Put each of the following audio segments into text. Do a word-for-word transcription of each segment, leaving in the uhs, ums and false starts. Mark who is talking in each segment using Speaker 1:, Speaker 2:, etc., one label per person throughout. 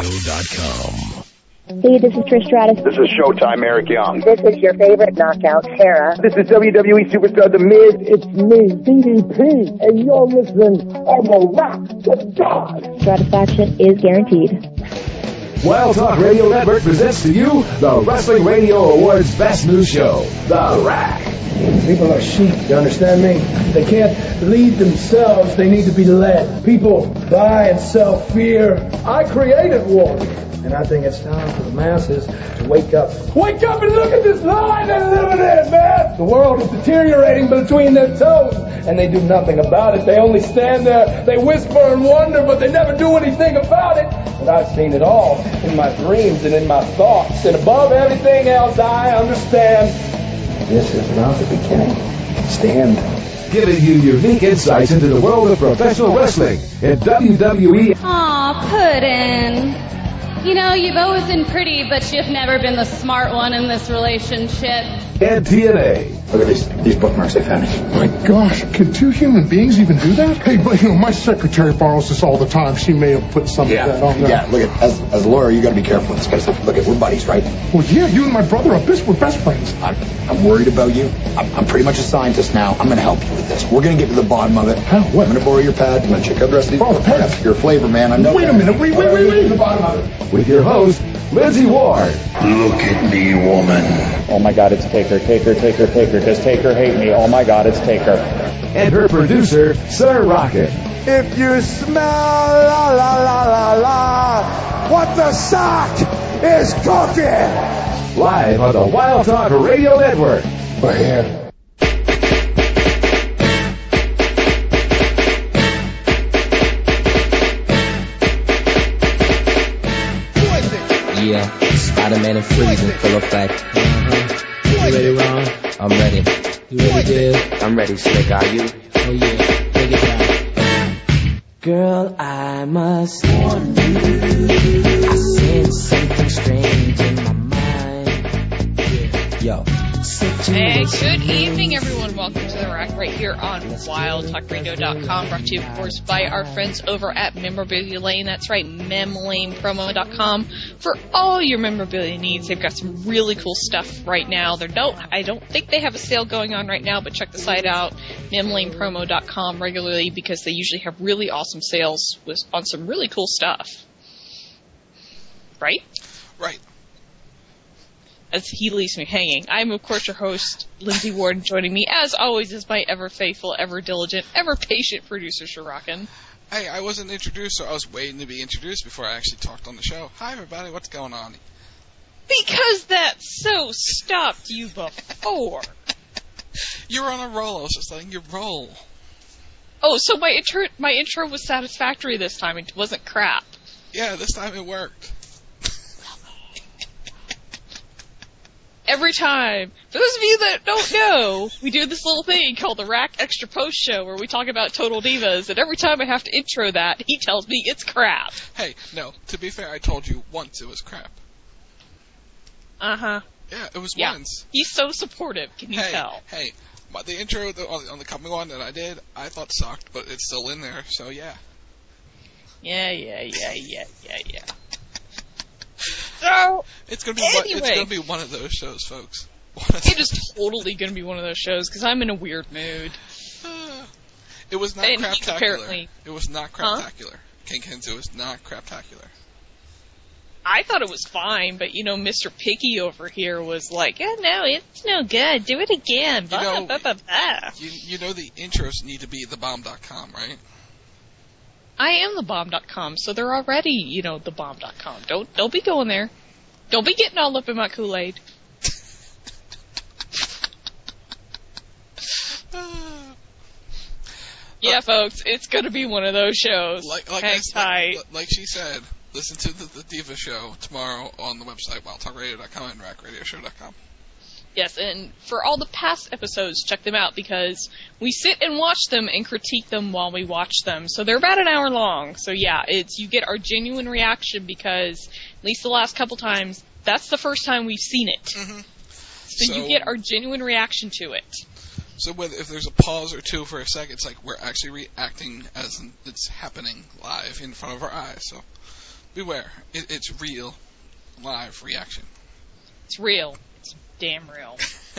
Speaker 1: radio dot com.
Speaker 2: Hey, this is Trish Stratus.
Speaker 3: This is Showtime Eric Young.
Speaker 4: This is your favorite knockout, Tara.
Speaker 3: This is W W E superstar The Miz.
Speaker 5: It's me, D D P, and you're listening on the Rock with God.
Speaker 2: Satisfaction is guaranteed.
Speaker 6: Wild Talk Radio Network presents to you the Wrestling Radio Awards Best New Show, The Rack.
Speaker 5: People are sheep, you understand me? They can't lead themselves, they need to be led. People buy and sell fear. I created war. And I think it's time for the masses to wake up. Wake up and look at this lie they're living in, man! The world is deteriorating between their toes, and they do nothing about it. They only stand there, they whisper and wonder, but they never do anything about it. But I've seen it all in my dreams and in my thoughts. And above everything else, I understand this is not the beginning. Stand.
Speaker 6: Giving you unique insights into the world of professional wrestling in W W E.
Speaker 7: Aw, Puddin'. You know, you've always been pretty, but you've never been the smart one in this relationship.
Speaker 6: And T N A.
Speaker 8: Look at these, these bookmarks I found.
Speaker 9: My gosh, can two human beings even do that? Hey, but you know, my secretary borrows this all the time. She may have put some
Speaker 8: yeah.
Speaker 9: of that on there.
Speaker 8: Yeah, look at, as, as a lawyer, you gotta be careful with this kind of stuff. Look at, we're buddies, right?
Speaker 9: Well, yeah, you and my brother are best, we're best friends.
Speaker 8: I'm, I'm worried about you. I'm, I'm pretty much a scientist now. I'm gonna help you with this. We're gonna get to the bottom of it.
Speaker 9: How? What?
Speaker 8: I'm gonna borrow your pad. I'm gonna check out the rest of these.
Speaker 9: Borrow the pad?
Speaker 8: Your flavor, man. I know.
Speaker 9: Wait a minute, wait, wait, wait, wait. The bottom of it.
Speaker 6: With your host, Lindsay Ward.
Speaker 1: Look at me, woman.
Speaker 10: Oh my God, it's Taker, Taker, Taker, Taker. Does Taker hate me? Oh my God, it's Taker.
Speaker 6: And her producer, Sir Rocket.
Speaker 11: If you smell la la la la la, what the sock is cooking?
Speaker 6: Live on the Wild Talk Radio Network.
Speaker 9: My hand.
Speaker 12: Yeah, Spider-Man and Freeze in full effect.
Speaker 13: Uh-huh. You ready, Ron?
Speaker 12: I'm ready.
Speaker 13: You ready, Dave?
Speaker 12: I'm ready, Slick. Are you?
Speaker 13: Oh, yeah. Take it down.
Speaker 12: Girl, I must warn you. I sense something strange in my mind. Yeah. Yo.
Speaker 14: Hey, good evening, everyone. Welcome to The Rack right here on wild talk radio dot com. Brought to you, of course, by our friends over at Memorabilia Lane. That's right, mem lane promo dot com for all your memorabilia needs. They've got some really cool stuff right now. They don't, I don't think they have a sale going on right now, but check the site out, mem lane promo dot com regularly because they usually have really awesome sales with, on some really cool stuff. Right?
Speaker 15: Right.
Speaker 14: As he leaves me hanging. I'm, of course, your host, Lindsay Ward. Joining me, as always, is my ever-faithful, ever-diligent, ever-patient producer, Shirakan.
Speaker 15: Hey, I wasn't introduced, so I was waiting to be introduced before I actually talked on the show. Hi, everybody. What's going on?
Speaker 14: Because that so stopped you before.
Speaker 15: You were on a roll. I was just letting you roll.
Speaker 14: Oh, so my intro, my intro was satisfactory this time. It wasn't crap.
Speaker 15: Yeah, this time it worked.
Speaker 14: Every time. For those of you that don't know, we do this little thing called the Rack Extra Post Show where we talk about Total Divas, and every time I have to intro that, he tells me it's crap.
Speaker 15: Hey, no, to be fair, I told you once it was crap.
Speaker 14: Uh-huh.
Speaker 15: Yeah, it was
Speaker 14: yeah.
Speaker 15: once.
Speaker 14: He's so supportive, can you
Speaker 15: hey,
Speaker 14: tell?
Speaker 15: Hey, but the intro the, on, on the coming one that I did, I thought sucked, but it's still in there, so yeah.
Speaker 14: Yeah, yeah, yeah, yeah, yeah, yeah. So,
Speaker 15: it's gonna be
Speaker 14: anyway,
Speaker 15: one, it's gonna be one of those shows, folks.
Speaker 14: It is totally gonna be one of those shows because I'm in a weird mood.
Speaker 15: Uh, it was not
Speaker 14: and
Speaker 15: craptacular.
Speaker 14: Apparently,
Speaker 15: it was not craptacular. Huh? Kinkins, it was not craptacular.
Speaker 14: I thought it was fine, but you know, Mister Picky over here was like, "Yeah, no, it's no good. Do it again." Blah,
Speaker 15: you know,
Speaker 14: blah, blah, blah.
Speaker 15: You, you know the intros need to be the bomb dot com, right?
Speaker 14: I am the bomb dot com, so they're already, you know, the bomb dot com. Don't don't be going there. Don't be getting all up in my Kool-Aid. Yeah, folks, it's going to be one of those shows.
Speaker 15: Like, like,
Speaker 14: Hang
Speaker 15: I,
Speaker 14: tight.
Speaker 15: Like, like she said, listen to the, the Diva Show tomorrow on the website, wild talk radio dot com and rack radio show dot com.
Speaker 14: Yes, and for all the past episodes, check them out because we sit and watch them and critique them while we watch them. So they're about an hour long. So yeah, it's you get our genuine reaction because at least the last couple times, that's the first time we've seen it.
Speaker 15: Mm-hmm.
Speaker 14: So, so you get our genuine reaction to it.
Speaker 15: So whether, if there's a pause or two for a second, it's like we're actually reacting as it's happening live in front of our eyes. So beware. It, it's real, live reaction.
Speaker 14: It's real. It's damn real.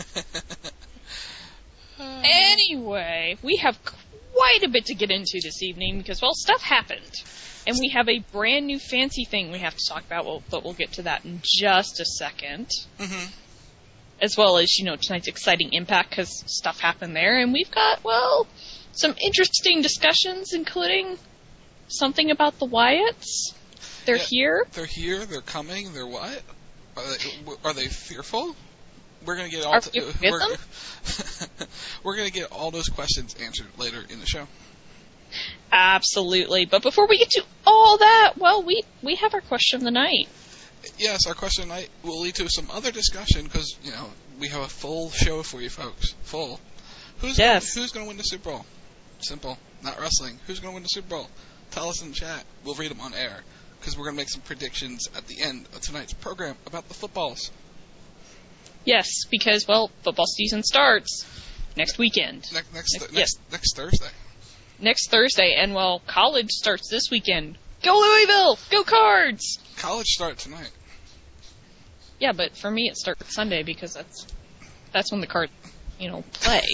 Speaker 14: Anyway, we have quite a bit to get into this evening because, well, stuff happened. And we have a brand new fancy thing we have to talk about, well, but we'll get to that in just a second.
Speaker 15: Mm-hmm.
Speaker 14: As well as, you know, tonight's exciting Impact because stuff happened there. And we've got, well, some interesting discussions, including something about the Wyatts. They're
Speaker 15: yeah,
Speaker 14: here.
Speaker 15: They're here. They're coming. They're what? Are they, are they fearful? We're gonna get all.
Speaker 14: Are
Speaker 15: T-
Speaker 14: you with
Speaker 15: we're,
Speaker 14: them?
Speaker 15: we're gonna get all those questions answered later in the show.
Speaker 14: Absolutely. But before we get to all that, well, we, we have our question of the night.
Speaker 15: Yes, our question of the night will lead to some other discussion because, you know, we have a full show for you folks. Full. Who's
Speaker 14: yes.
Speaker 15: Gonna, who's going to win the Super Bowl? Simple. Not wrestling. Who's going to win the Super Bowl? Tell us in the chat. We'll read them on air because we're going to make some predictions at the end of tonight's program about the footballs.
Speaker 14: Yes, because, well, football season starts next weekend.
Speaker 15: Ne- next, th-
Speaker 14: next,
Speaker 15: next,
Speaker 14: yes.
Speaker 15: next Thursday.
Speaker 14: Next Thursday, and, well, college starts this weekend. Go Louisville! Go Cards!
Speaker 15: College start tonight.
Speaker 14: Yeah, but for me it starts Sunday because that's that's when the Cards, you know, play.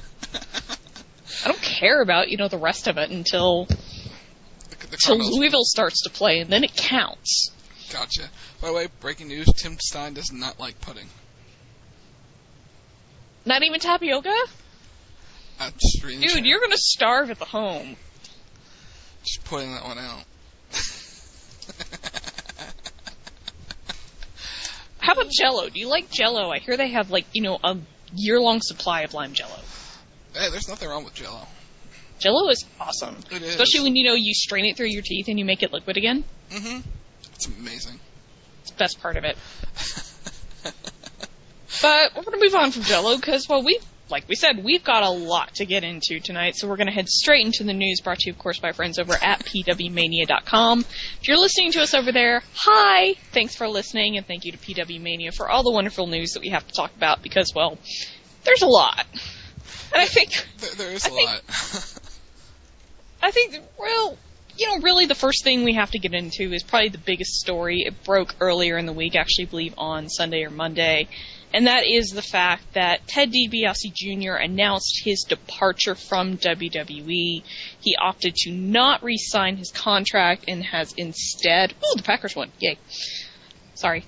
Speaker 14: I don't care about, you know, the rest of it until,
Speaker 15: the, the
Speaker 14: until Louisville starts to play, and then it counts.
Speaker 15: Gotcha. By the way, breaking news, Tim Stein does not like pudding.
Speaker 14: Not even tapioca?
Speaker 15: I'm just reading
Speaker 14: Dude, you're going to starve at the home.
Speaker 15: Just pointing that one out.
Speaker 14: How about Jell-O? Do you like Jell-O? I hear they have, like, you know, a year-long supply of lime Jell-O.
Speaker 15: Hey, there's nothing wrong with Jell-O.
Speaker 14: Jell-O is awesome.
Speaker 15: It is.
Speaker 14: Especially when, you know, you strain it through your teeth and you make it liquid again.
Speaker 15: Mm-hmm. It's amazing.
Speaker 14: It's the best part of it. But we're going to move on from Jell-O because, well, we, like we said, we've got a lot to get into tonight. So we're going to head straight into the news brought to you, of course, by friends over at P W Mania dot com. If you're listening to us over there, hi! Thanks for listening, and thank you to P W Mania for all the wonderful news that we have to talk about because, well, there's a lot. And I think...
Speaker 15: There, there is
Speaker 14: I
Speaker 15: a
Speaker 14: think,
Speaker 15: lot.
Speaker 14: I think, well... You know, really the first thing we have to get into is probably the biggest story. It broke earlier in the week, actually I believe on Sunday or Monday, and that is the fact that Ted DiBiase Junior announced his departure from W W E. He opted to not re-sign his contract and has instead... Ooh, the Packers won. Yay. Sorry.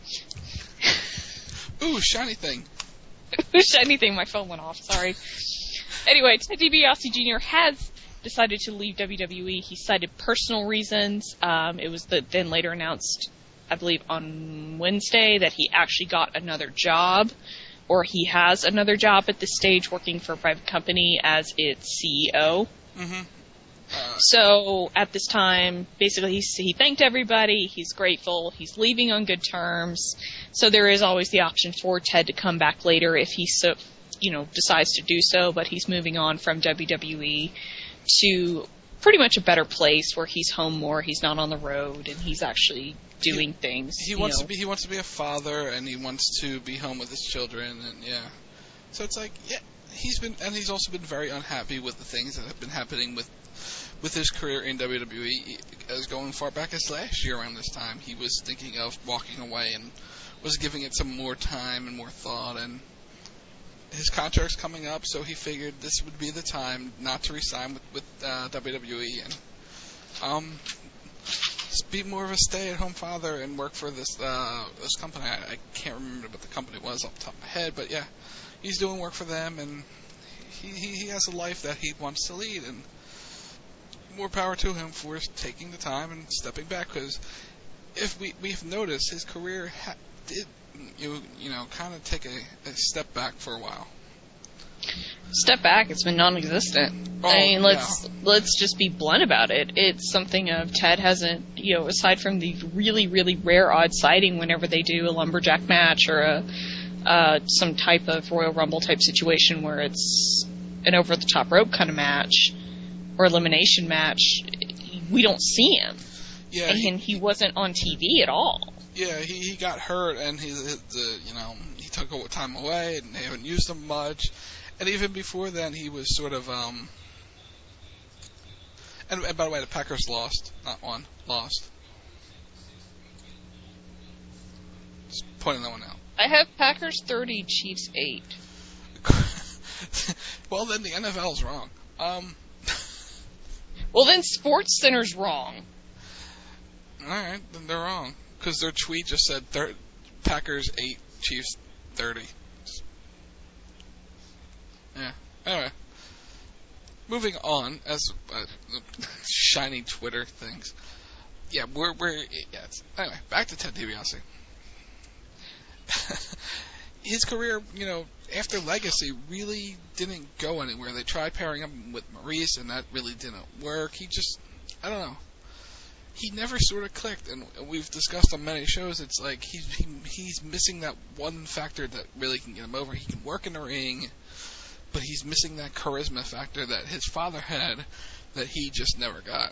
Speaker 15: Ooh, shiny thing.
Speaker 14: Ooh, shiny thing. My phone went off. Sorry. Anyway, Ted DiBiase Junior has... decided to leave W W E. He cited personal reasons. Um, it was the, then later announced, I believe, on Wednesday that he actually got another job, or he has another job at this stage working for a private company as its C E O.
Speaker 15: Mm-hmm. Uh,
Speaker 14: so at this time, basically, he, he thanked everybody. He's grateful. He's leaving on good terms. So there is always the option for Ted to come back later if he so, you know, decides to do so. But he's moving on from W W E to pretty much a better place where he's home more, he's not on the road, and he's actually doing
Speaker 15: he,
Speaker 14: things.
Speaker 15: He
Speaker 14: you
Speaker 15: wants
Speaker 14: know.
Speaker 15: to be he wants to be a father, and he wants to be home with his children, and yeah. So it's like, yeah, he's been, and he's also been very unhappy with the things that have been happening with with his career in W W E. As going far back as last year around this time, he was thinking of walking away and was giving it some more time and more thought, and his contract's coming up, so he figured this would be the time not to resign with, with uh, W W E and um, be more of a stay-at-home father and work for this uh, this company. I, I can't remember what the company was off the top of my head, but yeah, he's doing work for them, and he, he, he has a life that he wants to lead, and more power to him for taking the time and stepping back, because if we, we've noticed, his career ha- did you you know kind of take a, a step back for a while.
Speaker 14: Step back, it's been non-existent.
Speaker 15: Oh,
Speaker 14: I mean, let's
Speaker 15: yeah.
Speaker 14: let's just be blunt about it. It's something of Ted hasn't, you know, aside from the really, really rare odd sighting whenever they do a lumberjack match or a uh, some type of Royal Rumble type situation where it's an over-the-top rope kind of match or elimination match, we don't see him.
Speaker 15: Yeah,
Speaker 14: and
Speaker 15: he,
Speaker 14: he wasn't on T V at all.
Speaker 15: Yeah, he, he got hurt, and he the you know he took a time away, and they haven't used him much. And even before then, he was sort of um. And, and by the way, the Packers lost, not won, lost. pointing that one out.
Speaker 14: I have Packers thirty, Chiefs eight.
Speaker 15: Well, then the N F L's wrong. Um.
Speaker 14: Well, then Sports Center's wrong.
Speaker 15: All right, then they're wrong because their tweet just said thir- Packers eight, Chiefs thirty. Yeah. Anyway, moving on as uh, shiny Twitter things. Yeah, we're we're yeah. It's, anyway, back to Ted DiBiase. His career, you know, after Legacy, really didn't go anywhere. They tried pairing him with Maurice, and that really didn't work. He just, I don't know. He never sort of clicked, and we've discussed on many shows. It's like he's he, he's missing that one factor that really can get him over. He can work in the ring, but he's missing that charisma factor that his father had that he just never got.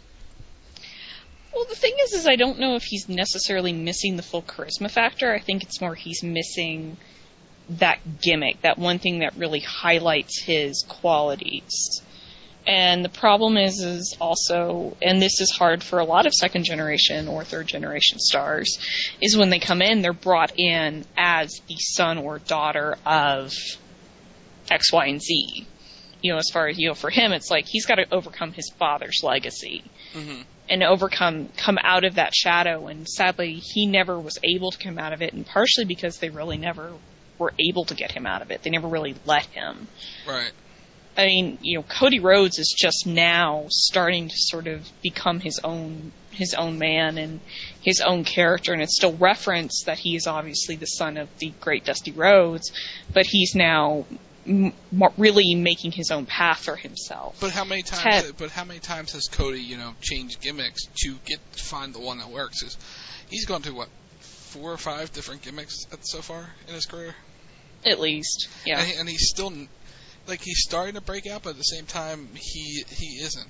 Speaker 14: Well, the thing is, is I don't know if he's necessarily missing the full charisma factor. I think it's more he's missing that gimmick, that one thing that really highlights his qualities. And the problem is, is also, and this is hard for a lot of second generation or third generation stars, is when they come in, they're brought in as the son or daughter of X, Y, and Z. You know, as far as, you know, for him, it's like he's got to overcome his father's legacy. Mm-hmm. And overcome, come out of that shadow. And sadly, he never was able to come out of it, and partially because they really never were able to get him out of it. They never really let him.
Speaker 15: Right.
Speaker 14: I mean, you know, Cody Rhodes is just now starting to sort of become his own his own man and his own character, and it's still referenced that he is obviously the son of the great Dusty Rhodes, but he's now m- really making his own path for himself.
Speaker 15: But how many times? Ted, but how many times has Cody, you know, changed gimmicks to get find the one that works? Is he's gone through what, four or five different gimmicks so far in his career?
Speaker 14: At least, yeah.
Speaker 15: And, he, and he's still, like, he's starting to break out, but at the same time, he he isn't.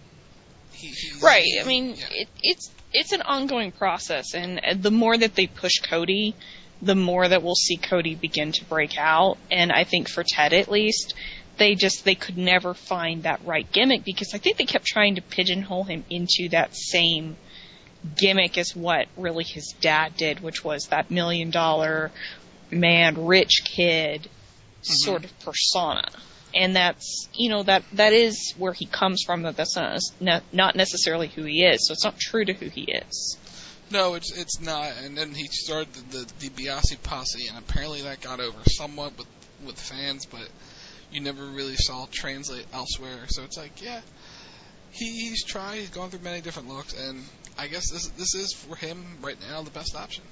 Speaker 15: He, he's,
Speaker 14: right.
Speaker 15: He,
Speaker 14: I mean,
Speaker 15: yeah.
Speaker 14: it, it's it's an ongoing process, and the more that they push Cody, the more that we'll see Cody begin to break out. And I think for Ted, at least, they just they could never find that right gimmick, because I think they kept trying to pigeonhole him into that same gimmick as what really his dad did, which was that million dollar man, rich kid mm-hmm. sort of persona. And that's, you know, that that is where he comes from, but that's not, not necessarily who he is. So it's not true to who he is.
Speaker 15: No, it's it's not. And then he started the, the DiBiase posse, and apparently that got over somewhat with, with fans, but you never really saw it translate elsewhere. So it's like, yeah, he, he's tried, he's gone through many different looks, and I guess this this is, for him right now, the best option.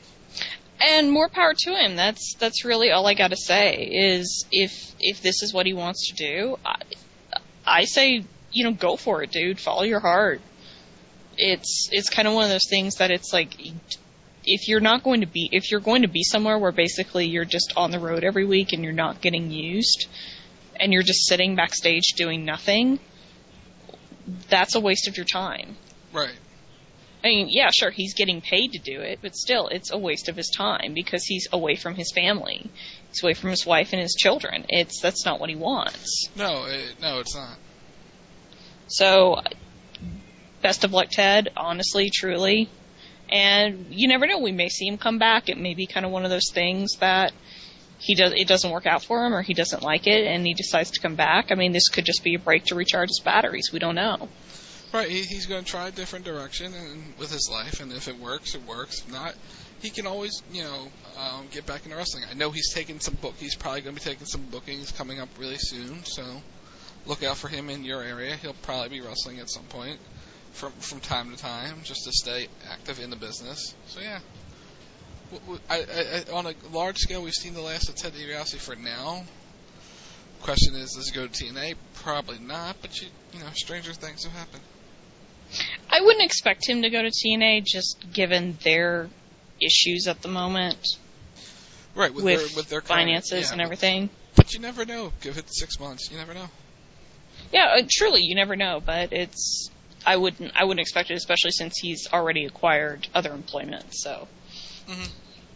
Speaker 14: And more power to him. That's that's really all I got to say. Is if if this is what he wants to do, I, I say, you know, go for it, dude. Follow your heart. It's it's kind of one of those things that it's like, if you're not going to be if you're going to be somewhere where basically you're just on the road every week and you're not getting used, and you're just sitting backstage doing nothing, that's a waste of your time.
Speaker 15: Right.
Speaker 14: I mean, yeah, sure, he's getting paid to do it, but still, it's a waste of his time because he's away from his family. He's away from his wife and his children. It's that's not what he wants.
Speaker 15: No, it, no, it's not.
Speaker 14: So, best of luck, Ted, honestly, truly. And you never know, we may see him come back. It may be kind of one of those things that he does it doesn't work out for him, or he doesn't like it, and he decides to come back. I mean, this could just be a break to recharge his batteries. We don't know.
Speaker 15: Right, he, he's going to try a different direction and with his life, and if it works, it works. If not, he can always, you know, um, get back into wrestling. I know he's taking some book. He's probably going to be taking some bookings coming up really soon, so look out for him in your area. He'll probably be wrestling at some point from from time to time, just to stay active in the business. So yeah, I, I, on a large scale, we've seen the last of Ted DiBiase for now. Question is, does he go to T N A? Probably not, but you you know, stranger things have happened.
Speaker 14: I wouldn't expect him to go to T N A, just given their issues at the moment.
Speaker 15: Right, with,
Speaker 14: with
Speaker 15: their, with their
Speaker 14: finances
Speaker 15: current, yeah,
Speaker 14: and everything.
Speaker 15: But you never know. Give it six months. You never know.
Speaker 14: Yeah, uh, truly, you never know. But it's I wouldn't I wouldn't expect it, especially since he's already acquired other employment. So.
Speaker 15: Mm-hmm.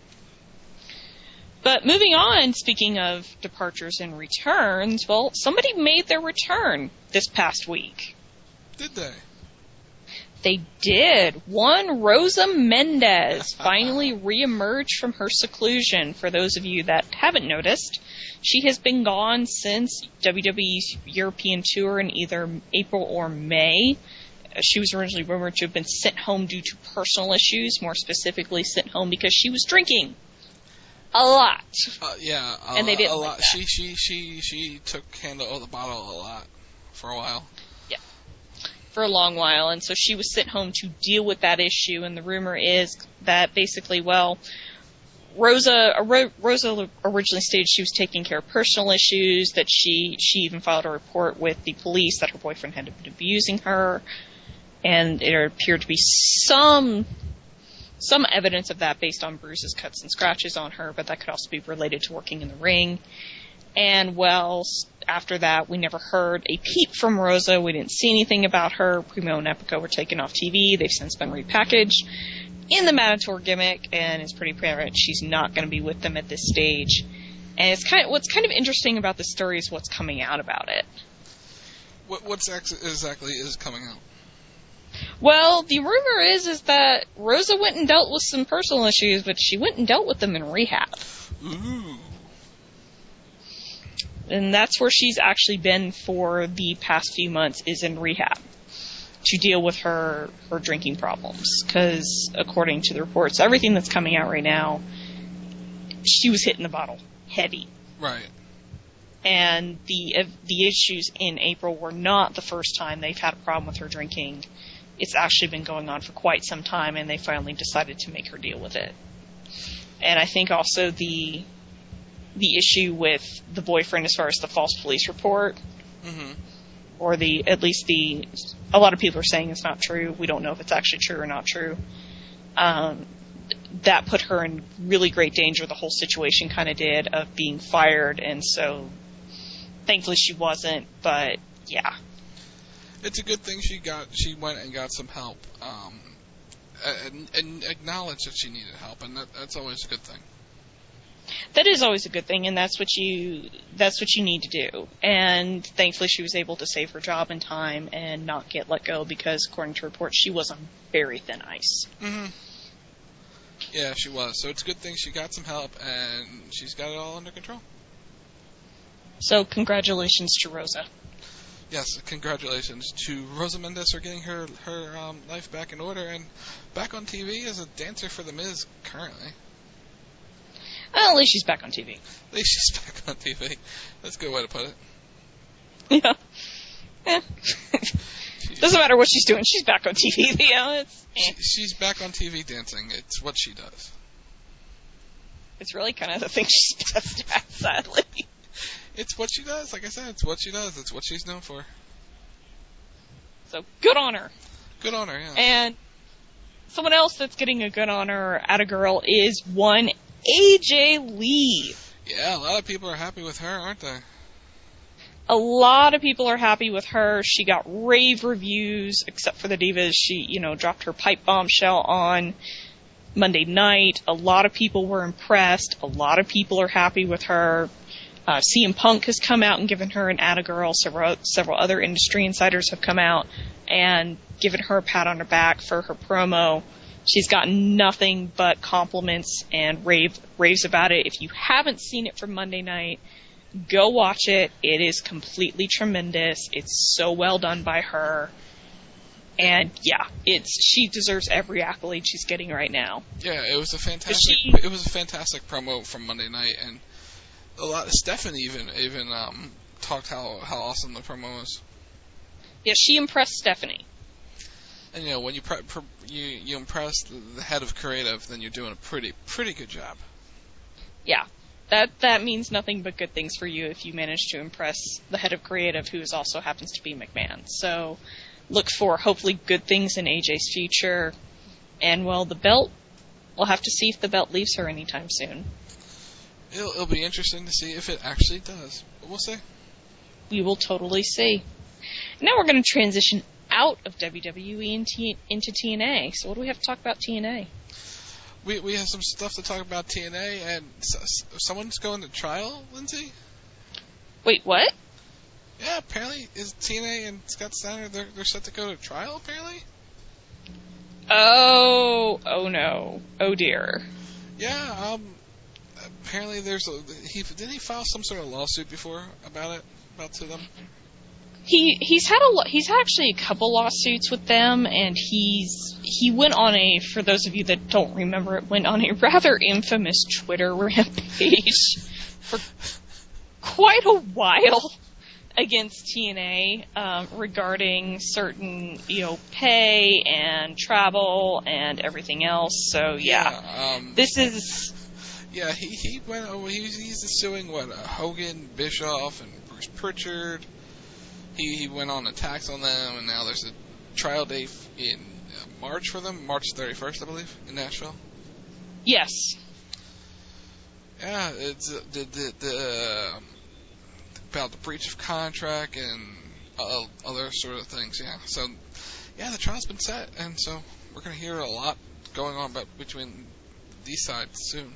Speaker 14: But moving on, speaking of departures and returns, well, somebody made their return this past week.
Speaker 15: Did they?
Speaker 14: They did. One Rosa Mendez finally reemerged from her seclusion. For those of you that haven't noticed, she has been gone since W W E's European tour in either April or May. She was originally rumored to have been sent home due to personal issues, more specifically sent home because she was drinking a lot.
Speaker 15: Uh, yeah, a,
Speaker 14: and they didn't
Speaker 15: a
Speaker 14: like
Speaker 15: lot.
Speaker 14: that.
Speaker 15: She she she she took handle of the bottle a lot for a while.
Speaker 14: Yeah, for a long while, and so she was sent home to deal with that issue. And the rumor is that basically, well, Rosa Rosa originally stated she was taking care of personal issues. That she she even filed a report with the police that her boyfriend had been abusing her, and there appeared to be some. Some evidence of that based on bruises, cuts, and scratches on her, but that could also be related to working in the ring. And, well, after that, we never heard a peep from Rosa. We didn't see anything about her. Primo and Epico were taken off T V. They've since been repackaged in the Matador gimmick, and it's pretty apparent she's not going to be with them at this stage. And it's kind of, what's kind of interesting about the story is what's coming out about it.
Speaker 15: What what's ex- exactly is coming out?
Speaker 14: Well, the rumor is is that Rosa went and dealt with some personal issues, but she went and dealt with them in rehab.
Speaker 15: Ooh.
Speaker 14: And that's where she's actually been for the past few months, is in rehab, to deal with her, her drinking problems. Because, according to the reports, everything that's coming out right now, she was hitting the bottle heavy.
Speaker 15: Right.
Speaker 14: And the uh, the issues in April were not the first time they've had a problem with her drinking. It's actually been going on for quite some time, and they finally decided to make her deal with it. And I think also the the issue with the boyfriend, as far as the false police report,
Speaker 15: mm-hmm.
Speaker 14: or the at least the a lot of people are saying it's not true. We don't know if it's actually true or not true. Um, that put her in really great danger. The whole situation kind of did, of being fired, and so thankfully she wasn't. But yeah.
Speaker 15: It's a good thing she got. She went and got some help, um, and, and acknowledged that she needed help, and that, that's always a good thing.
Speaker 14: That is always a good thing, and that's what you that's what you need to do. And thankfully, she was able to save her job in time and not get let go, because according to reports, she was on very thin ice.
Speaker 15: Mm-hmm. Yeah, she was. So it's a good thing she got some help, and she's got it all under control.
Speaker 14: So congratulations to Rosa.
Speaker 15: Yes, congratulations to Rosa Mendez for getting her her um, life back in order and back on T V as a dancer for The Miz currently.
Speaker 14: Well, at least she's back on T V.
Speaker 15: At least she's back on T V. That's a good way to put it.
Speaker 14: Yeah. Yeah. Doesn't matter what she's doing. She's back on T V. You know, it's, eh.
Speaker 15: she, she's back on T V dancing. It's what she does.
Speaker 14: It's really kind of the thing she's best at, sadly.
Speaker 15: It's what she does. Like I said, it's what she does. It's what she's known for.
Speaker 14: So, good on her.
Speaker 15: Good on her, yeah.
Speaker 14: And someone else that's getting a good on her at a girl is one A J Lee.
Speaker 15: Yeah, a lot of people are happy with her, aren't they?
Speaker 14: A lot of people are happy with her. She got rave reviews, except for the Divas. She, you know, dropped her pipe bombshell on Monday night. A lot of people were impressed. A lot of people are happy with her. Uh, C M Punk has come out and given her an atta girl. Several, several other industry insiders have come out and given her a pat on her back for her promo. She's gotten nothing but compliments and rave, raves about it. If you haven't seen it from Monday night, go watch it. It is completely tremendous. It's so well done by her. And yeah, it's she deserves every accolade she's getting right now.
Speaker 15: Yeah, it was a fantastic
Speaker 14: she,
Speaker 15: it was a fantastic promo from Monday night, and a lot of Stephanie even even um, talked how, how awesome the promo was.
Speaker 14: Yeah, she impressed Stephanie.
Speaker 15: And you know, when you pre- pre- you you impress the, the head of creative, then you're doing a pretty pretty good job.
Speaker 14: Yeah, that that means nothing but good things for you if you manage to impress the head of creative, who is also happens to be McMahon. So look for hopefully good things in A J's future. And well, the belt, we'll have to see if the belt leaves her anytime soon.
Speaker 15: It'll, it'll be interesting to see if it actually does. But we'll see.
Speaker 14: We will totally see. Now we're going to transition out of W W E into, into T N A. So what do we have to talk about T N A?
Speaker 15: We we have some stuff to talk about T N A, and s- someone's going to trial, Lindsay?
Speaker 14: Wait, what?
Speaker 15: Yeah, apparently is T N A and Scott Steiner, they're, they're set to go to trial, apparently?
Speaker 14: Oh, oh no. Oh dear.
Speaker 15: Yeah, um, apparently there's a, he, didn't he file some sort of lawsuit before about it, about to them?
Speaker 14: He, he's had a, lo- he's had actually a couple lawsuits with them, and he's, he went on a, for those of you that don't remember it, went on a rather infamous Twitter rampage for quite a while against T N A um, regarding certain, you know, pay and travel and everything else. So yeah,
Speaker 15: yeah um,
Speaker 14: this is.
Speaker 15: Yeah, he he went. Oh, he's he's suing what uh, Hogan, Bischoff, and Bruce Pritchard. He he went on attacks on them, and now there's a trial date in uh, March for them, March thirty-first, I believe, in Nashville.
Speaker 14: Yes.
Speaker 15: Yeah, it's uh, the the. the um, about the breach of contract and uh, other sort of things, yeah. So, yeah, the trial's been set, and so we're going to hear a lot going on about between these sides soon.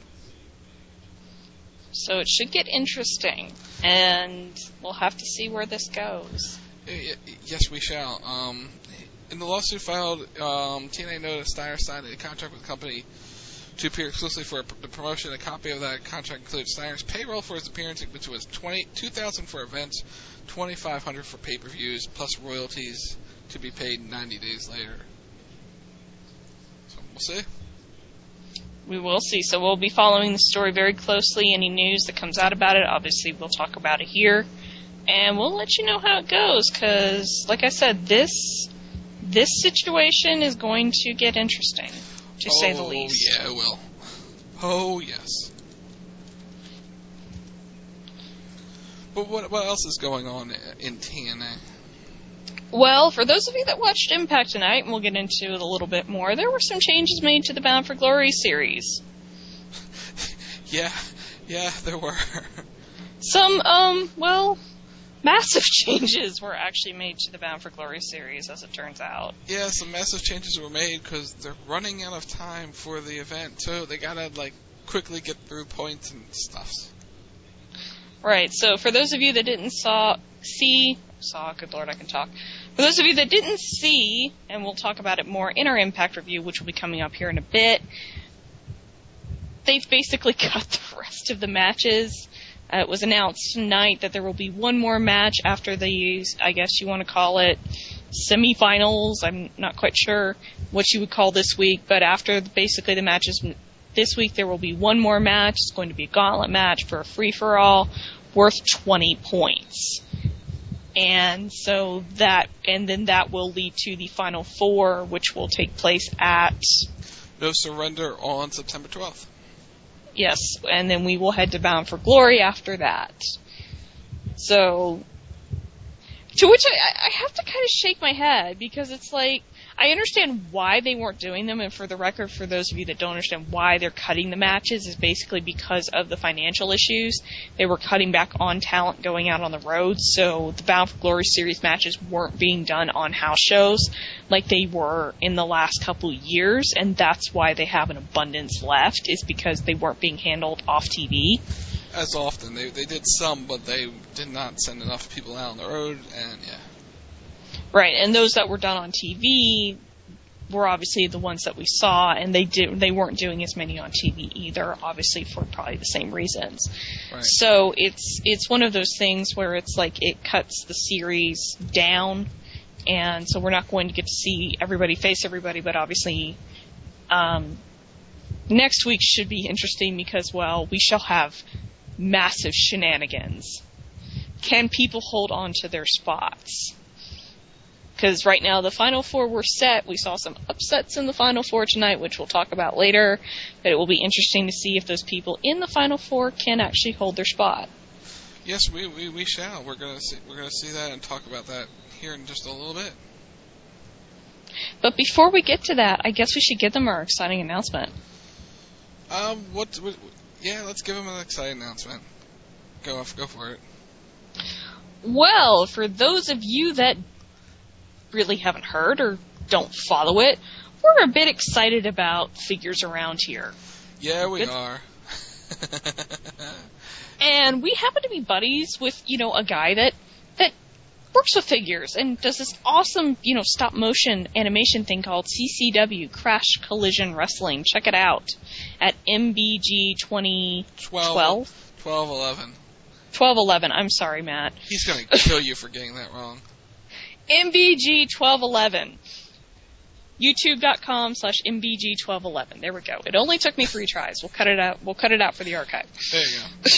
Speaker 14: So it should get interesting, and we'll have to see where this goes.
Speaker 15: Yes, we shall. Um, in the lawsuit filed, um, T N A noted Steiner signed a contract with the company to appear exclusively for the promotion. A copy of that contract includes Steiner's payroll for his appearance, which was twenty two thousand for events, twenty five hundred for pay per views, plus royalties to be paid ninety days later. So we'll see.
Speaker 14: We will see. So we'll be following the story very closely. Any news that comes out about it, obviously, we'll talk about it here, and we'll let you know how it goes. Because, like I said, this this situation is going to get interesting, to
Speaker 15: oh,
Speaker 14: say the least.
Speaker 15: Yeah, it will. Oh, yes. But what what else is going on in T N A?
Speaker 14: Well, for those of you that watched Impact tonight, and we'll get into it a little bit more, there were some changes made to the Bound for Glory series.
Speaker 15: yeah, yeah, there were.
Speaker 14: Some, um, well, massive changes were actually made to the Bound for Glory series, as it turns out.
Speaker 15: Yeah, some massive changes were made because they're running out of time for the event, too. They gotta, like, quickly get through points and stuff.
Speaker 14: Right, so for those of you that didn't saw, see, saw, good lord, I can talk. For those of you that didn't see, and we'll talk about it more in our Impact review, which will be coming up here in a bit, they've basically cut the rest of the matches. Uh, it was announced tonight that there will be one more match after the, I guess you want to call it, semifinals. I'm not quite sure what you would call this week, but after basically the matches this week, there will be one more match. It's going to be a gauntlet match for a free-for-all worth twenty points. And so that, and then that will lead to the Final Four, which will take place at
Speaker 15: No Surrender on September twelfth.
Speaker 14: Yes, and then we will head to Bound for Glory after that. So, to which I, I have to kind of shake my head, because it's like, I understand why they weren't doing them, and for the record, for those of you that don't understand why they're cutting the matches, is basically because of the financial issues. They were cutting back on talent going out on the road, so the Bound for Glory series matches weren't being done on house shows like they were in the last couple of years, and that's why they have an abundance left, is because they weren't being handled off T V.
Speaker 15: As often. They they did some, but they did not send enough people out on the road, and yeah.
Speaker 14: Right, and those that were done on T V were obviously the ones that we saw, and they did they weren't doing as many on T V either, obviously for probably the same reasons.
Speaker 15: Right.
Speaker 14: So it's it's one of those things where it's like it cuts the series down, and so we're not going to get to see everybody face everybody, but obviously um, next week should be interesting because, well, we shall have massive shenanigans. Can people hold on to their spots? Because right now the Final Four were set. We saw some upsets in the Final Four tonight, which we'll talk about later. But it will be interesting to see if those people in the Final Four can actually hold their spot.
Speaker 15: Yes, we we, we shall. We're gonna see we're gonna see that and talk about that here in just a little bit.
Speaker 14: But before we get to that, I guess we should give them our exciting announcement.
Speaker 15: Um, what? what yeah, let's give them an exciting announcement. Go off, go for it.
Speaker 14: Well, for those of you that really haven't heard or don't follow it, we're a bit excited about figures around here.
Speaker 15: Yeah, we
Speaker 14: Good.
Speaker 15: are.
Speaker 14: And we happen to be buddies with, you know, a guy that that works with figures and does this awesome, you know, stop motion animation thing called C C W, Crash Collision Wrestling. Check it out at M B G twenty twelve.
Speaker 15: twelve eleven.
Speaker 14: twelve eleven. I'm sorry, Matt.
Speaker 15: He's going to kill you for getting that wrong.
Speaker 14: M B G twelve eleven. YouTube.com slash M B G twelve eleven. There we go. It only took me three tries. We'll cut it out. We'll cut it out for the archive.
Speaker 15: There you go.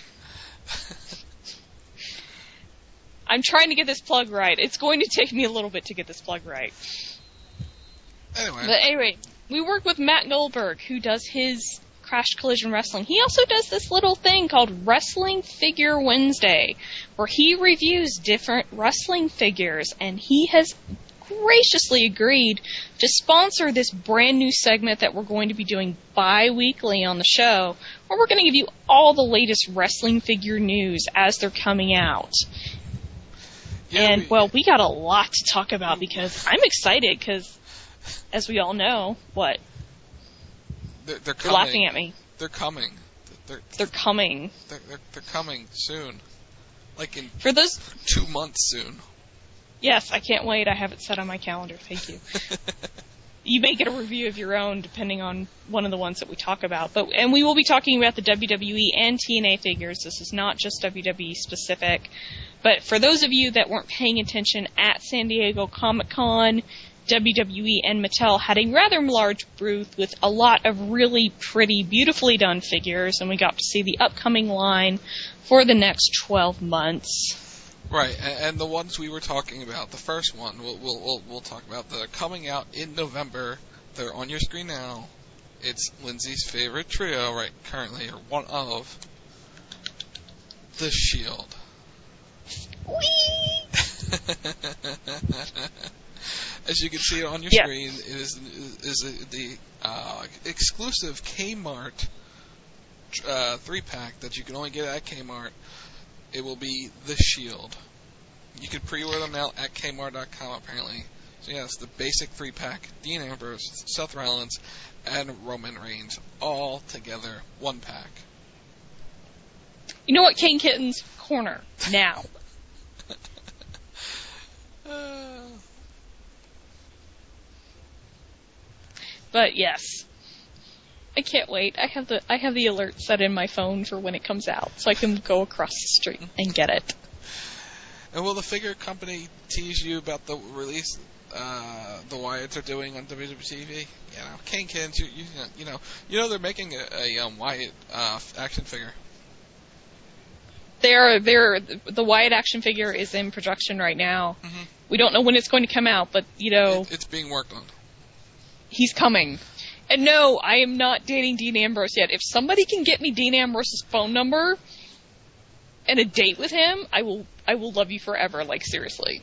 Speaker 14: I'm trying to get this plug right. It's going to take me a little bit to get this plug right.
Speaker 15: Anyway.
Speaker 14: But anyway, we work with Matt Goldberg, who does his Crash Collision Wrestling. He also does this little thing called Wrestling Figure Wednesday, where he reviews different wrestling figures, and he has graciously agreed to sponsor this brand new segment that we're going to be doing bi-weekly on the show, where we're going to give you all the latest wrestling figure news as they're coming out. Yeah, and, we, well, we got a lot to talk about because I'm excited because, as we all know, what?
Speaker 15: They're, they're,
Speaker 14: they're laughing at me.
Speaker 15: They're coming. They're,
Speaker 14: they're coming.
Speaker 15: They're, they're, they're coming soon. Like in
Speaker 14: For those,
Speaker 15: two months soon.
Speaker 14: Yes, I can't wait. I have it set on my calendar. Thank you. You may get a review of your own depending on one of the ones that we talk about. But and we will be talking about the W W E and T N A figures. This is not just W W E specific. But for those of you that weren't paying attention at San Diego Comic-Con, W W E and Mattel had a rather large booth with a lot of really pretty, beautifully done figures, and we got to see the upcoming line for the next twelve months.
Speaker 15: Right, and the ones we were talking about, the first one, we'll we'll we'll, we'll talk about. They're coming out in November. They're on your screen now. It's Lindsay's favorite trio, right? Currently, or one of the Shield.
Speaker 14: Whee!
Speaker 15: As you can see on your
Speaker 14: yeah.
Speaker 15: screen, it is is, is the uh, exclusive Kmart uh, three pack that you can only get at Kmart. It will be the Shield. You can pre-order them now at Kmart dot com apparently. So yes, the basic three pack: Dean Ambrose, Seth Rollins, and Roman Reigns all together, one pack.
Speaker 14: You know what, Kane Kittens? Corner now.
Speaker 15: uh...
Speaker 14: But yes, I can't wait. I have the I have the alert set in my phone for when it comes out, so I can go across the street and get it.
Speaker 15: And will the figure company tease you about the release uh, the Wyatts are doing on W W E T V? You know, Kane Kittens, you, you, you know, you know they're making a, a um, Wyatt uh, action figure.
Speaker 14: They're they're the Wyatt action figure is in production right now.
Speaker 15: Mm-hmm.
Speaker 14: We don't know when it's going to come out, but you know,
Speaker 15: it, it's being worked on.
Speaker 14: He's coming. And no, I am not dating Dean Ambrose yet. If somebody can get me Dean Ambrose's phone number and a date with him, I will I will love you forever, like seriously.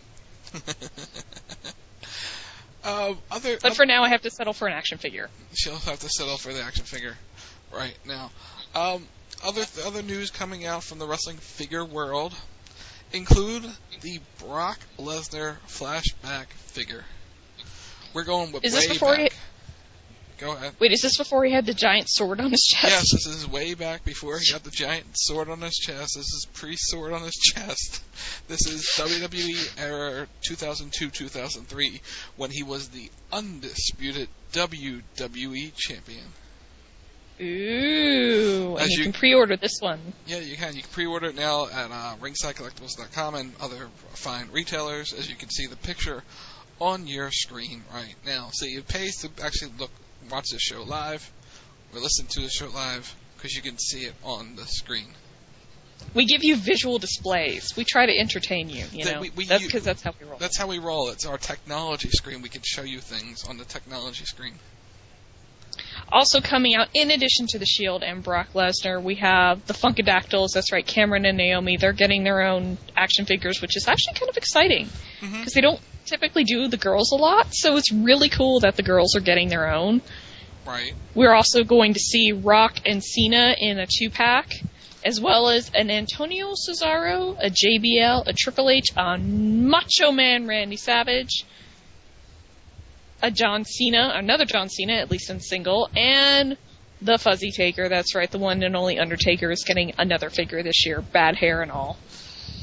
Speaker 15: uh, other,
Speaker 14: but for now, I have to settle for an action figure.
Speaker 15: She'll have to settle for the action figure right now. Um, other other news coming out from the wrestling figure world include the Brock Lesnar flashback figure. We're going with
Speaker 14: is
Speaker 15: way
Speaker 14: this before
Speaker 15: back.
Speaker 14: He...
Speaker 15: Go ahead.
Speaker 14: Wait, is this before he had the giant sword on his chest?
Speaker 15: Yes, this is way back before he got the giant sword on his chest. This is pre-sword on his chest. This is W W E era two thousand two to two thousand three when he was the undisputed W W E champion.
Speaker 14: Ooh, and
Speaker 15: As
Speaker 14: you,
Speaker 15: you
Speaker 14: can pre-order this one.
Speaker 15: Yeah, you can. You can pre-order it now at uh, ringside collectibles dot com and other fine retailers. As you can see the picture on your screen right now. So it pays to actually look, watch this show live, or listen to the show live, because you can see it on the screen.
Speaker 14: We give you visual displays. We try to entertain you, you
Speaker 15: that
Speaker 14: know.
Speaker 15: We, we,
Speaker 14: that's because that's how we roll.
Speaker 15: That's how we roll. It's our technology screen. We can show you things on the technology screen.
Speaker 14: Also coming out, in addition to the Shield and Brock Lesnar, we have the Funkadactyls. That's right, Cameron and Naomi. They're getting their own action figures, which is actually kind of exciting, because mm-hmm. they don't typically do the girls a lot, so it's really cool that the girls are getting their own.
Speaker 15: Right.
Speaker 14: We're also going to see Rock and Cena in a two-pack, as well as an Antonio Cesaro, a J B L, a Triple H, a Macho Man Randy Savage, a John Cena, another John Cena, at least in single, and the Fuzzy Taker. That's right, the one and only Undertaker is getting another figure this year, bad hair and all.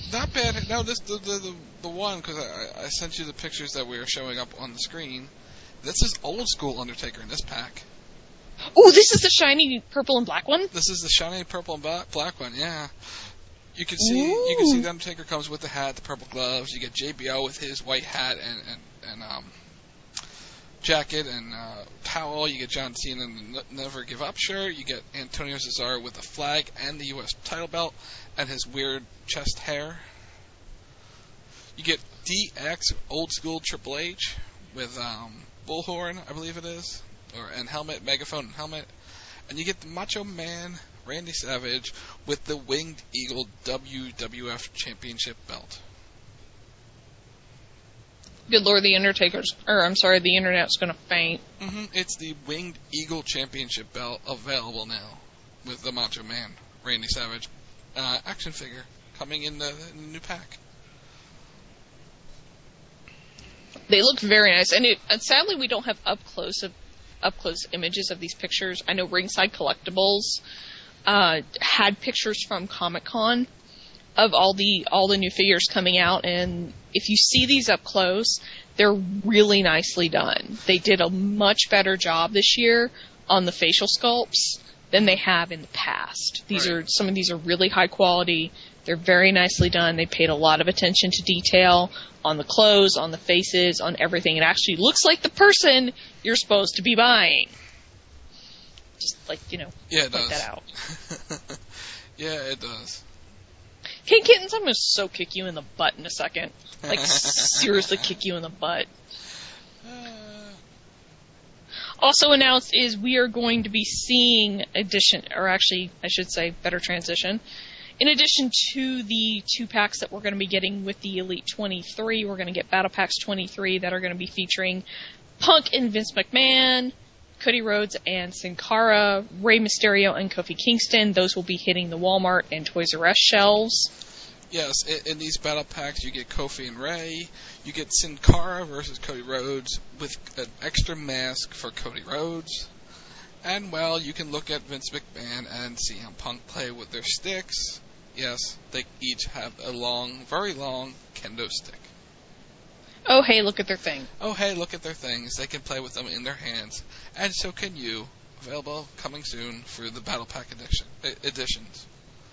Speaker 15: Not bad. No, this the the the, the one because I, I sent you the pictures that we were showing up on the screen. This is old school Undertaker in this pack.
Speaker 14: Oh, this is the shiny purple and black one?
Speaker 15: This is the shiny purple and black, black one, yeah. You can see Ooh. you can see the Undertaker comes with the hat, the purple gloves. You get J B L with his white hat and and, and um jacket and uh, towel. You get John Cena in the Never Give Up shirt. You get Antonio Cesaro with the flag and the U S title belt and his weird chest hair. You get D X old school Triple H with um, bullhorn, I believe it is, or and helmet, megaphone and helmet. And you get the Macho Man Randy Savage with the Winged Eagle W W F Championship belt.
Speaker 14: Good Lord, the Undertaker's, or I'm sorry, the Internet's going to faint.
Speaker 15: Mm-hmm. It's the Winged Eagle Championship belt available now with the Macho Man Randy Savage uh, action figure coming in the, in the new pack.
Speaker 14: They look very nice, and, it, and sadly we don't have up close of up close images of these pictures. I know Ringside Collectibles uh, had pictures from Comic-Con of all the all the new figures coming out, and if you see these up close, they're really nicely done. They did a much better job this year on the facial sculpts than they have in the past. These right. are some of these are really high quality. They're very nicely done. They paid a lot of attention to detail on the clothes, on the faces, on everything. It actually looks like the person you're supposed to be buying. Just like, you know,
Speaker 15: yeah, it
Speaker 14: point
Speaker 15: does.
Speaker 14: that out.
Speaker 15: Yeah, it does.
Speaker 14: Hey, Kittens, I'm going to so kick you in the butt in a second. Like, seriously kick you in the butt. Also announced is we are going to be seeing addition, or actually, I should say, better transition. In addition to the two packs that we're going to be getting with the Elite twenty-three, we're going to get Battle Packs twenty-three that are going to be featuring Punk and Vince McMahon, Cody Rhodes and Sin Cara, Rey Mysterio and Kofi Kingston. Those will be hitting the Walmart and Toys R Us shelves.
Speaker 15: Yes, in, in these battle packs you get Kofi and Rey, you get Sin Cara versus Cody Rhodes with an extra mask for Cody Rhodes, and well, you can look at Vince McMahon and C M Punk play with their sticks. Yes, they each have a long, very long kendo stick.
Speaker 14: Oh, hey, look at their thing.
Speaker 15: Oh, hey, look at their things. They can play with them in their hands, and so can you. Available coming soon for the Battle Pack edition, editions.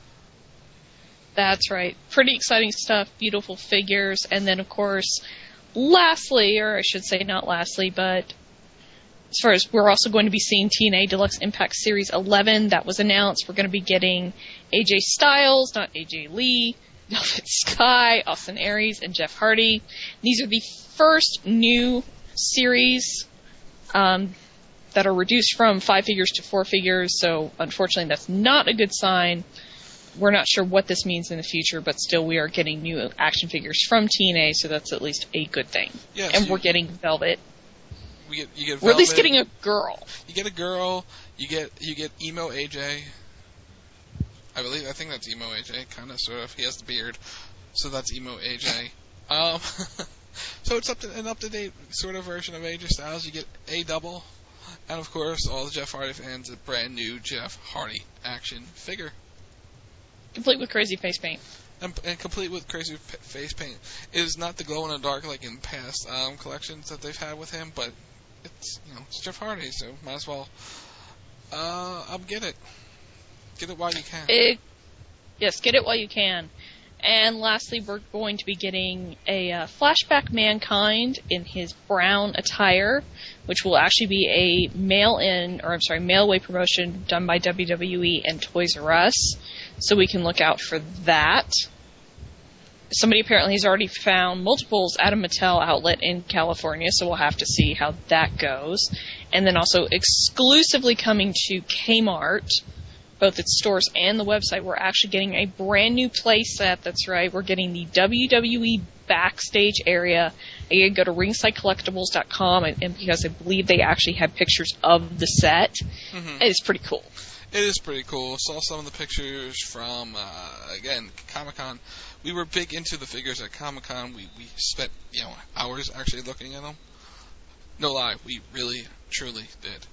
Speaker 14: That's right. Pretty exciting stuff, beautiful figures, and then, of course, lastly, or I should say not lastly, but as far as we're also going to be seeing T N A Deluxe Impact Series eleven, that was announced. We're going to be getting A J Styles, not A J Lee, Velvet Sky, Austin Aries, and Jeff Hardy. These are the first new series um, that are reduced from five figures to four figures, so unfortunately that's not a good sign. We're not sure what this means in the future, but still we are getting new action figures from T N A, so that's at least a good thing.
Speaker 15: Yes,
Speaker 14: and
Speaker 15: you,
Speaker 14: we're getting Velvet.
Speaker 15: We get, you get Velvet.
Speaker 14: We're at least getting a girl.
Speaker 15: You get a girl. You get you get emo A J. I believe I think that's emo A J, kind of sort of. He has the beard, so that's emo A J. Um, so it's up to an up to date sort of version of A J Styles. You get a double, and of course all the Jeff Hardy fans a brand new Jeff Hardy action figure.
Speaker 14: Complete with crazy face paint.
Speaker 15: And, and complete with crazy p- face paint. It is not the glow in the dark like in past um, collections that they've had with him, but it's you know it's Jeff Hardy, so might as well uh, um, get it. Get it while you can.
Speaker 14: It, yes, get it while you can. And lastly, we're going to be getting a uh, Flashback Mankind in his brown attire, which will actually be a mail-in, or I'm sorry, mail-away promotion done by W W E and Toys R Us. So we can look out for that. Somebody apparently has already found multiples at a Mattel outlet in California, so we'll have to see how that goes. And then also exclusively coming to Kmart, both its stores and the website, we're actually getting a brand new play set. That's right, we're getting the W W E backstage area. Again, go to ringside collectibles dot com, and, and because I believe they actually have pictures of the set, mm-hmm. It's pretty cool.
Speaker 15: It is pretty cool. Saw some of the pictures from, uh, again, Comic-Con. We were big into the figures at Comic-Con. We, we spent, you know, hours actually looking at them. No lie, we really, truly did.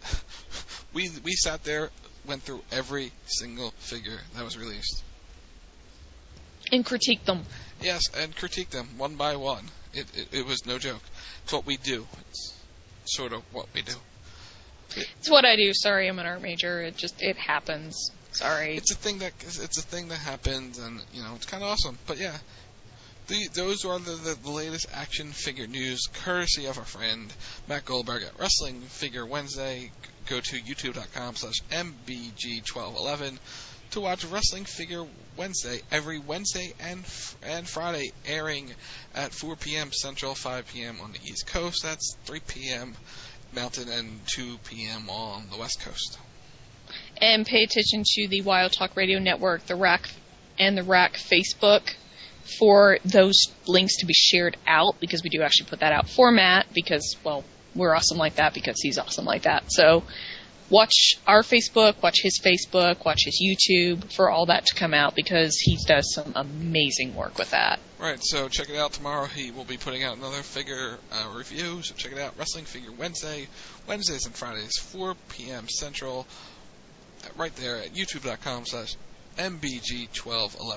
Speaker 15: we we sat there, went through every single figure that was released.
Speaker 14: And critique them.
Speaker 15: Yes, and critique them one by one. It, it, it was no joke. It's what we do. It's sort of what we do. It,
Speaker 14: it's what I do. Sorry, I'm an art major. It just, it happens. Sorry.
Speaker 15: It's a thing that, it's a thing that happens, and, you know, it's kind of awesome. But yeah, the, those are the, the, the latest action figure news, courtesy of our friend Matt Goldberg at Wrestling Figure Wednesday. Go to youtube.com slash mbg1211 to watch Wrestling Figure Wednesday every Wednesday and and Friday, airing at four p.m. Central, five p.m. on the East Coast. That's three p.m. Mountain and two p.m. on the West Coast.
Speaker 14: And pay attention to the Wild Talk Radio Network, the Rack, and the Rack Facebook for those links to be shared out, because we do actually put that out for Matt, because, well, we're awesome like that because he's awesome like that. So watch our Facebook, watch his Facebook, watch his YouTube for all that to come out, because he does some amazing work with that.
Speaker 15: Right, so check it out tomorrow. He will be putting out another figure uh, review, so check it out. Wrestling Figure Wednesday, Wednesdays and Fridays, four p.m. Central, right there at youtube.com slash mbg1211.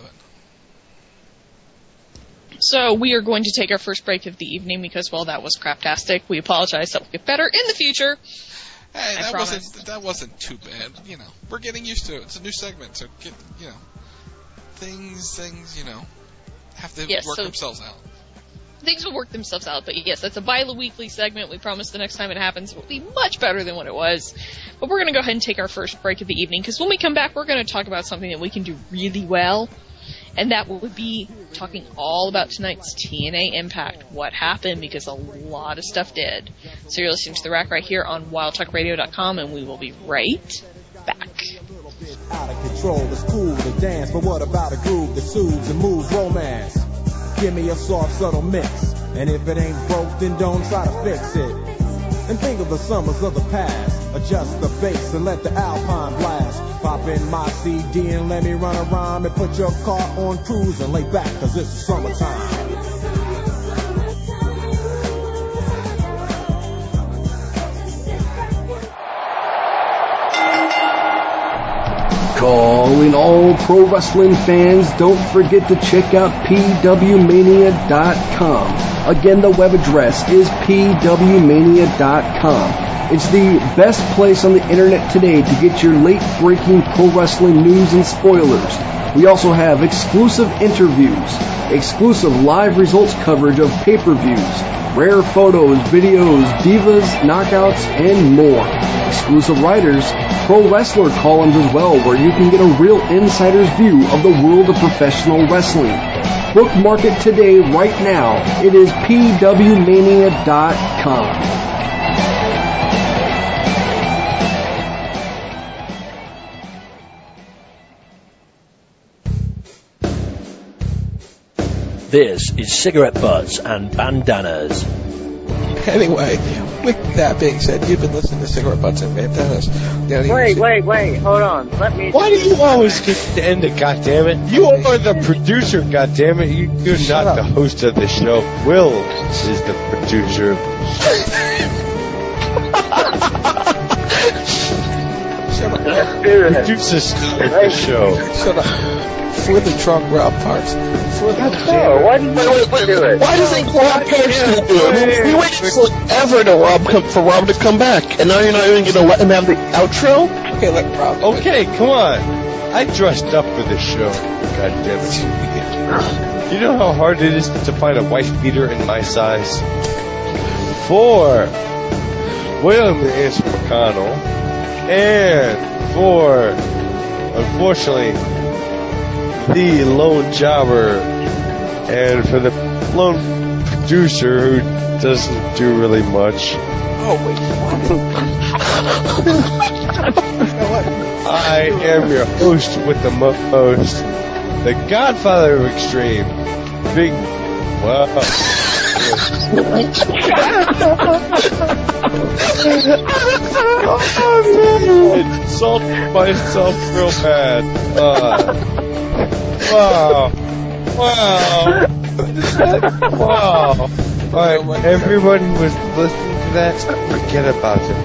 Speaker 14: So we are going to take our first break of the evening because, well, that was craptastic. We apologize. That will get better in the future.
Speaker 15: Hey,
Speaker 14: I
Speaker 15: that
Speaker 14: promise.
Speaker 15: wasn't that wasn't too bad. You know, we're getting used to it. It's a new segment, so get you know things things you know have to
Speaker 14: yes,
Speaker 15: work
Speaker 14: so
Speaker 15: themselves out.
Speaker 14: Things will work themselves out, but yes, that's a bi-weekly segment. We promise the next time it happens it will be much better than what it was. But we're going to go ahead and take our first break of the evening, because when we come back, we're going to talk about something that we can do really well. And that would be talking all about tonight's T N A Impact. What happened, because a lot of stuff did. So you're listening to The Rack right here on wild talk radio dot com, and we will be right back.
Speaker 16: Out of control, it's cool to dance, but what about a groove that soothes and moves romance? Give me a soft, subtle mix, and if it ain't broke, then don't try to fix it. And think of the summers of the past. Adjust the bass and let the Alpine blast. Pop in my C D and let me run a rhyme and put your car on cruise and lay back, cause it's summertime.
Speaker 17: Calling all pro wrestling fans, don't forget to check out P W mania dot com. Again, the web address is P W mania dot com. It's the best place on the internet today to get your late-breaking pro wrestling news and spoilers. We also have exclusive interviews, exclusive live results coverage of pay-per-views, rare photos, videos, divas, knockouts, and more. Exclusive writers, pro wrestler columns as well, where you can get a real insider's view of the world of professional wrestling. Bookmark it today, right now. It is P W mania dot com.
Speaker 18: This is Cigarette Butts and Bandanas.
Speaker 19: Anyway, with that being said, you've been listening to Cigarette Butts and Bandanas.
Speaker 4: Wait, wait, wait, hold on. Let me...
Speaker 20: Why do you always get to end it, goddammit? You are the producer, goddammit. You, you're Shut not up. the host of the show. Will is the producer.
Speaker 19: Shut up.
Speaker 20: Produces the show.
Speaker 19: Shut up. For the trunk, Rob Parks. For the
Speaker 4: no, why did wait, wait, do it?
Speaker 21: Why doesn't Rob Parks do it? We waited forever to Rob come, for Rob to come back, and now you're not even going to let him have the outro?
Speaker 19: Okay, let Rob.
Speaker 20: Okay, come on. I dressed up for this show. God damn it. You know how hard it is to find a wife beater in my size? For William H. McConnell, and for, unfortunately, the lone jobber, and for the lone producer who doesn't do really much.
Speaker 19: Oh, wait.
Speaker 20: I am your host with the most, the Godfather of Extreme, Big, wow. I insulted myself real bad. Uh, Wow. Wow. Wow. Alright, everyone who was listening to that, forget about it.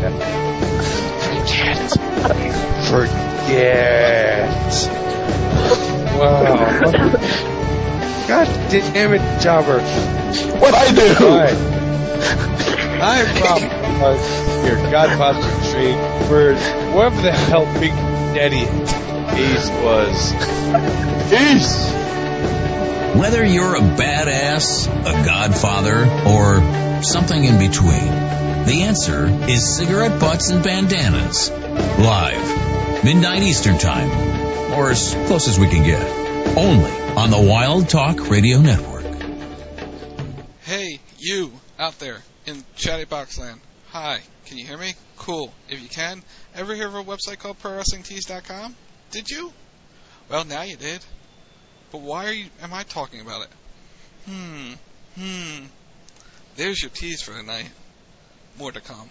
Speaker 20: Forget. Forget. Wow. God damn it, Jobber.
Speaker 21: What'd I do?
Speaker 20: Alright. I'm Rob, uh, your Godfather tree for whoever the hell Big Daddy Ace was. Peace!
Speaker 3: Whether you're a badass, a godfather, or something in between, the answer is cigarette butts and bandanas. Live, midnight Eastern Time, or as close as we can get. Only on the Wild Talk Radio Network.
Speaker 15: Hey, you out there in Chatty Box Land. Hi, can you hear me? Cool. If you can, ever hear of a website called Pro Wrestling Tees dot com? Did you? Well, now you did. But why are you, am I talking about it? Hmm, hmm. There's your tease for the night. More to come.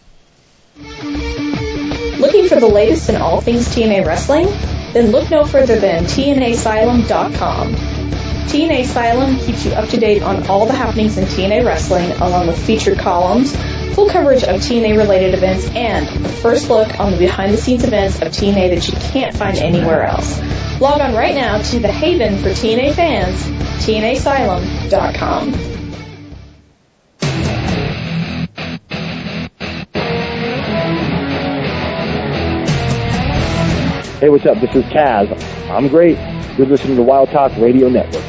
Speaker 2: Looking for the latest in all things T N A wrestling? Then look no further than T N A Asylum dot com. T N A Asylum keeps you up to date on all the happenings in T N A wrestling, along with featured columns, full coverage of T N A related events, and the first look on the behind the scenes events of T N A that you can't find anywhere else. Log on right now to the haven for T N A fans, T N A Asylum dot com.
Speaker 10: Hey, what's up? This is Kaz. I'm great. You're listening to Wild Talk Radio Network.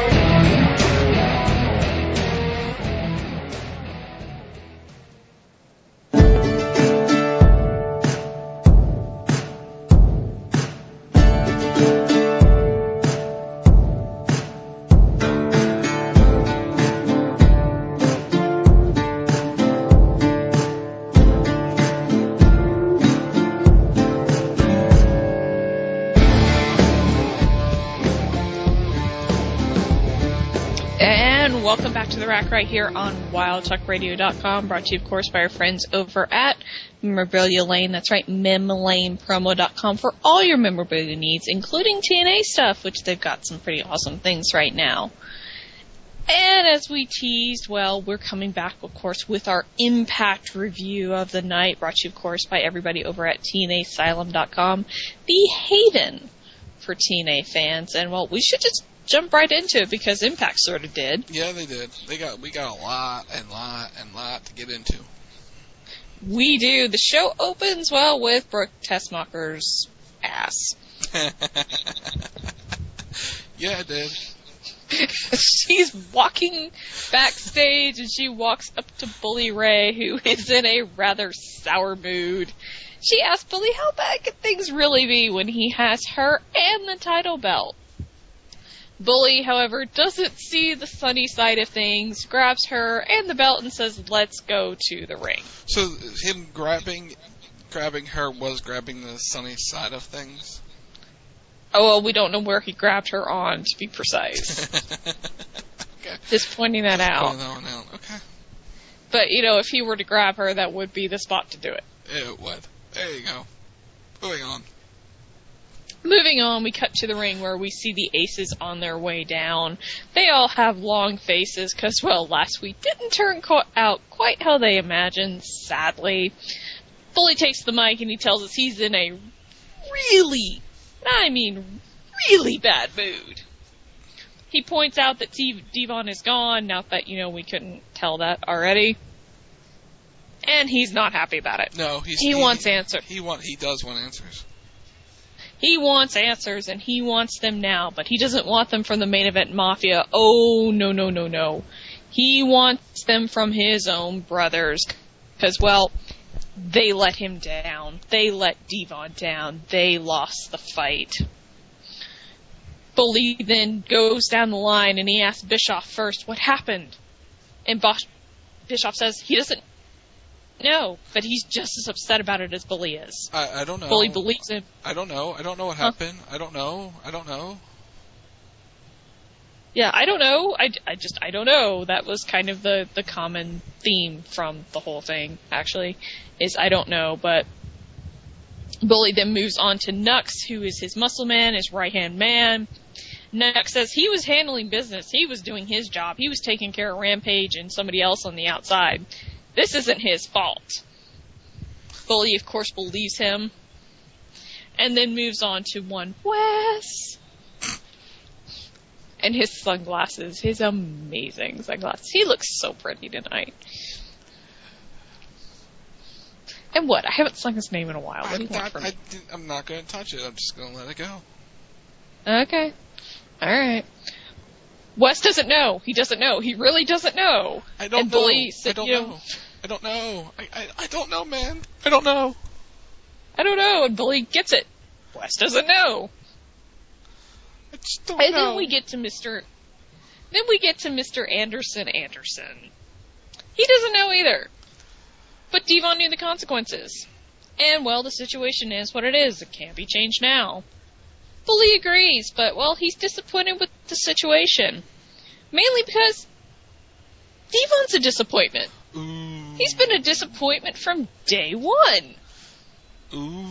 Speaker 14: Right here on Wild Talk Radio dot com, brought to you, of course, by our friends over at Memorabilia Lane. That's right, Mem Lane Promo dot com for all your memorabilia needs, including T N A stuff, which they've got some pretty awesome things right now. And as we teased, well, we're coming back, of course, with our Impact review of the night, brought to you, of course, by everybody over at T N A Asylum dot com, the haven for T N A fans. And, well, we should just jump right into it because Impact sort of did.
Speaker 15: Yeah, they did. They got we got a lot and lot and lot to get into.
Speaker 14: We do. The show opens well with Brooke Tessmacher's ass.
Speaker 15: Yeah, it did.
Speaker 14: She's walking backstage and she walks up to Bully Ray, who is in a rather sour mood. She asks Bully how bad could things really be when he has her and the title belt. Bully, however, doesn't see the sunny side of things, grabs her and the belt and says, let's go to the ring.
Speaker 15: So him grabbing grabbing her was grabbing the sunny side of things?
Speaker 14: Oh, well, we don't know where he grabbed her on, to be precise. Okay. Just pointing that out.
Speaker 15: Oh, no, no, okay.
Speaker 14: But, you know, if he were to grab her, that would be the spot to do it.
Speaker 15: It would. There you go. Moving on.
Speaker 14: Moving on, we cut to the ring where we see the Aces on their way down. They all have long faces because, well, last week didn't turn co- out quite how they imagined, sadly. Bully takes the mic and he tells us he's in a really, I mean really bad mood. He points out that T- Devon is gone, not that, you know, we couldn't tell that already. And he's not happy about it.
Speaker 15: No, he's,
Speaker 14: he,
Speaker 15: he
Speaker 14: wants answers.
Speaker 15: He want, he does want answers.
Speaker 14: He wants answers, and he wants them now, but he doesn't want them from the Main Event Mafia. Oh, no, no, no, no. He wants them from his own brothers, because, well, they let him down. They let Devon down. They lost the fight. Bully then goes down the line, and he asks Bischoff first, what happened? And Bosh- Bischoff says he doesn't know, but he's just as upset about it as Bully is.
Speaker 15: I, I don't know.
Speaker 14: Bully believes him.
Speaker 15: I don't know. I don't know what
Speaker 14: huh?
Speaker 15: happened. I don't know. I don't know.
Speaker 14: Yeah, I don't know. I, I just, I don't know. That was kind of the, the common theme from the whole thing, actually, is I don't know, but Bully then moves on to Nux, who is his muscle man, his right-hand man. Nux says he was handling business. He was doing his job. He was taking care of Rampage and somebody else on the outside. This isn't his fault. Bully, of course, believes him. And then moves on to one Wes. And his sunglasses, his amazing sunglasses. He looks so pretty tonight. And what? I haven't sung his name in a while. What do you
Speaker 15: I'm
Speaker 14: want
Speaker 15: not,
Speaker 14: from
Speaker 15: I
Speaker 14: me?
Speaker 15: didn't- I'm not going to touch it. I'm just going to let it go.
Speaker 14: Okay. Alright. Wes doesn't know. He doesn't know. He really doesn't know.
Speaker 15: I don't
Speaker 14: and
Speaker 15: know.
Speaker 14: Bully said,
Speaker 15: I don't
Speaker 14: you
Speaker 15: know. I don't know. I, I, I don't know, man. I don't know.
Speaker 14: I don't know. And Bully gets it. Wes doesn't know.
Speaker 15: I just don't
Speaker 14: and
Speaker 15: know.
Speaker 14: then we get to Mister Then we get to Mister Anderson Anderson. He doesn't know either. But Devon knew the consequences. And, well, the situation is what it is. It can't be changed now. Bully agrees, but, well, he's disappointed with the situation. Mainly because Devon's a disappointment.
Speaker 15: Ooh.
Speaker 14: He's been a disappointment from day one.
Speaker 15: Ooh.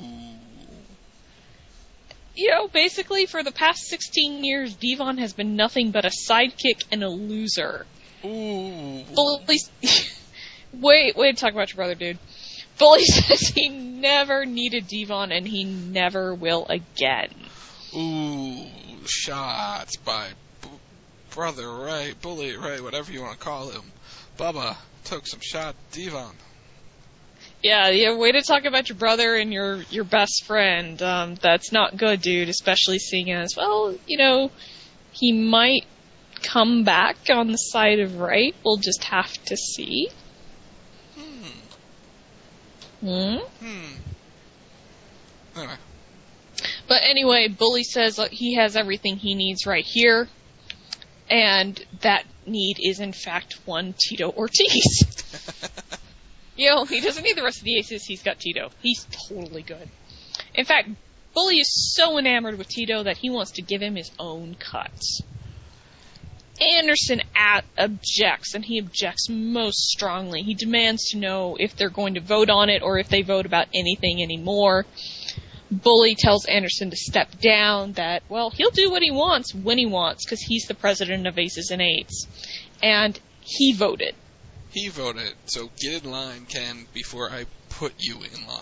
Speaker 14: You know, basically, for the past sixteen years, Devon has been nothing but a sidekick and a loser.
Speaker 15: Ooh.
Speaker 14: Bully... wait, wait, talk about your brother, dude. Bully says he never needed Devon, and he never will again.
Speaker 15: Ooh, shots by B- Brother Ray, Bully Ray, whatever you want to call him. Bubba took some shot Devon.
Speaker 14: Yeah, yeah, way to talk about your brother and your, your best friend. Um, that's not good, dude, especially seeing as, well, you know, he might come back on the side of right. We'll just have to see. Hmm?
Speaker 15: Hmm. Anyway.
Speaker 14: But anyway, Bully says uh, he has everything he needs right here. And that need is, in fact, one Tito Ortiz. You know, he doesn't need the rest of the aces. He's got Tito. He's totally good. In fact, Bully is so enamored with Tito that he wants to give him his own cuts. Anderson at objects, and he objects most strongly. He demands to know if they're going to vote on it or if they vote about anything anymore. Bully tells Anderson to step down, that, well, he'll do what he wants when he wants, because he's the president of Aces and Eights. And he voted.
Speaker 15: He voted, so get in line, Ken, before I put you in line.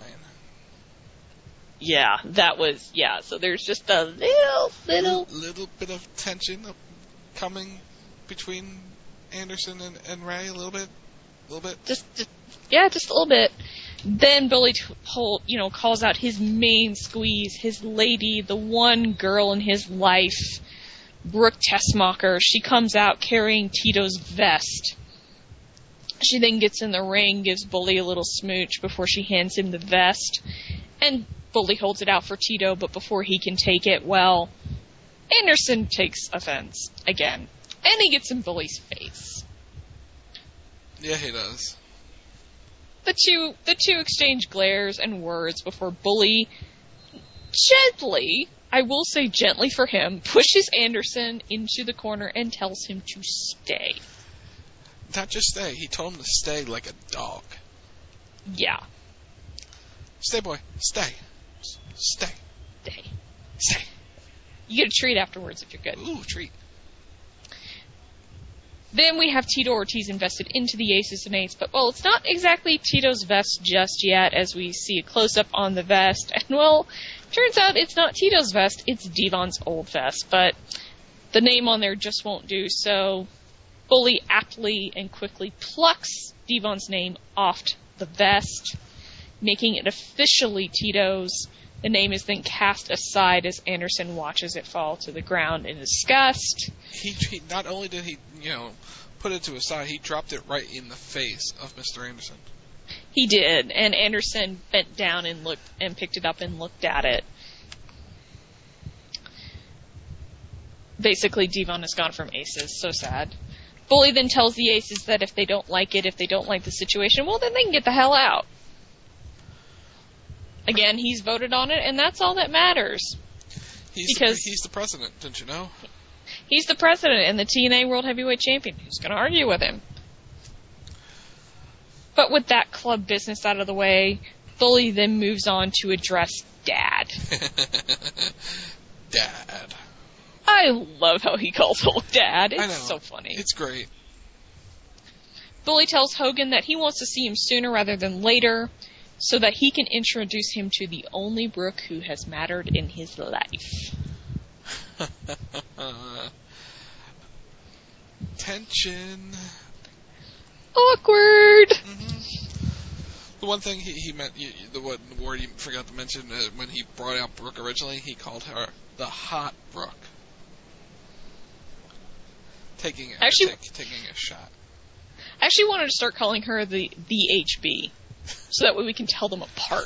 Speaker 14: Yeah, that was, yeah, so there's just a little, little...
Speaker 15: L- little bit of tension coming between Anderson and, and Ray, a little bit? A little bit?
Speaker 14: Just, just, yeah, just a little bit. Then Bully, t- whole, you know, calls out his main squeeze, his lady, the one girl in his life, Brooke Tessmacher. She comes out carrying Tito's vest. She then gets in the ring, gives Bully a little smooch before she hands him the vest. And Bully holds it out for Tito, but before he can take it, well, Anderson takes offense again. And he gets in Bully's face.
Speaker 15: Yeah, he does.
Speaker 14: The two, the two exchange glares and words before Bully gently, I will say gently for him, pushes Anderson into the corner and tells him to stay.
Speaker 15: Not just stay, he told him to stay like a dog.
Speaker 14: Yeah.
Speaker 15: Stay, boy. Stay. Stay.
Speaker 14: Stay.
Speaker 15: Stay.
Speaker 14: You get a treat afterwards if you're good.
Speaker 15: Ooh, treat.
Speaker 14: Then we have Tito Ortiz invested into the Aces and Eights, but, well, it's not exactly Tito's vest just yet, as we see a close-up on the vest. And, well, turns out it's not Tito's vest, it's Devon's old vest, but the name on there just won't do, so Bully aptly and quickly plucks Devon's name off the vest, making it officially Tito's. The name is then cast aside as Anderson watches it fall to the ground in disgust.
Speaker 15: He, he not only did he, you know, put it to his side, he dropped it right in the face of Mister Anderson.
Speaker 14: He did, and Anderson bent down and looked and picked it up and looked at it. Basically, Devon has gone from Aces. So sad. Bully then tells the Aces that if they don't like it, if they don't like the situation, well, then they can get the hell out. Again, he's voted on it, and that's all that matters.
Speaker 15: He's
Speaker 14: because
Speaker 15: the, he's the president, didn't you know?
Speaker 14: He's the president and the T N A World Heavyweight Champion. Who's going to argue with him? But with that club business out of the way, Bully then moves on to address Dad.
Speaker 15: Dad.
Speaker 14: I love how he calls old Dad. It's
Speaker 15: I know.
Speaker 14: so funny.
Speaker 15: It's great.
Speaker 14: Bully tells Hogan that he wants to see him sooner rather than later, so that he can introduce him to the only Brooke who has mattered in his life.
Speaker 15: Tension.
Speaker 14: Awkward.
Speaker 15: Mm-hmm. The one thing he, he meant, you, the, what, the word he forgot to mention uh, when he brought out Brooke originally, he called her the hot Brooke. Taking a,
Speaker 14: actually,
Speaker 15: take, taking a shot.
Speaker 14: I actually wanted to start calling her the the H B, so that way we can tell them apart.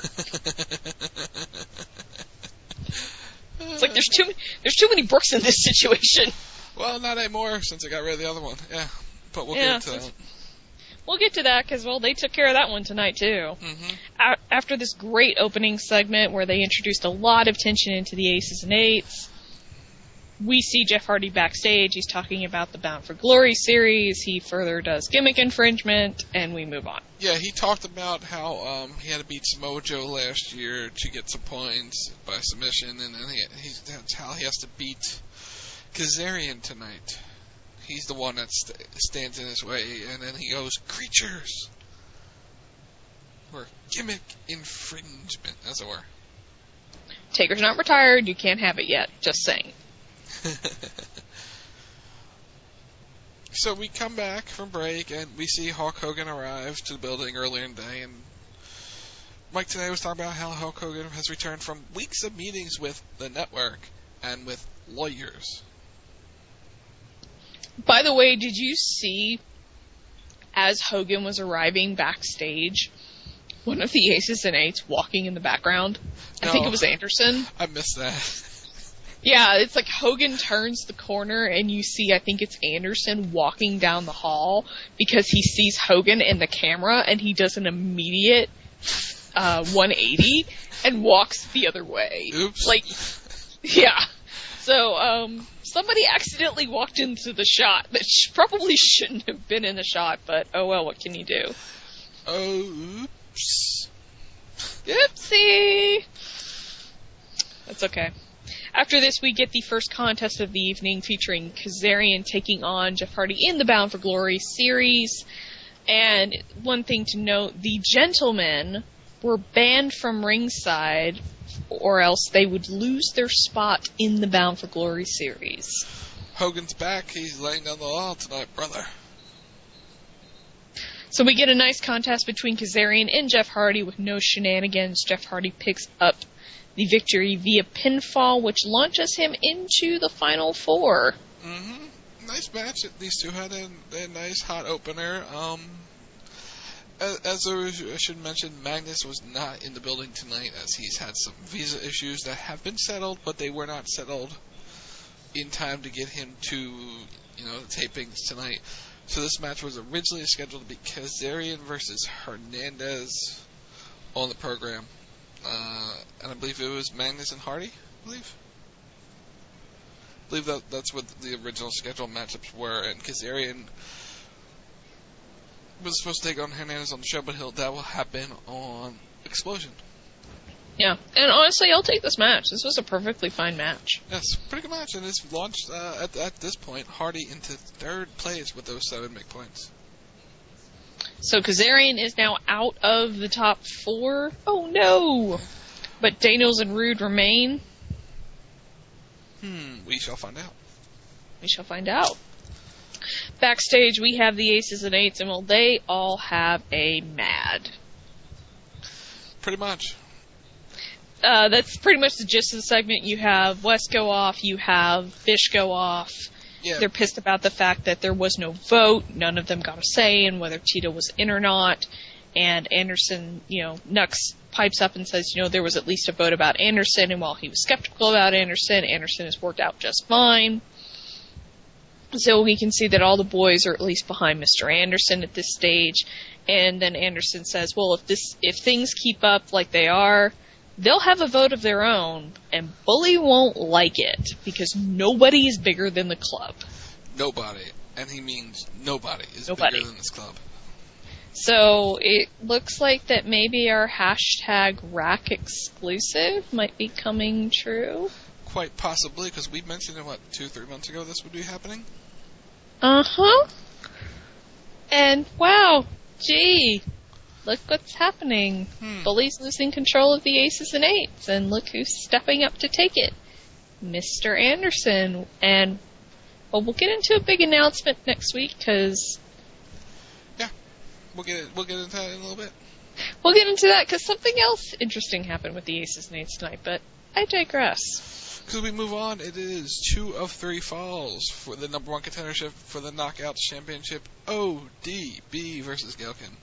Speaker 14: It's like there's too there's too many Brooks in this situation.
Speaker 15: Well, not anymore since I got rid of the other one. Yeah, but we'll
Speaker 14: yeah,
Speaker 15: get into that.
Speaker 14: We'll get to that because, well, they took care of that one tonight too.
Speaker 15: Mm-hmm.
Speaker 14: A- after this great opening segment where they introduced a lot of tension into the Aces and Eights, we see Jeff Hardy backstage. He's talking about the Bound for Glory series. He further does gimmick infringement, and we move on.
Speaker 15: Yeah, he talked about how um, he had to beat Samoa Joe last year to get some points by submission, and then he, he, that's how he has to beat Kazarian tonight. He's the one that st- stands in his way, and then he goes, creatures! Or gimmick infringement, as it were.
Speaker 14: Taker's not retired. You can't have it yet. Just saying.
Speaker 15: So we come back from break and we see Hulk Hogan arrive to the building earlier in the day, and Mike today was talking about how Hulk Hogan has returned from weeks of meetings with the network and with lawyers.
Speaker 14: By the way, did you see as Hogan was arriving backstage one of the Aces and Eights walking in the background?
Speaker 15: No,
Speaker 14: I think it was Anderson.
Speaker 15: I missed that.
Speaker 14: Yeah, it's like Hogan turns the corner and you see, I think it's Anderson walking down the hall because he sees Hogan in the camera and he does an immediate uh, one eighty and walks the other way.
Speaker 15: Oops.
Speaker 14: Like, yeah. So, um, somebody accidentally walked into the shot that sh- probably shouldn't have been in the shot, but oh well, what can you do?
Speaker 15: Oops.
Speaker 14: Oopsie. That's okay. After this, we get the first contest of the evening featuring Kazarian taking on Jeff Hardy in the Bound for Glory series. And one thing to note, the gentlemen were banned from ringside or else they would lose their spot in the Bound for Glory series.
Speaker 15: Hogan's back. He's laying down the law tonight, brother.
Speaker 14: So we get a nice contest between Kazarian and Jeff Hardy with no shenanigans. Jeff Hardy picks up the victory via pinfall, which launches him into the Final Four.
Speaker 15: Mm-hmm. Nice match. These two had a, a nice hot opener. Um, as, as I should mention, Magnus was not in the building tonight as he's had some visa issues that have been settled, but they were not settled in time to get him to, you know, the tapings tonight. So this match was originally scheduled to be Kazarian versus Hernandez on the program. Uh, and I believe it was Magnus and Hardy, I believe. I believe that that's what the original scheduled matchups were, and Kazarian was supposed to take on Hernandez on the show, but he'll, that will happen on Explosion.
Speaker 14: Yeah, and honestly, I'll take this match. This was a perfectly fine match.
Speaker 15: Yes, pretty good match, and it's launched, uh, at, at this point, Hardy into third place with those seven big points.
Speaker 14: So Kazarian is now out of the top four. Oh no! But Daniels and Rude remain.
Speaker 15: Hmm, we shall find out.
Speaker 14: We shall find out. Backstage, we have the Aces and Eights, and well, they all have a mad.
Speaker 15: Pretty much.
Speaker 14: Uh, that's pretty much the gist of the segment. You have Wes go off, you have Fish go off.
Speaker 15: Yeah.
Speaker 14: They're pissed about the fact that there was no vote. None of them got a say in whether Tito was in or not. And Anderson, you know, Nux pipes up and says, you know, there was at least a vote about Anderson. And while he was skeptical about Anderson, Anderson has worked out just fine. So we can see that all the boys are at least behind Mister Anderson at this stage. And then Anderson says, well, if this, if things keep up like they are, they'll have a vote of their own, and Bully won't like it, because nobody is bigger than the club.
Speaker 15: Nobody. And he means nobody is
Speaker 14: nobody.
Speaker 15: bigger than this club.
Speaker 14: So it looks like that maybe our hashtag Rack exclusive might be coming true.
Speaker 15: Quite possibly, because we mentioned it, what, two, three months ago this would be happening?
Speaker 14: Uh-huh. And, wow, gee, look what's happening.
Speaker 15: Hmm.
Speaker 14: Bully's losing control of the Aces and Eights, and look who's stepping up to take it. Mister Anderson. And well, we'll get into a big announcement next week because
Speaker 15: yeah, we'll get we'll get into that in a little bit.
Speaker 14: We'll get into that because something else interesting happened with the Aces and Eights tonight. But I digress.
Speaker 15: Because we move on, it is two of three falls for the number one contendership for the Knockouts Championship. O D B versus Gail Kim.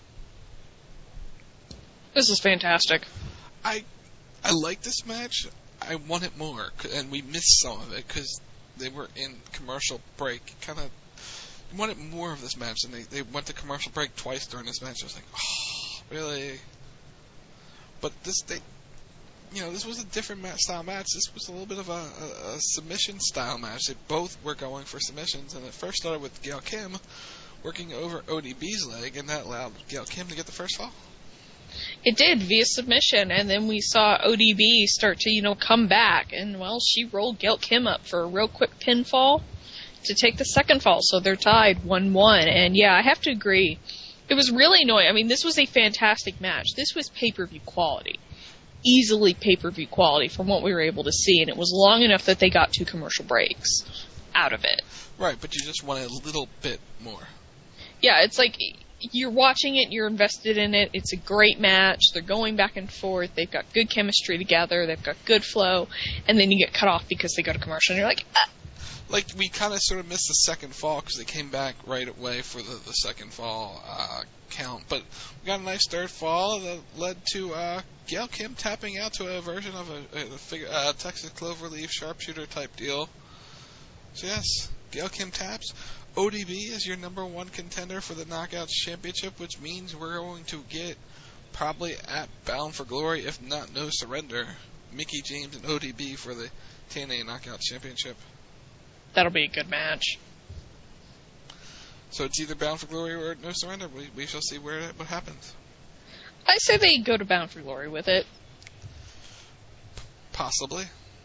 Speaker 14: This is fantastic.
Speaker 15: I I like this match. I want it more, and we missed some of it because they were in commercial break. Kind of wanted more of this match, and they, they went to commercial break twice during this match. I was like, oh, really? But this, they, you know, this was a different match, style match. This was a little bit of a, a, a submission style match. They both were going for submissions, and it first started with Gail Kim working over O D B's leg, and that allowed Gail Kim to get the first fall.
Speaker 14: It did, via submission, and then we saw O D B start to, you know, come back, and, well, she rolled Gail Kim up for a real quick pinfall to take the second fall, so they're tied one one, and, yeah, I have to agree. It was really annoying. I mean, this was a fantastic match. This was pay-per-view quality. Easily pay-per-view quality from what we were able to see, and it was long enough that they got two commercial breaks out of it.
Speaker 15: Right, but you just want a little bit more.
Speaker 14: Yeah, it's like you're watching it, you're invested in it, it's a great match, they're going back and forth, they've got good chemistry together, they've got good flow, and then you get cut off because they go to commercial, and you're like, ah.
Speaker 15: Like, we kind of sort of missed the second fall because they came back right away for the, the second fall uh, count, but we got a nice third fall that led to uh, Gail Kim tapping out to a version of a, a, a figure, uh, Texas Cloverleaf sharpshooter type deal. So yes, Gail Kim taps. O D B is your number one contender for the Knockouts Championship, which means we're going to get probably at Bound for Glory, if not No Surrender, Mickie James and O D B for the T N A Knockouts Championship.
Speaker 14: That'll be a good match.
Speaker 15: So it's either Bound for Glory or No Surrender. We, we shall see where what happens.
Speaker 14: I say they go to Bound for Glory with it.
Speaker 15: Possibly.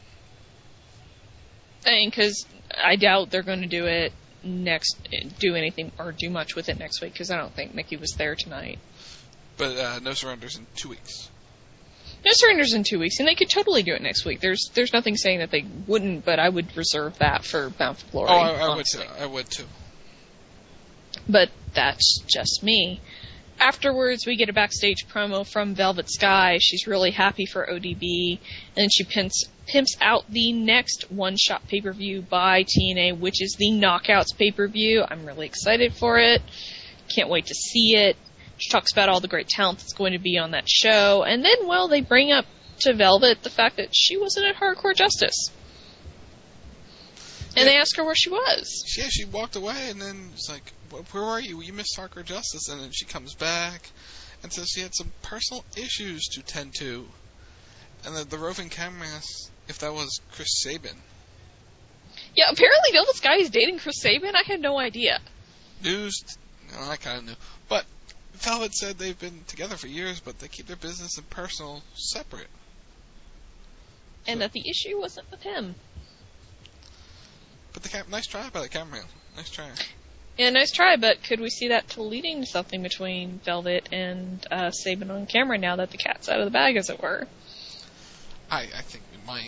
Speaker 14: I mean, because I doubt they're going to do it next, do anything or do much with it next week, because I don't think Mickie was there tonight.
Speaker 15: But uh, No Surrender's in two weeks.
Speaker 14: No Surrender's in two weeks, and they could totally do it next week. There's there's nothing saying that they wouldn't, but I would reserve that for Bound for Glory.
Speaker 15: Oh, I, I would too. I would too.
Speaker 14: But that's just me. Afterwards, we get a backstage promo from Velvet Sky. She's really happy for O D B, and then she pimps, pimps out the next one-shot pay-per-view by T N A, which is the Knockouts pay-per-view. I'm really excited for it. Can't wait to see it. She talks about all the great talent that's going to be on that show, and then, well, they bring up to Velvet the fact that she wasn't at Hardcore Justice. And yeah. They ask her where she was.
Speaker 15: Yeah, she walked away, and then it's like, where are you? You missed Hardcore Justice. And then she comes back and says she had some personal issues to tend to. And the, the roving camera asks if that was Chris Sabin.
Speaker 14: Yeah, apparently Velvet Sky is dating Chris Sabin. I had no idea.
Speaker 15: News, no, I kind of knew. But Velvet said they've been together for years, but they keep their business and personal separate.
Speaker 14: And
Speaker 15: so,
Speaker 14: that the issue wasn't with him.
Speaker 15: But the cam- nice try by the cameraman. Nice try.
Speaker 14: Yeah, nice try, but could we see that to leading to something between Velvet and uh, Sabin on camera now that the cat's out of the bag, as it were?
Speaker 15: I, I think we might.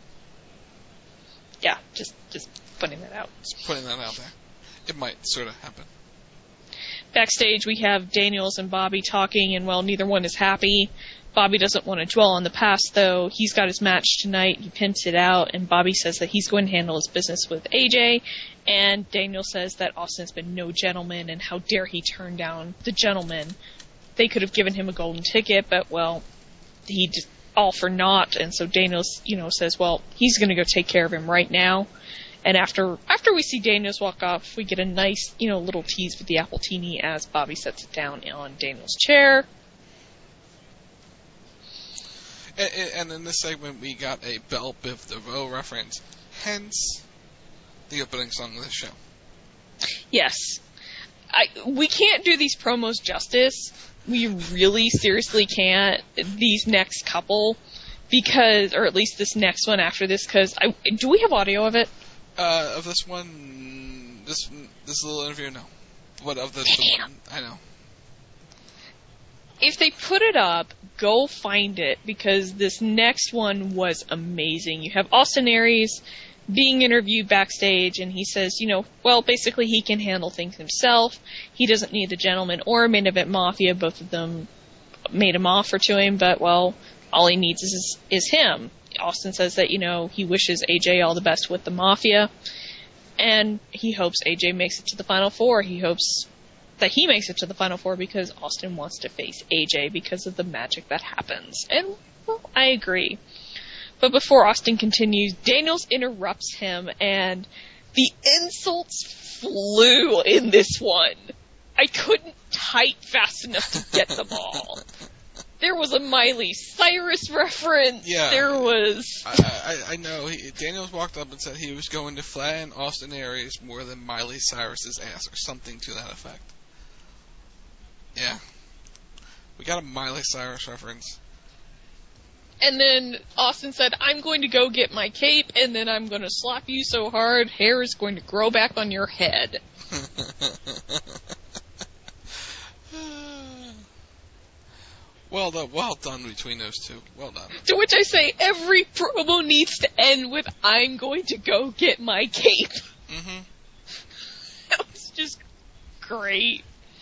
Speaker 14: Yeah, just just putting that out.
Speaker 15: Just putting that out there. It might sort of happen.
Speaker 14: Backstage, we have Daniels and Bobby talking, and, well, neither one is happy. Bobby doesn't want to dwell on the past, though. He's got his match tonight. He pimps it out, and Bobby says that he's going to handle his business with A J. And Daniel says that Austin's been no gentleman, and how dare he turn down the gentleman. They could have given him a golden ticket, but, well, he just all for naught. And so Daniels, you know, says, well, he's going to go take care of him right now. And after after we see Daniels walk off, we get a nice, you know, little tease with the Appletini as Bobby sets it down on Daniels' chair.
Speaker 15: And in this segment, we got a Belle Biv DeVoe reference, hence the opening song of the show.
Speaker 14: Yes. I, we can't do these promos justice. We really seriously can't. These next couple, because, or at least this next one after this, because, do we have audio of it?
Speaker 15: Uh, of this one, this this little interview, no. But of the, the one, I know.
Speaker 14: If they put it up, go find it, because this next one was amazing. You have Austin Aries being interviewed backstage, and he says, you know, well, basically he can handle things himself. He doesn't need the Gentleman or Main Event Mafia. Both of them made him offer to him, but, well, all he needs is is him. Austin says that, you know, he wishes A J all the best with the Mafia, and he hopes A J makes it to the Final Four. He hopes that he makes it to the Final Four because Austin wants to face A J because of the magic that happens. And, well, I agree. But before Austin continues, Daniels interrupts him, and the insults flew in this one. I couldn't type fast enough to get them all. There was a Miley Cyrus reference.
Speaker 15: Yeah.
Speaker 14: There was...
Speaker 15: I, I, I know. He, Daniels walked up and said he was going to flatten Austin Aries more than Miley Cyrus's ass, or something to that effect. Yeah. We got a Miley Cyrus reference.
Speaker 14: And then Austin said, I'm going to go get my cape, and then I'm going to slap you so hard, hair is going to grow back on your head.
Speaker 15: Well done, well done between those two. Well done.
Speaker 14: To which I say, every promo needs to end with, I'm going to go get my cape.
Speaker 15: Mm-hmm.
Speaker 14: That was just great.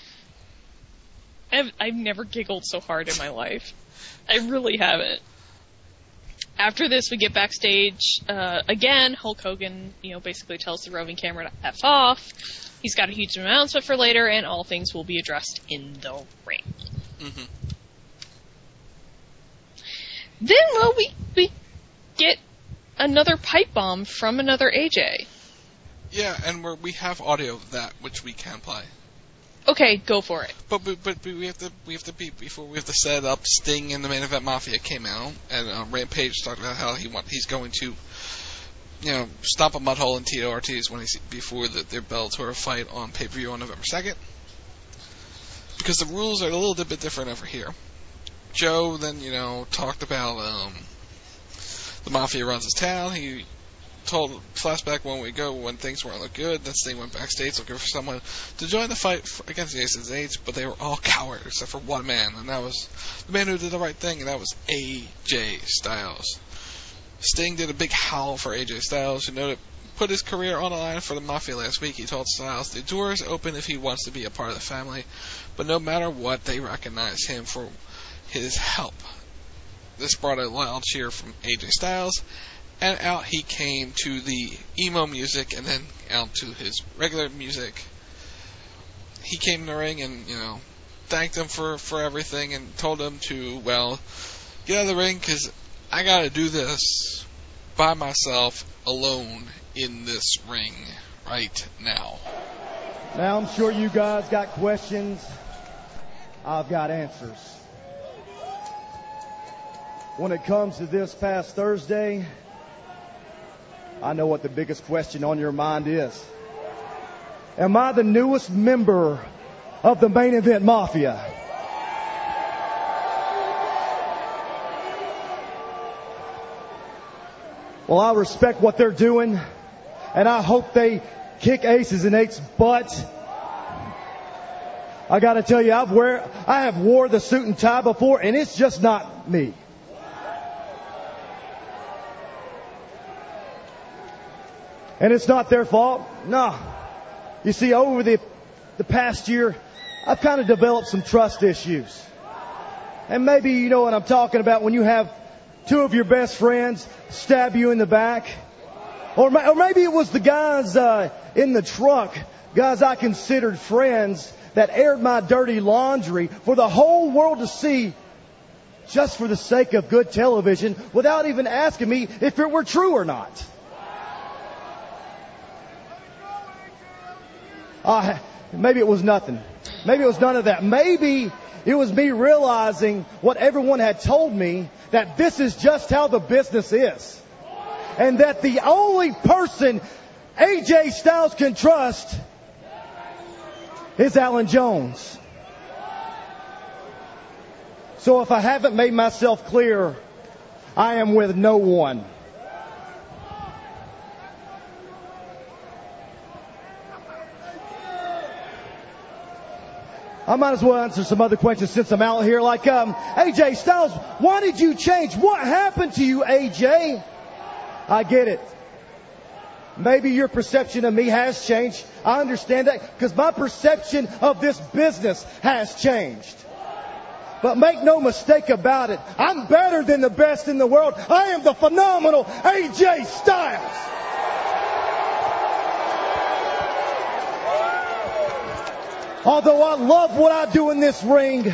Speaker 14: I've, I've never giggled so hard in my life. I really haven't. After this, we get backstage. Uh, again, Hulk Hogan, you know, basically tells the roving camera to F off. He's got a huge announcement for later, and all things will be addressed in the ring.
Speaker 15: Mm-hmm.
Speaker 14: Then, well, we, we get another pipe bomb from another A J.
Speaker 15: Yeah, and we're, we have audio of that, which we can play.
Speaker 14: Okay, go for it.
Speaker 15: But but, but we have to we have to be before we have to set up. Sting and the Main Event Mafia came out, and uh, Rampage talked about how he want he's going to, you know, stomp a mud hole in Tito Ortiz when he's before the, their Bellator fight on pay per view on November second. Because the rules are a little bit different over here. Joe then you know talked about um, the Mafia runs his town. He told flashback when we go when things weren't look good. Then Sting went backstage looking for someone to join the fight for, against the Aces and Eights, but they were all cowards except for one man, and that was the man who did the right thing, and that was A J Styles. Sting did a big howl for A J Styles, who noted put his career on the line for the Mafia last week. He told Styles the door is open if he wants to be a part of the family, but no matter what, they recognize him for his help. This brought a loud cheer from A J Styles. And out he came to the emo music, and then out to his regular music. He came in the ring and, you know, thanked him for, for everything and told him to, well, get out of the ring because I got to do this by myself, alone, in this ring right now.
Speaker 5: Now, I'm sure you guys got questions. I've got answers. When it comes to this past Thursday, I know what the biggest question on your mind is. Am I the newest member of the Main Event Mafia? Well, I respect what they're doing, and I hope they kick Aces and Eights' butt. I got to tell you, I've wear I have wore the suit and tie before, and it's just not me. And it's not their fault. No. You see, over the the past year, I've kind of developed some trust issues. And maybe you know what I'm talking about when you have two of your best friends stab you in the back. Or, or maybe it was the guys uh, in the trunk, guys I considered friends, that aired my dirty laundry for the whole world to see just for the sake of good television without even asking me if it were true or not. Uh, maybe it was nothing. Maybe it was none of that. Maybe it was me realizing what everyone had told me, that this is just how the business is. And that the only person A J Styles can trust is Alan Jones. So if I haven't made myself clear, I am with no one. I might as well answer some other questions since I'm out here. Like, um, A J Styles, why did you change? What happened to you, A J? I get it. Maybe your perception of me has changed. I understand that because my perception of this business has changed. But make no mistake about it, I'm better than the best in the world. I am the phenomenal A J Styles. Although I love what I do in this ring,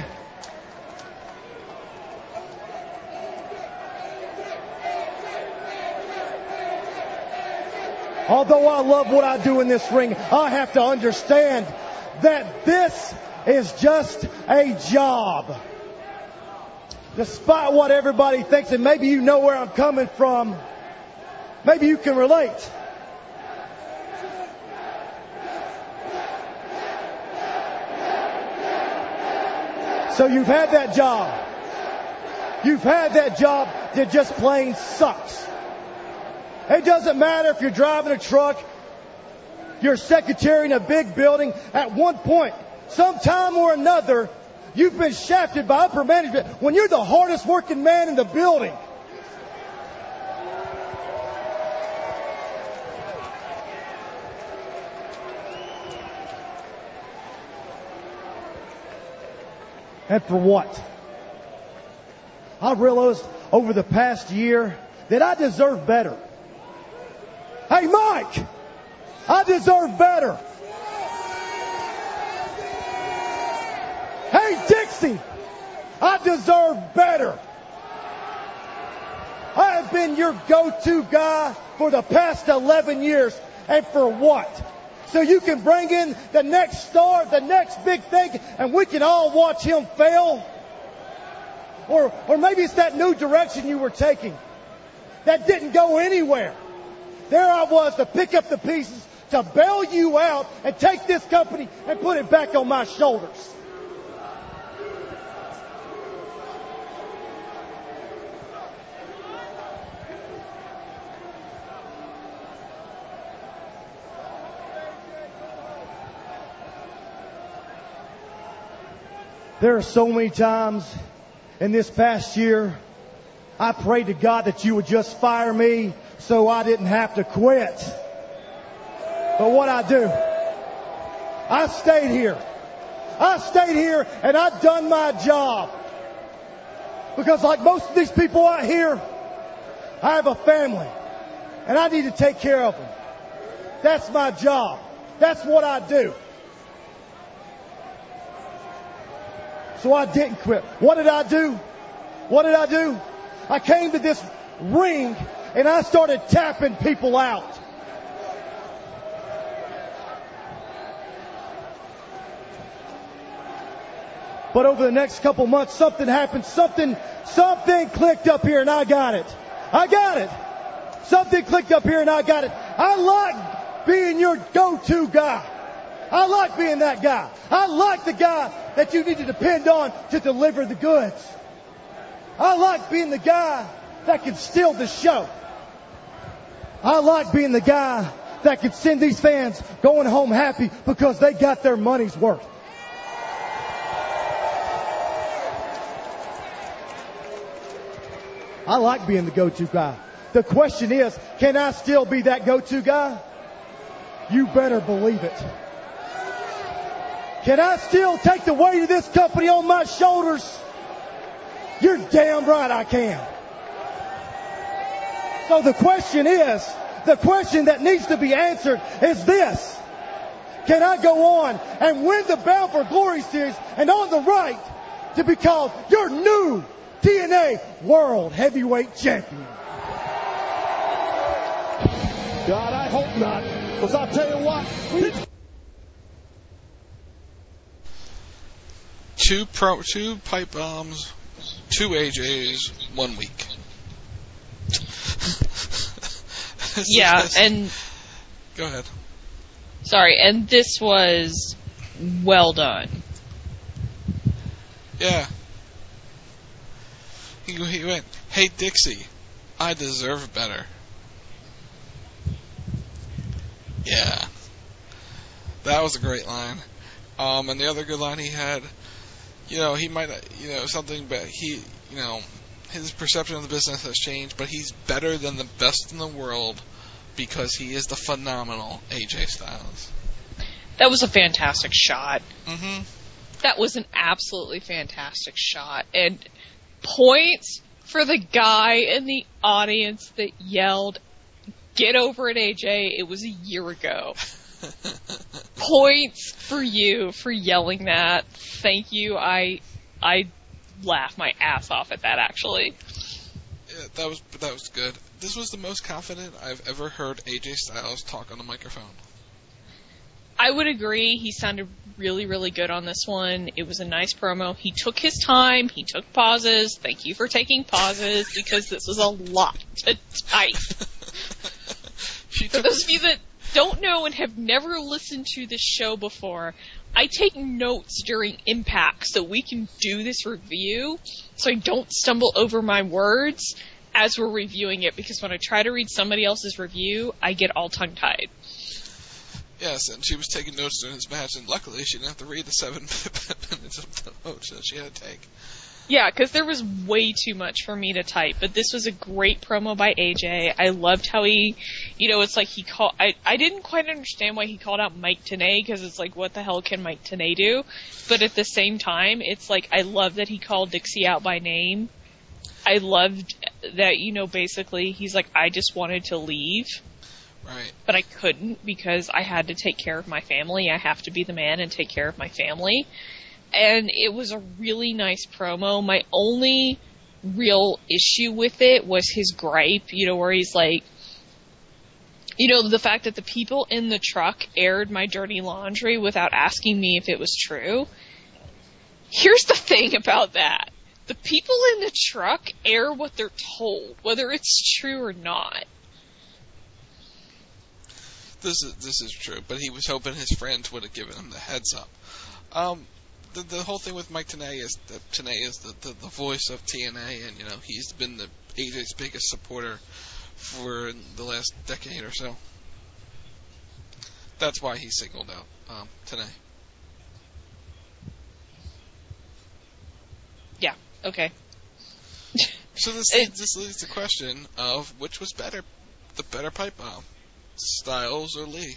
Speaker 5: Although I love what I do in this ring, I have to understand that this is just a job. Despite what everybody thinks, and maybe you know where I'm coming from, maybe you can relate. So you've had that job. You've had that job that just plain sucks. It doesn't matter if you're driving a truck, you're a secretary in a big building. At one point, sometime or another, you've been shafted by upper management when you're the hardest working man in the building. And for what? I realized over the past year that I deserve better. Hey, Mike, I deserve better. Hey, Dixie, I deserve better. I have been your go-to guy for the past eleven years. And for what? So you can bring in the next star, the next big thing, and we can all watch him fail? Or, or maybe it's that new direction you were taking that didn't go anywhere. There I was to pick up the pieces, to bail you out and take this company and put it back on my shoulders. There are so many times in this past year I prayed to God that you would just fire me so I didn't have to quit. But what I do, I stayed here. I stayed here and I've done my job. Because like most of these people out here, I have a family and I need to take care of them. That's my job. That's what I do. So I didn't quit. What did I do? What did I do? I came to this ring and I started tapping people out. But over the next couple months, something happened. Something, something clicked up here and I got it. I got it. Something clicked up here and I got it. I like being your go-to guy. I like being that guy. I like the guy that you need to depend on to deliver the goods. I like being the guy that can steal the show. I like being the guy that can send these fans going home happy because they got their money's worth. I like being the go-to guy. The question is, can I still be that go-to guy? You better believe it. Can I still take the weight of this company on my shoulders? You're damn right I can. So the question is, the question that needs to be answered is this. Can I go on and win the Bound for Glory series and on the right to be called your new T N A World Heavyweight Champion?
Speaker 11: God, I hope not. Because I'll tell you what. We...
Speaker 15: Two pro, two pipe bombs, two A Js, one week.
Speaker 14: Yeah,
Speaker 15: just,
Speaker 14: and
Speaker 15: go ahead.
Speaker 14: Sorry, and this was well done.
Speaker 15: Yeah. He, he went, "Hey Dixie, I deserve better." Yeah, that was a great line. Um, and the other good line he had, you know, he might, you know, something, but he, you know, his perception of the business has changed, but he's better than the best in the world because he is the phenomenal A J Styles.
Speaker 14: That was a fantastic shot.
Speaker 15: Mm-hmm.
Speaker 14: That was an absolutely fantastic shot. And points for the guy in the audience that yelled, "Get over it, A J, it was a year ago." Points for you for yelling that. Thank you. I I laughed my ass off at that, actually.
Speaker 15: Yeah, that was that was good. This was the most confident I've ever heard A J Styles talk on the microphone.
Speaker 14: I would agree. He sounded really, really good on this one. It was a nice promo. He took his time. He took pauses. Thank you for taking pauses, because this was a lot to type. For those of you that don't know and have never listened to this show before, I take notes during Impact so we can do this review, so I don't stumble over my words as we're reviewing it, because when I try to read somebody else's review, I get all tongue-tied.
Speaker 15: Yes, and she was taking notes during this match, and luckily she didn't have to read the seven minutes of the notes that she had to take.
Speaker 14: Yeah, because there was way too much for me to type, but this was a great promo by A J. I loved how he, you know, it's like he called, I, I didn't quite understand why he called out Mike Tenay, because it's like, what the hell can Mike Tenay do? But at the same time, it's like, I love that he called Dixie out by name. I loved that, you know, basically, he's like, I just wanted to leave.
Speaker 15: Right.
Speaker 14: But I couldn't, because I had to take care of my family. I have to be the man and take care of my family. And it was a really nice promo. My only real issue with it was his gripe, you know, where he's like, you know, the fact that the people in the truck aired my dirty laundry without asking me if it was true. Here's the thing about that. The people in the truck air what they're told, whether it's true or not.
Speaker 15: This is this is true, but he was hoping his friends would have given him the heads up. Um, the the whole thing with Mike Tenay is that Tenay is the, the, the voice of T N A, and you know he's been the A J's biggest supporter for the last decade or so. That's why he singled out um, Tenay.
Speaker 14: Yeah. Okay.
Speaker 15: So this leads, this leads to the question of which was better, the better pipe bomb. Styles or Lee?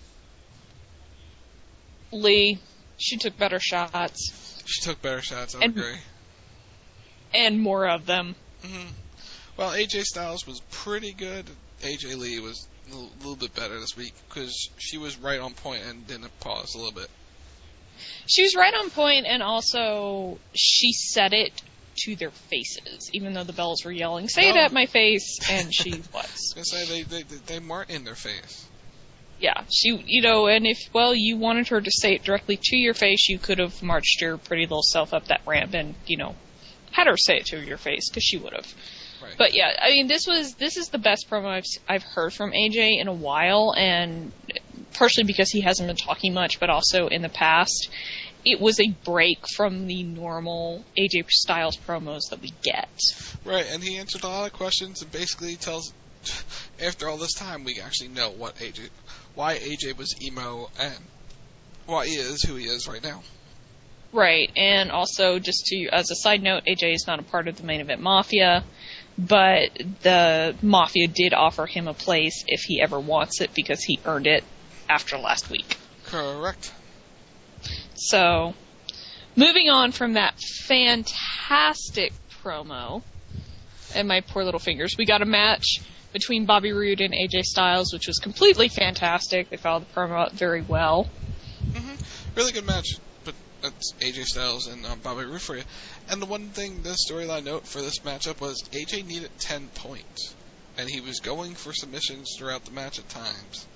Speaker 14: Lee. She took better shots.
Speaker 15: She took better shots, I
Speaker 14: and,
Speaker 15: agree.
Speaker 14: And more of them.
Speaker 15: Mm-hmm. Well, A J Styles was pretty good. A J Lee was a little, little bit better this week, because she was right on point and didn't pause a little bit.
Speaker 14: She was right on point, and also she said it to their faces, even though the bells were yelling, "Say
Speaker 15: no.
Speaker 14: it at my face," and she was.
Speaker 15: I was gonna say they, they they weren't in their face.
Speaker 14: Yeah, she, you know, and if well, you wanted her to say it directly to your face, you could have marched your pretty little self up that ramp and, you know, had her say it to your face, because she would have.
Speaker 15: Right.
Speaker 14: But yeah, I mean, this was this is the best promo I've I've heard from A J in a while, and partially because he hasn't been talking much, but also in the past. It was a break from the normal A J Styles promos that we get.
Speaker 15: Right, and he answered a lot of questions, and basically tells, after all this time, we actually know what A J, why A J was emo, and why he is who he is right now.
Speaker 14: Right, and also, just to, as a side note, A J is not a part of the Main Event Mafia, but the Mafia did offer him a place if he ever wants it, because he earned it after last week.
Speaker 15: Correct.
Speaker 14: So, moving on from that fantastic promo, and my poor little fingers, we got a match between Bobby Roode and A J Styles, which was completely fantastic. They followed the promo out very well.
Speaker 15: Mm-hmm. Really good match, but that's A J Styles and um, Bobby Roode for you. And the one thing, the storyline note for this matchup was A J needed ten points, and he was going for submissions throughout the match at times.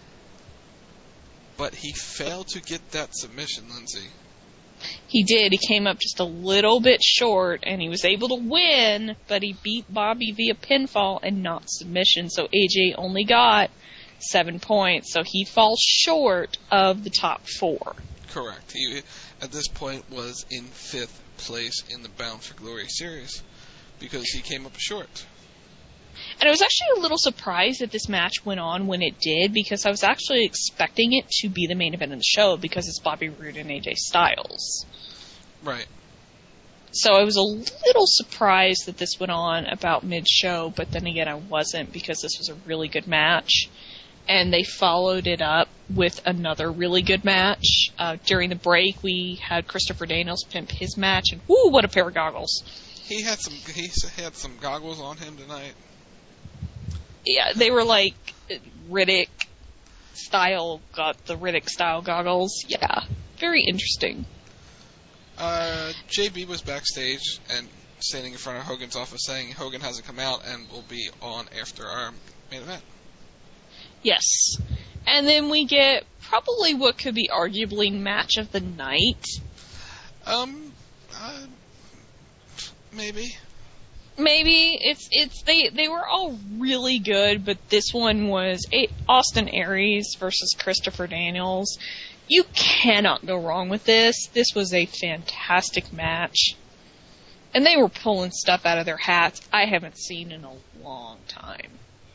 Speaker 15: But he failed to get that submission, Lindsay.
Speaker 14: He did. He came up just a little bit short, and he was able to win, but he beat Bobby via pinfall and not submission. So A J only got seven points. So he falls short of the top four.
Speaker 15: Correct. He, at this point, was in fifth place in the Bound for Glory series because he came up short.
Speaker 14: And I was actually a little surprised that this match went on when it did, because I was actually expecting it to be the main event of the show, because it's Bobby Roode and A J Styles.
Speaker 15: Right.
Speaker 14: So I was a little surprised that this went on about mid-show, but then again I wasn't, because this was a really good match. And they followed it up with another really good match. Uh, during the break, we had Christopher Daniels pimp his match, and whoo, what a pair of goggles.
Speaker 15: He had some he had some goggles on him tonight.
Speaker 14: Yeah, they were like Riddick style, got the Riddick style goggles. Yeah, very interesting.
Speaker 15: Uh, J B was backstage and standing in front of Hogan's office saying Hogan hasn't come out and will be on after our main event.
Speaker 14: Yes. And then we get probably what could be arguably match of the night.
Speaker 15: Um, uh, maybe.
Speaker 14: Maybe. It's, it's, they, they were all really good, but this one was a, Austin Aries versus Christopher Daniels. You cannot go wrong with this. This was a fantastic match. And they were pulling stuff out of their hats I haven't seen in a long time.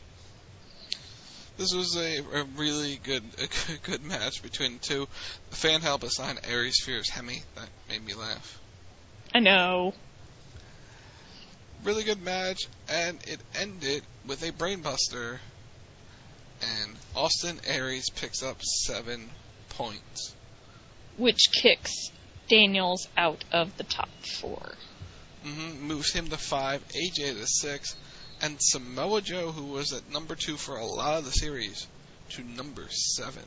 Speaker 15: This was a, a really good a good, good match between the two. The fan help assigned Aries fears Hemi. That made me laugh.
Speaker 14: I know.
Speaker 15: Really good match, and it ended with a brainbuster. And Austin Aries picks up seven points.
Speaker 14: Which kicks Daniels out of the top four.
Speaker 15: Mm-hmm. Moves him to five, A J to six. And Samoa Joe, who was at number two for a lot of the series, to number seven.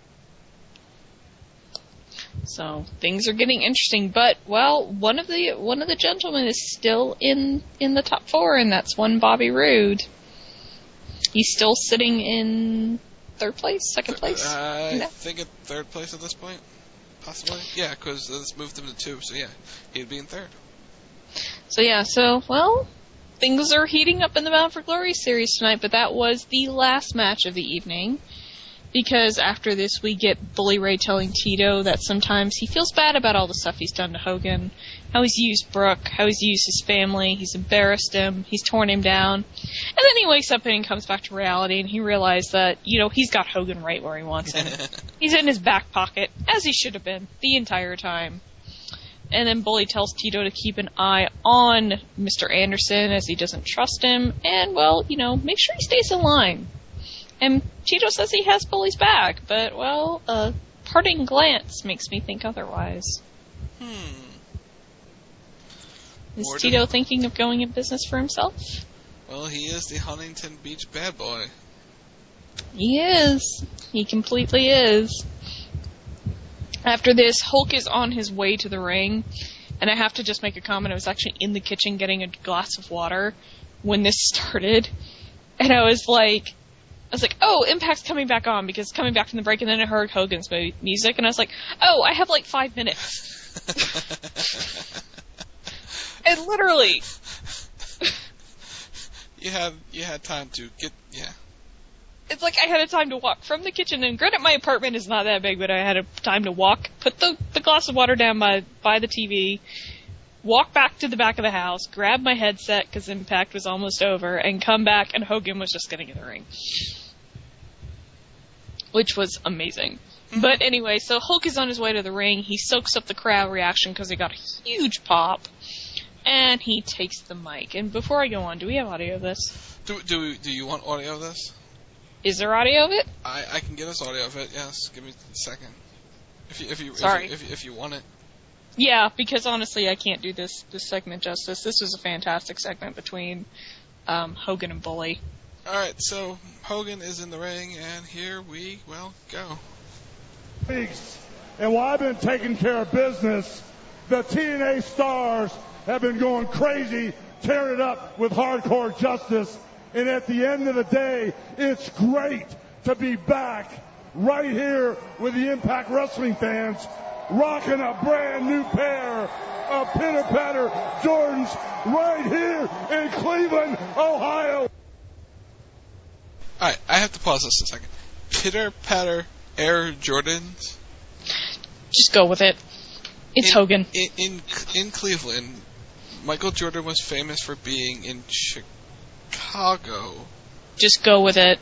Speaker 14: So things are getting interesting, but well, one of the one of the gentlemen is still in in the top four, and that's one Bobby Roode. He's still sitting in third place, second place.
Speaker 15: Uh, I
Speaker 14: no.
Speaker 15: think at third place at this point, possibly. Yeah, because this moved him to two, so yeah, he'd be in third.
Speaker 14: So yeah, so well. Things are heating up in the Bound for Glory series tonight, but that was the last match of the evening. Because after this, we get Bully Ray telling Tito that sometimes he feels bad about all the stuff he's done to Hogan. How he's used Brooke, how he's used his family, he's embarrassed him, he's torn him down. And then he wakes up and he comes back to reality and he realizes that, you know, he's got Hogan right where he wants him. He's in his back pocket, as he should have been, the entire time. And then Bully tells Tito to keep an eye on Mister Anderson as he doesn't trust him. And, well, you know, make sure he stays in line. And Tito says he has Bully's back. But, well, a parting glance makes me think otherwise.
Speaker 15: Hmm.
Speaker 14: Is
Speaker 15: More
Speaker 14: Tito
Speaker 15: than...
Speaker 14: thinking of going in business for himself?
Speaker 15: Well, he is the Huntington Beach bad boy.
Speaker 14: He is. He completely is. After this, Hulk is on his way to the ring, and I have to just make a comment. I was actually in the kitchen getting a glass of water when this started, and I was like, I was like, oh, Impact's coming back on, because coming back from the break, and then I heard Hogan's music, and I was like, oh, I have like five minutes. And literally.
Speaker 15: You had, you had time to get, yeah.
Speaker 14: It's like I had a time to walk from the kitchen, and granted my apartment is not that big, but I had a time to walk, put the, the glass of water down by, by the T V, walk back to the back of the house, grab my headset because Impact was almost over, and come back, and Hogan was just getting in the ring. Which was amazing. Mm-hmm. But anyway, so Hulk is on his way to the ring. He soaks up the crowd reaction because he got a huge pop, and he takes the mic. And before I go on, do we have audio of this?
Speaker 15: Do do do you want audio of this?
Speaker 14: Is there audio of it?
Speaker 15: I, I can get us audio of it. Yes, give me a second. If you if you
Speaker 14: Sorry.
Speaker 15: if you, if you, if you want it.
Speaker 14: Yeah, because honestly, I can't do this this segment justice. This was a fantastic segment between um, Hogan and Bully.
Speaker 15: All right, so Hogan is in the ring, and here we well go.
Speaker 11: And while I've been taking care of business, the T N A stars have been going crazy, tearing it up with hardcore justice. And at the end of the day, it's great to be back right here with the Impact Wrestling fans, rocking a brand new pair of Pitter Patter Jordans right here in Cleveland, Ohio.
Speaker 15: All right, I have to pause this a second. Pitter Patter Air Jordans.
Speaker 14: Just go with it. It's
Speaker 15: in,
Speaker 14: Hogan.
Speaker 15: In, in in Cleveland, Michael Jordan was famous for being in Chicago.
Speaker 14: Just go with it.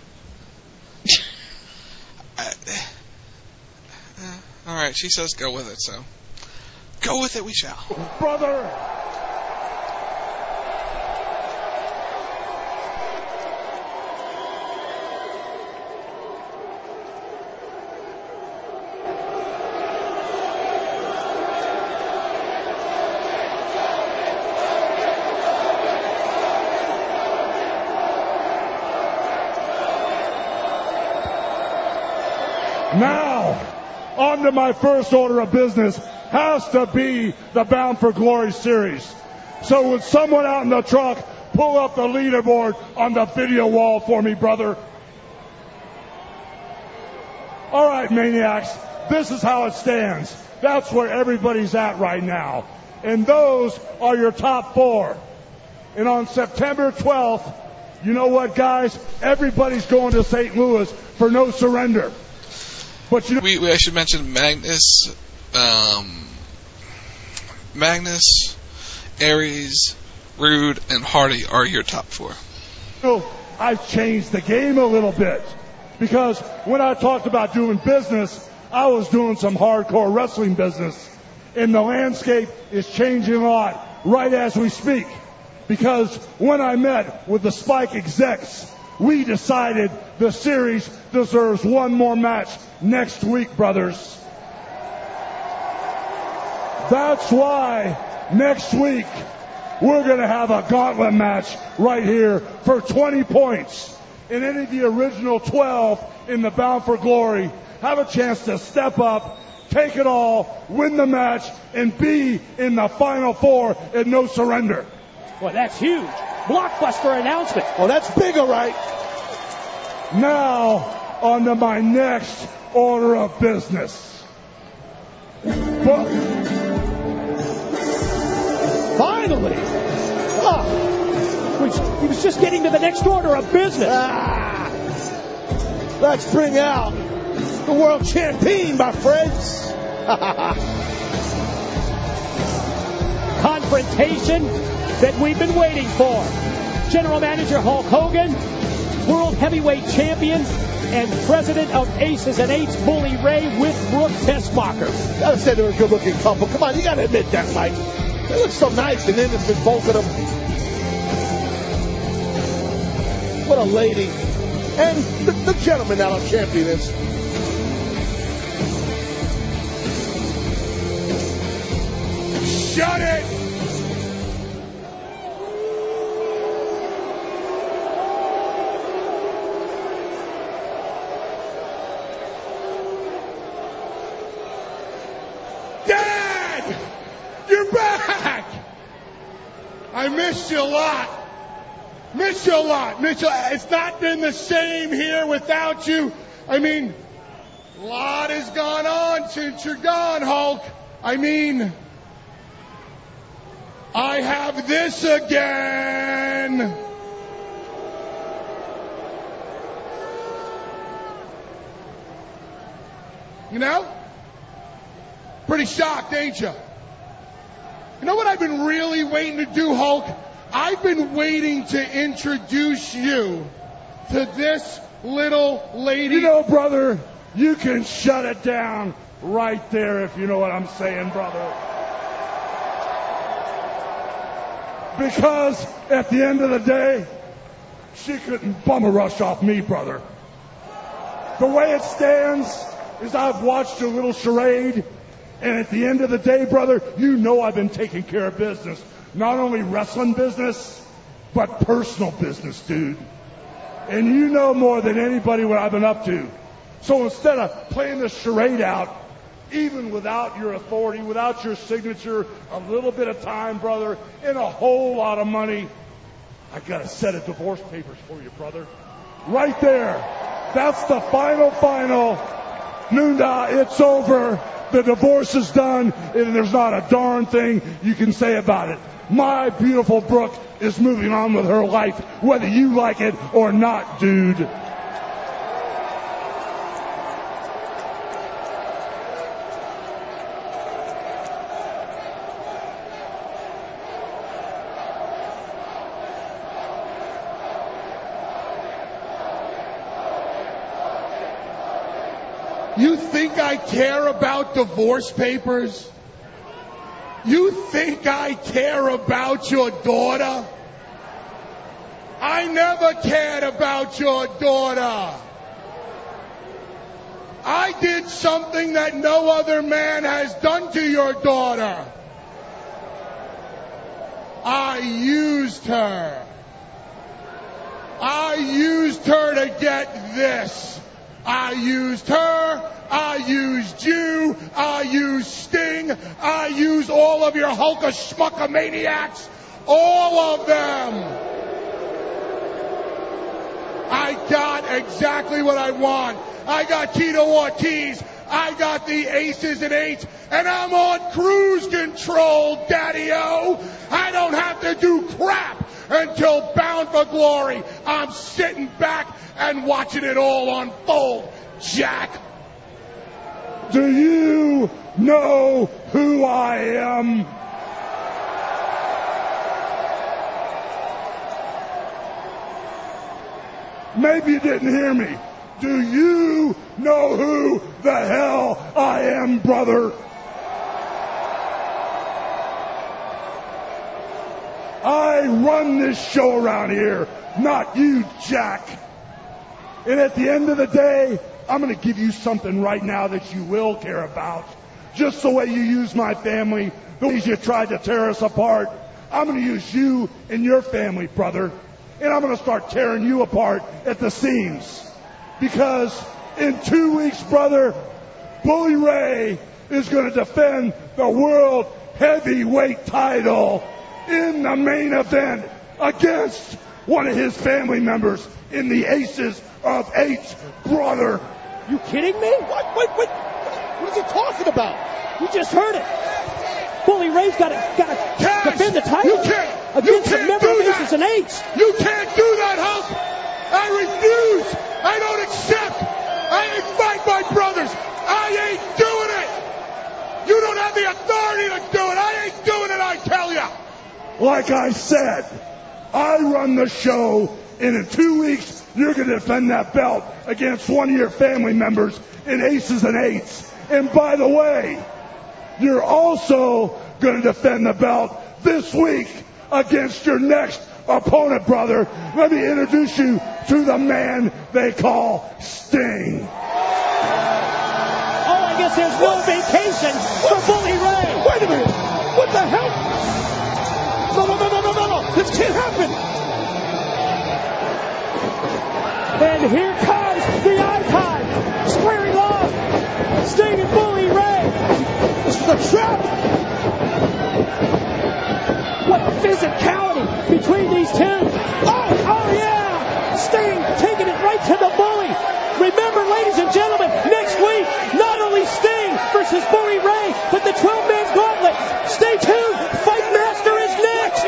Speaker 15: I, uh, all right, she says go with it, so go with it we shall.
Speaker 11: Brother, Now, on to my first order of business. Has to be the Bound for Glory series. So would someone out in the truck pull up the leaderboard on the video wall for me, brother? All right, Maniacs, this is how it stands. That's where everybody's at right now. And those are your top four. And on September twelfth, you know what, guys? Everybody's going to Saint Louis for No Surrender. But you know,
Speaker 15: we, we I should mention Magnus, um, Magnus, Aries, Rude, and Hardy are your top four.
Speaker 11: So I've changed the game a little bit because when I talked about doing business, I was doing some hardcore wrestling business, and the landscape is changing a lot right as we speak. Because when I met with the Spike execs, we decided the series deserves one more match next week, brothers. That's why next week we're going to have a gauntlet match right here for twenty points. And any of the original twelve in the Bound for Glory have a chance to step up, take it all, win the match, and be in the Final Four at No Surrender.
Speaker 7: Well, that's huge. Blockbuster announcement.
Speaker 11: Oh, that's big, all right. Now, on to my next order of business. But
Speaker 7: finally! Oh, which, he was just getting to the next order of business.
Speaker 22: Ah, let's bring out the world champion, my friends.
Speaker 7: Confrontation that we've been waiting for. General Manager Hulk Hogan, World Heavyweight Champion, and President of Aces and Eights, Bully Ray, with Brooke Tessmacher.
Speaker 22: Gotta say they're a good-looking couple. Come on, you gotta admit that, Mike. They look so nice and innocent, both of them. What a lady. And the, the gentleman that our champion is.
Speaker 11: Shut it!
Speaker 22: Dad! You're back! I missed you a lot. Missed you a lot. Missed you. It's not been the same here without you. I mean, a lot has gone on since you're gone, Hulk. I mean, I have this again. You know? Pretty shocked, ain't you? You know what I've been really waiting to do, Hulk? I've been waiting to introduce you to this little lady.
Speaker 11: You know, brother, you can shut it down right there if you know what I'm saying, brother. Because at the end of the day, she couldn't bum a rush off me, brother. The way it stands is I've watched a little charade, and at the end of the day, brother, you know I've been taking care of business. Not only wrestling business, but personal business, dude. And you know more than anybody what I've been up to. So instead of playing this charade out, even without your authority, without your signature, a little bit of time, brother, and a whole lot of money, I got a set of divorce papers for you, brother. Right there. That's the final, final. Nunda, it's over. The divorce is done, and there's not a darn thing you can say about it. My beautiful Brooke is moving on with her life, whether you like it or not, dude.
Speaker 22: You think I care about divorce papers? You think I care about your daughter? I never cared about your daughter. I did something that no other man has done to your daughter. I used her. I used her to get this. I used her. I used you. I used Sting. I used all of your Hulka Schmucka maniacs. All of them. I got exactly what I want. I got Tito Ortiz. I got the aces and eights, and I'm on cruise control, Daddy-O. I don't have to do crap until Bound for Glory. I'm sitting back and watching it all unfold, Jack.
Speaker 11: Do you know who I am? Maybe you didn't hear me. Do you know who the hell I am, brother? I run this show around here, not you, Jack. And at the end of the day, I'm going to give you something right now that you will care about. Just the way you use my family, the ways you tried to tear us apart, I'm going to use you and your family, brother. And I'm going to start tearing you apart at the seams. Because in two weeks, brother, Bully Ray is going to defend the World Heavyweight title in the main event against one of his family members in the Aces of Eight, brother.
Speaker 7: You kidding me? What, what, what, what is he talking about? You just heard it. Bully Ray's got to, got to defend the title
Speaker 22: you can't,
Speaker 7: against
Speaker 22: you
Speaker 7: a
Speaker 22: can't
Speaker 7: member
Speaker 22: do
Speaker 7: of Aces
Speaker 22: that.
Speaker 7: and Eights.
Speaker 22: You can't do that, Hulk. I refuse. I don't accept. I ain't fight my brothers. I ain't doing it. You don't have the authority to do it. I ain't doing it, I tell you.
Speaker 11: Like I said, I run the show, and in two weeks, you're going to defend that belt against one of your family members in Aces and Eights. And by the way, you're also going to defend the belt this week against your next opponent, brother. Let me introduce you to the man they call Sting.
Speaker 7: Oh, I guess there's no vacation for Bully Ray.
Speaker 22: Wait a minute. What the hell? No, no, no, no, no, no, no. This can't happen.
Speaker 7: And here comes the icon, squaring off, Sting and Bully Ray.
Speaker 22: This is a trap.
Speaker 7: What physicality between these two. Oh, oh yeah! Sting taking it right to the Bully. Remember, ladies and gentlemen, next week, not only Sting versus Bully Ray, but the twelve-man gauntlet. Stay tuned. Fight Master is next.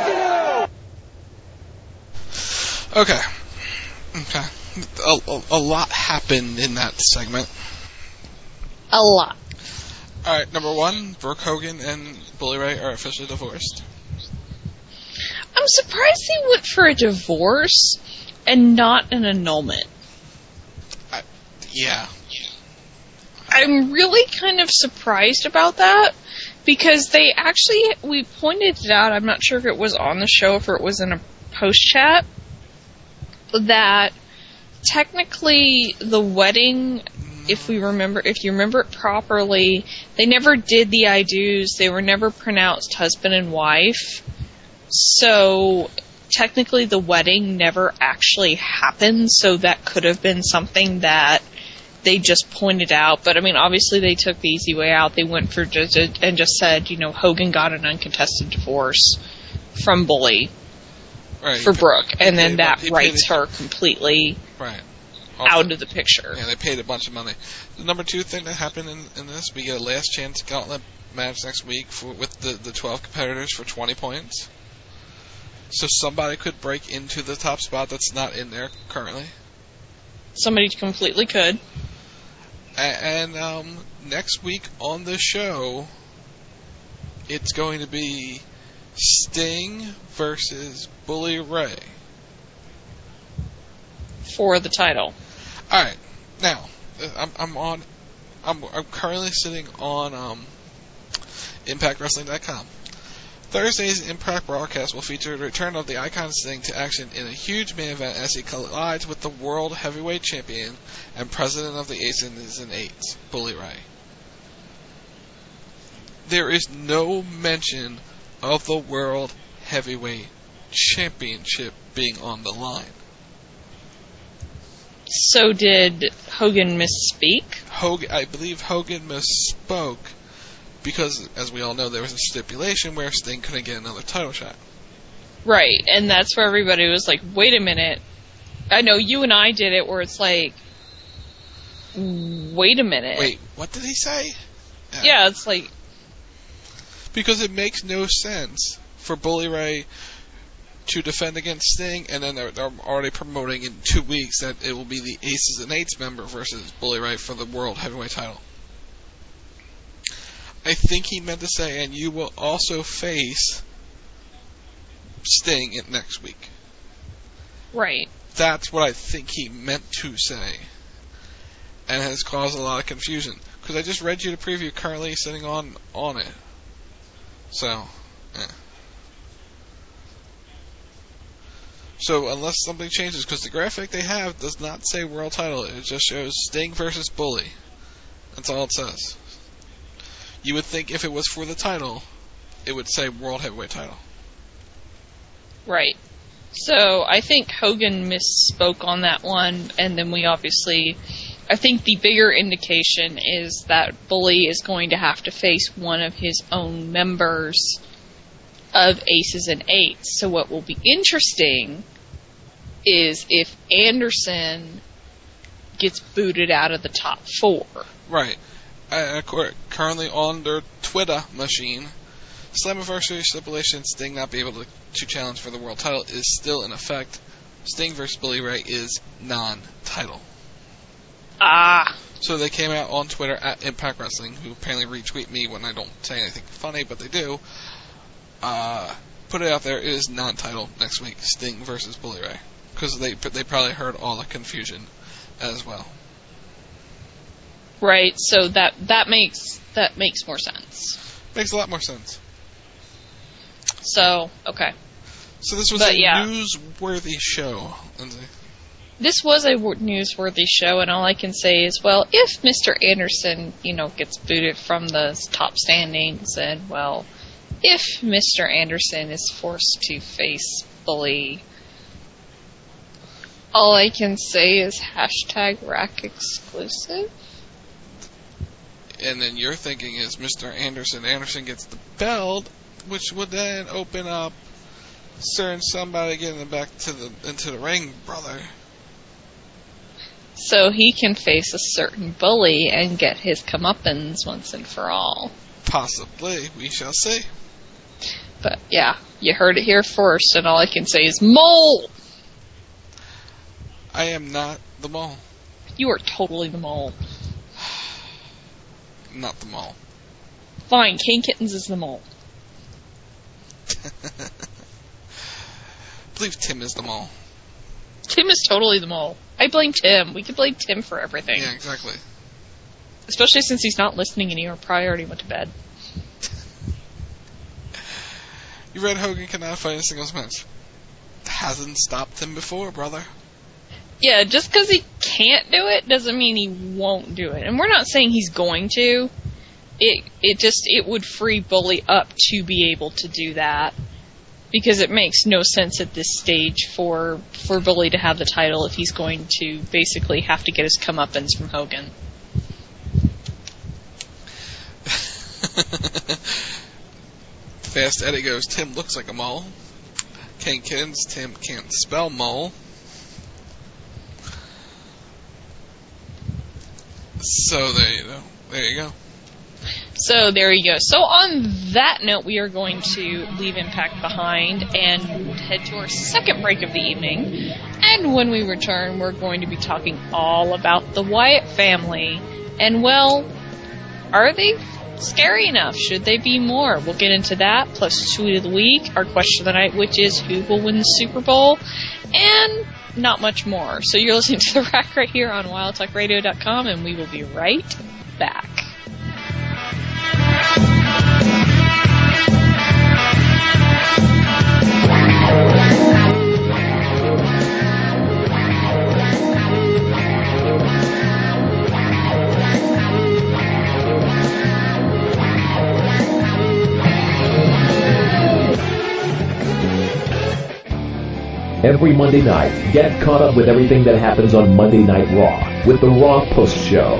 Speaker 15: Okay. Okay. A, a, a lot happened in that segment.
Speaker 14: A lot.
Speaker 15: Alright, number one, Brooke Hogan and Bully Ray are officially divorced.
Speaker 14: I'm surprised they went for a divorce and not an annulment.
Speaker 15: I, yeah.
Speaker 14: I'm really kind of surprised about that because they actually, we pointed it out, I'm not sure if it was on the show, if it was in a post chat, that technically the wedding, if we remember, if you remember it properly, they never did the I do's, they were never pronounced husband and wife. So, technically the wedding never actually happened, so that could have been something that they just pointed out. But, I mean, obviously they took the easy way out. They went for just, and just said, you know, Hogan got an uncontested divorce from Bully
Speaker 15: right,
Speaker 14: for Brooke, and then
Speaker 15: paid,
Speaker 14: that writes her completely
Speaker 15: right.
Speaker 14: out of the picture.
Speaker 15: Yeah, they paid a bunch of money. The number two thing that happened in, in this, we get a last chance gauntlet match next week for, with the, the twelve competitors for twenty points. So somebody could break into the top spot that's not in there currently.
Speaker 14: Somebody completely could.
Speaker 15: And, and um, next week on the show, it's going to be Sting versus Bully Ray.
Speaker 14: For the title.
Speaker 15: Alright, now, I'm, I'm on, I'm, I'm currently sitting on um, Impact Wrestling dot com. Thursday's Impact broadcast will feature the return of the Icon Sting to action in a huge main event as he collides with the World Heavyweight Champion and President of the Aces and Eights, Bully Ray. There is no mention of the World Heavyweight Championship being on the line.
Speaker 14: So did Hogan misspeak?
Speaker 15: Hogan, I believe Hogan misspoke because, as we all know, there was a stipulation where Sting couldn't get another title shot.
Speaker 14: Right, and that's where everybody was like, wait a minute. I know you and I did it where it's like, wait a minute.
Speaker 15: Wait, what did he say?
Speaker 14: Yeah, yeah it's like...
Speaker 15: Because it makes no sense for Bully Ray to defend against Sting, and then they're, they're already promoting in two weeks that it will be the Aces and Eights member versus Bully Ray for the World Heavyweight title. I think he meant to say, and you will also face Sting in next week.
Speaker 14: Right.
Speaker 15: That's what I think he meant to say, and has caused a lot of confusion. Because I just read you the preview currently sitting on, on it. So, yeah. So, unless something changes, because the graphic they have does not say world title, it just shows Sting versus Bully. That's all it says. You would think if it was for the title, it would say world heavyweight title.
Speaker 14: Right. So, I think Hogan misspoke on that one, and then we obviously... I think the bigger indication is that Bully is going to have to face one of his own members of Aces and Eights. So what will be interesting is if Anderson gets booted out of the top four.
Speaker 15: Right. Uh, currently on their Twitter machine, Slammiversary stipulation Sting not be able to, to challenge for the world title is still in effect. Sting versus Bully Ray is non-title.
Speaker 14: Ah.
Speaker 15: So they came out on Twitter at Impact Wrestling, who apparently retweet me when I don't say anything funny, but they do. Uh, put it out there. It is non-title next week. Sting versus Bully Ray, because they they probably heard all the confusion as well.
Speaker 14: Right. So that that makes that makes more sense.
Speaker 15: Makes a lot more sense.
Speaker 14: So okay.
Speaker 15: So this was
Speaker 14: but,
Speaker 15: a
Speaker 14: yeah.
Speaker 15: newsworthy show, Lindsay.
Speaker 14: This was a newsworthy show, and all I can say is, well, if Mister Anderson, you know, gets booted from the top standings, and, well, if Mister Anderson is forced to face Bully, all I can say is hashtag rack exclusive.
Speaker 15: And then your thinking is Mister Anderson, Anderson gets the belt, which would then open up certain somebody getting back to the into the ring, brother.
Speaker 14: So he can face a certain Bully and get his comeuppance once and for all.
Speaker 15: Possibly. We shall see.
Speaker 14: But, yeah, you heard it here first, and all I can say is, Mole!
Speaker 15: I am not the Mole.
Speaker 14: You are totally the Mole.
Speaker 15: Not the Mole.
Speaker 14: Fine, Kane Kittens is the Mole.
Speaker 15: I believe Tim is the Mole.
Speaker 14: Tim is totally the Mole. I blame Tim. We can blame Tim for everything.
Speaker 15: Yeah, exactly.
Speaker 14: Especially since he's not listening anymore. Probably already went to bed.
Speaker 15: You read Hogan cannot fight in a singles match. Hasn't stopped him before, brother.
Speaker 14: Yeah, just because he can't do it doesn't mean he won't do it. And we're not saying he's going to. It it just it would free Bully up to be able to do that. Because it makes no sense at this stage for for Bully to have the title if he's going to basically have to get his comeuppance from Hogan.
Speaker 15: Fast Eddie goes, Tim looks like a mole. Kane Kittens, Tim can't spell mole. So there you go. There you go.
Speaker 14: So there you go. So on that note, we are going to leave Impact behind and head to our second break of the evening. And when we return, we're going to be talking all about the Wyatt family. And, well, are they scary enough? Should they be more? We'll get into that, plus Tweet of the Week, our question of the night, which is who will win the Super Bowl, and not much more. So you're listening to The Rack right here on wild talk radio dot com, and we will be right back.
Speaker 6: Every Monday night, get caught up with everything that happens on Monday Night Raw with the Raw Post Show.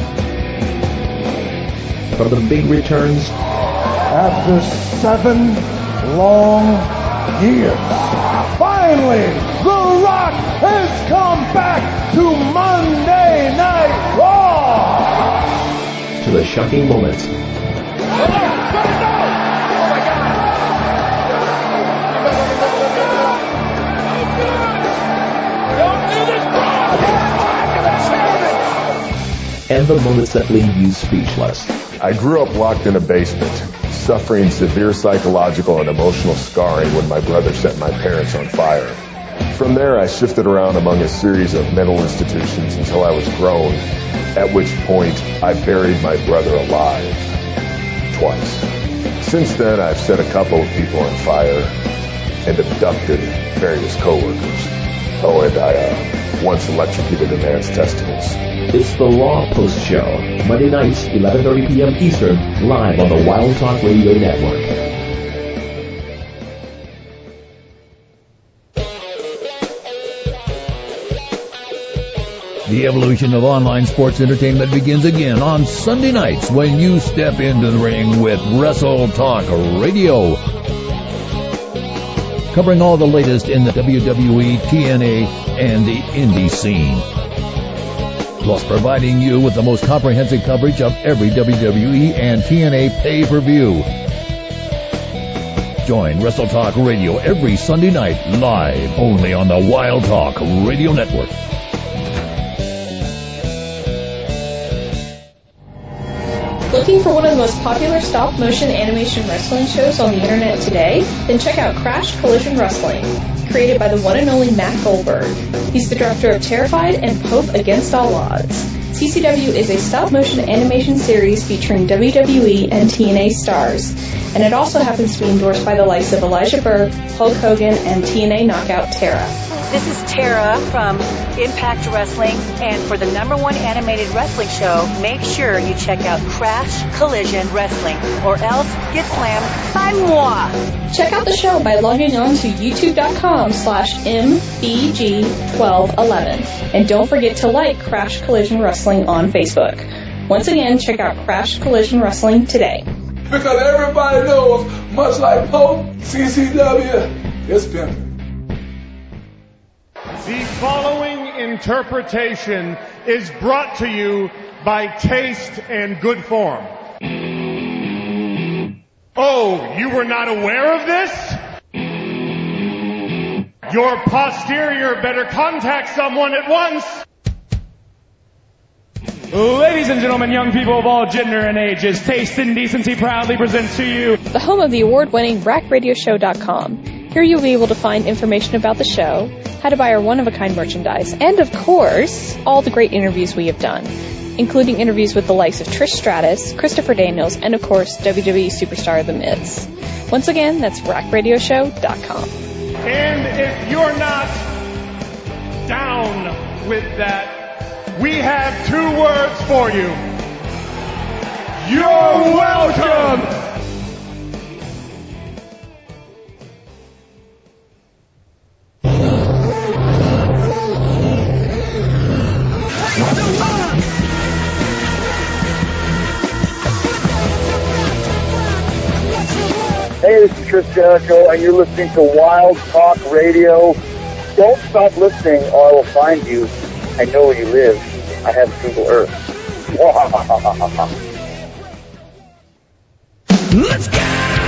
Speaker 6: From the big returns,
Speaker 22: After seven long years, finally, The Rock has come back to Monday Night Raw!
Speaker 6: to the shocking moments, and the moments that leave you speechless.
Speaker 1: I grew up locked in a basement, suffering severe psychological and emotional scarring when my brother set my parents on fire. From there, I shifted around among a series of mental institutions until I was grown, at which point I buried my brother alive. Twice. Since then, I've set a couple of people on fire and abducted various coworkers. Oh, and I uh, once electrocuted a man's testicles.
Speaker 6: It's the Raw Post Show, Monday nights, eleven thirty p.m. Eastern, live on the Wild Talk Radio Network.
Speaker 8: The evolution of online sports entertainment begins again on Sunday nights when you step into the ring with Wrestle Talk Radio. Covering all the latest in the W W E, T N A, and the indie scene. Plus providing you with the most comprehensive coverage of every W W E and T N A pay-per-view. Join Wrestle Talk Radio every Sunday night live only on the Wild Talk Radio Network.
Speaker 2: Looking for one of the most popular stop-motion animation wrestling shows on the internet today? Then check out Crash Collision Wrestling, created by the one and only Matt Goldberg. He's the director of Terrified and Pope Against All Odds. C C W is a stop-motion animation series featuring W W E and T N A stars, and it also happens to be endorsed by the likes of Elijah Burke, Hulk Hogan, and T N A knockout Tara.
Speaker 23: This is Tara from Impact Wrestling, and for the number one animated wrestling show, make sure you check out Crash Collision Wrestling, or else get slammed by moi.
Speaker 2: Check out the show by logging on to youtube.com slash mbg1211. And don't forget to like Crash Collision Wrestling on Facebook. Once again, check out Crash Collision Wrestling today.
Speaker 24: Because everybody knows, much like Pope, C C W is pimping.
Speaker 22: The following interpretation is brought to you by Taste and Good Form. Oh, you were not aware of this? Your posterior better contact someone at once.
Speaker 25: Ladies and gentlemen, young people of all gender and ages, Taste and Decency proudly presents to you
Speaker 2: the home of the award-winning rack radio show dot com. Here you'll be able to find information about the show, how to buy our one-of-a-kind merchandise, and of course, all the great interviews we have done, including interviews with the likes of Trish Stratus, Christopher Daniels, and of course, W W E superstar The Miz. Once again, that's rack radio show dot com.
Speaker 22: And if you're not down with that, we have two words for you. You're welcome!
Speaker 4: Hey, this is Chris Jericho, and you're listening to Wild Talk Radio. Don't stop listening, or I will find you. I know where you live. I have Google Earth.
Speaker 12: Let's go!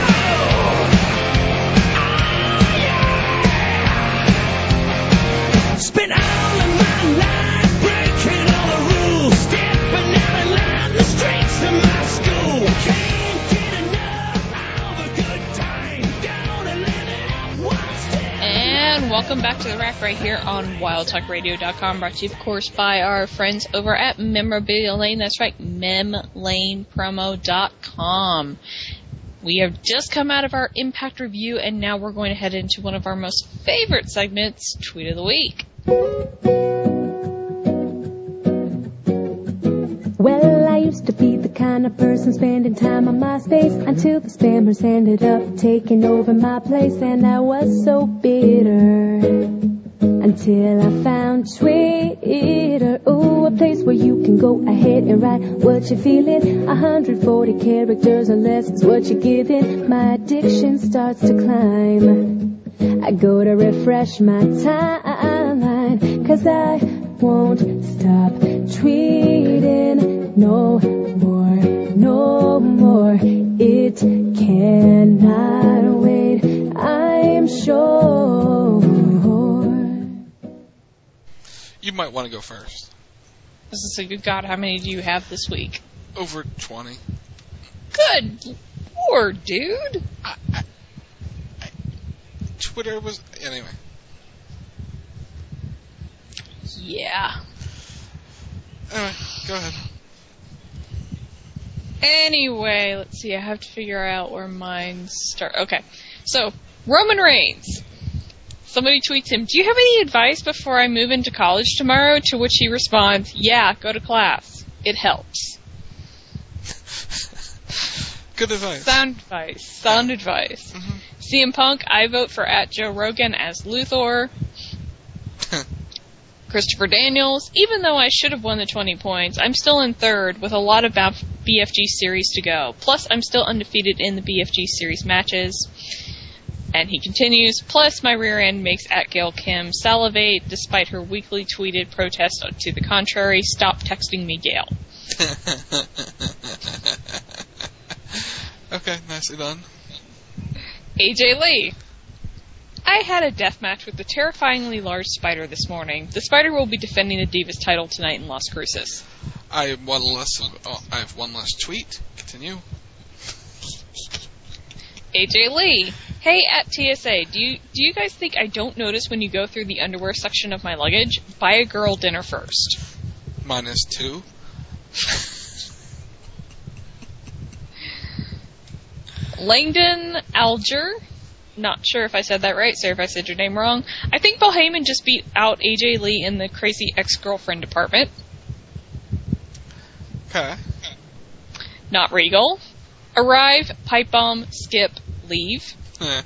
Speaker 12: Spend all of my life breaking all the rules, stepping out in line the streets of my school. Can't get enough of a good time. Gonna live it up one step.
Speaker 14: And welcome back to the rack right here on wild talk radio dot com, brought to you, of course, by our friends over at Memorabilia Lane. That's right, mem lane promo dot com. We have just come out of our Impact review, and now we're going to head into one of our most favorite segments, Tweet of the Week.
Speaker 26: Well, I used to be the kind of person spending time on MySpace until the spammers ended up taking over my place, and I was so bitter. until I found Twitter. Ooh, a place where you can go ahead and write what you're feeling. one hundred forty characters or less is what you're giving. My addiction starts to climb. I go to refresh my timeline, 'cause I won't stop tweeting no more, no more. It cannot wait, I'm sure.
Speaker 15: You might want to go first.
Speaker 14: This is a good God, how many do you have this week?
Speaker 15: Over twenty.
Speaker 14: Good Lord, dude.
Speaker 15: I, I, I, Twitter was... Anyway.
Speaker 14: Yeah.
Speaker 15: Anyway, go ahead.
Speaker 14: Anyway, let's see, I have to figure out where mine start. Okay, so, Roman Reigns. Somebody tweets him, do you have any advice before I move into college tomorrow? To which he responds, yeah, go to class. It helps.
Speaker 15: Good advice.
Speaker 14: Sound advice. Sound advice. Mm-hmm. C M Punk, I vote for at Joe Rogan as Luthor. Christopher Daniels, even though I should have won the twenty points, I'm still in third with a lot of B F G series to go. Plus, I'm still undefeated in the B F G series matches. And he continues, plus my rear end makes at Gail Kim salivate despite her weekly tweeted protest to the contrary. Stop texting me, Gail.
Speaker 15: Okay, nicely done.
Speaker 14: A J Lee. I had a death match with the terrifyingly large spider this morning. The spider will be defending the Divas title tonight in Las Cruces.
Speaker 15: I have one less. Oh, I have one less tweet. Continue.
Speaker 14: A J Lee. Hey, at T S A, do you do you guys think I don't notice when you go through the underwear section of my luggage? Buy a girl dinner first.
Speaker 15: Minus two.
Speaker 14: Langdon Alger. Not sure if I said that right. Sorry if I said your name wrong. I think Paul Heyman just beat out A J Lee in the crazy ex-girlfriend department.
Speaker 15: Okay.
Speaker 14: Not Regal. Arrive, pipe bomb, skip, leave.
Speaker 15: Eh.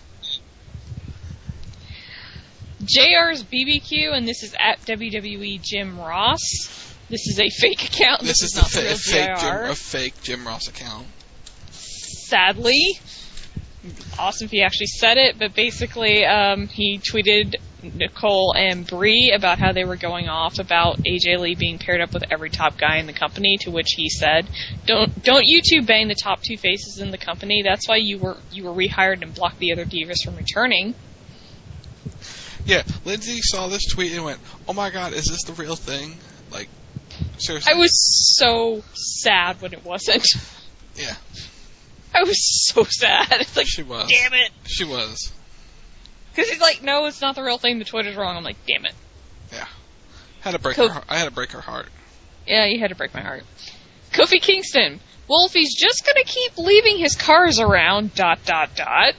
Speaker 14: J R's B B Q, and this is at W W E Jim Ross. This is a fake account.
Speaker 15: This,
Speaker 14: this is,
Speaker 15: is
Speaker 14: not
Speaker 15: the
Speaker 14: the real
Speaker 15: fake
Speaker 14: J R.
Speaker 15: Jim, a fake Jim Ross account.
Speaker 14: Sadly. Awesome if he actually said it, but basically um, he tweeted Nicole and Brie about how they were going off about A J Lee being paired up with every top guy in the company, to which he said, Don't don't you two bang the top two faces in the company. That's why you were you were rehired and blocked the other divas from returning.
Speaker 15: Yeah, Lindsay saw this tweet and went, oh my god, is this the real thing? Like, seriously.
Speaker 14: I was so sad when it wasn't.
Speaker 15: Yeah.
Speaker 14: I was so sad. It's like,
Speaker 15: she was.
Speaker 14: Damn it.
Speaker 15: She was.
Speaker 14: Because he's like, no, it's not the real thing. The Twitter's wrong. I'm like, damn it.
Speaker 15: Yeah. Had to break
Speaker 14: Co-
Speaker 15: her heart. I had to break her heart.
Speaker 14: Yeah, you had to break my heart. Kofi Kingston. Well, if he's just going to keep leaving his cars around, dot, dot, dot.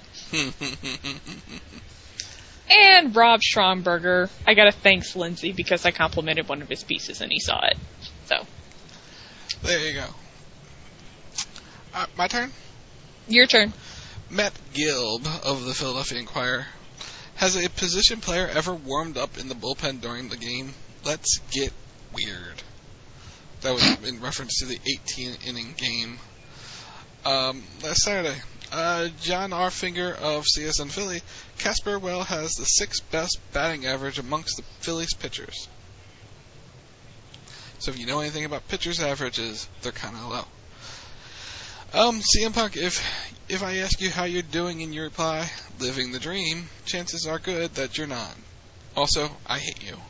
Speaker 14: And Rob Stromberger. I got to thanks Lindsay because I complimented one of his pieces and he saw it. So.
Speaker 15: There you go. Uh, my turn?
Speaker 14: Your turn.
Speaker 15: Matt Gilb of the Philadelphia Inquirer. Has a position player ever warmed up in the bullpen during the game? Let's get weird. That was in reference to the eighteen-inning game. Um, last Saturday, uh, John R. Finger of C S N Philly, Casper Well has the sixth best batting average amongst the Phillies pitchers. So if you know anything about pitchers' averages, they're kind of low. Um, C M Punk, if if I ask you how you're doing and you reply, living the dream, chances are good that you're not. Also, I hate you.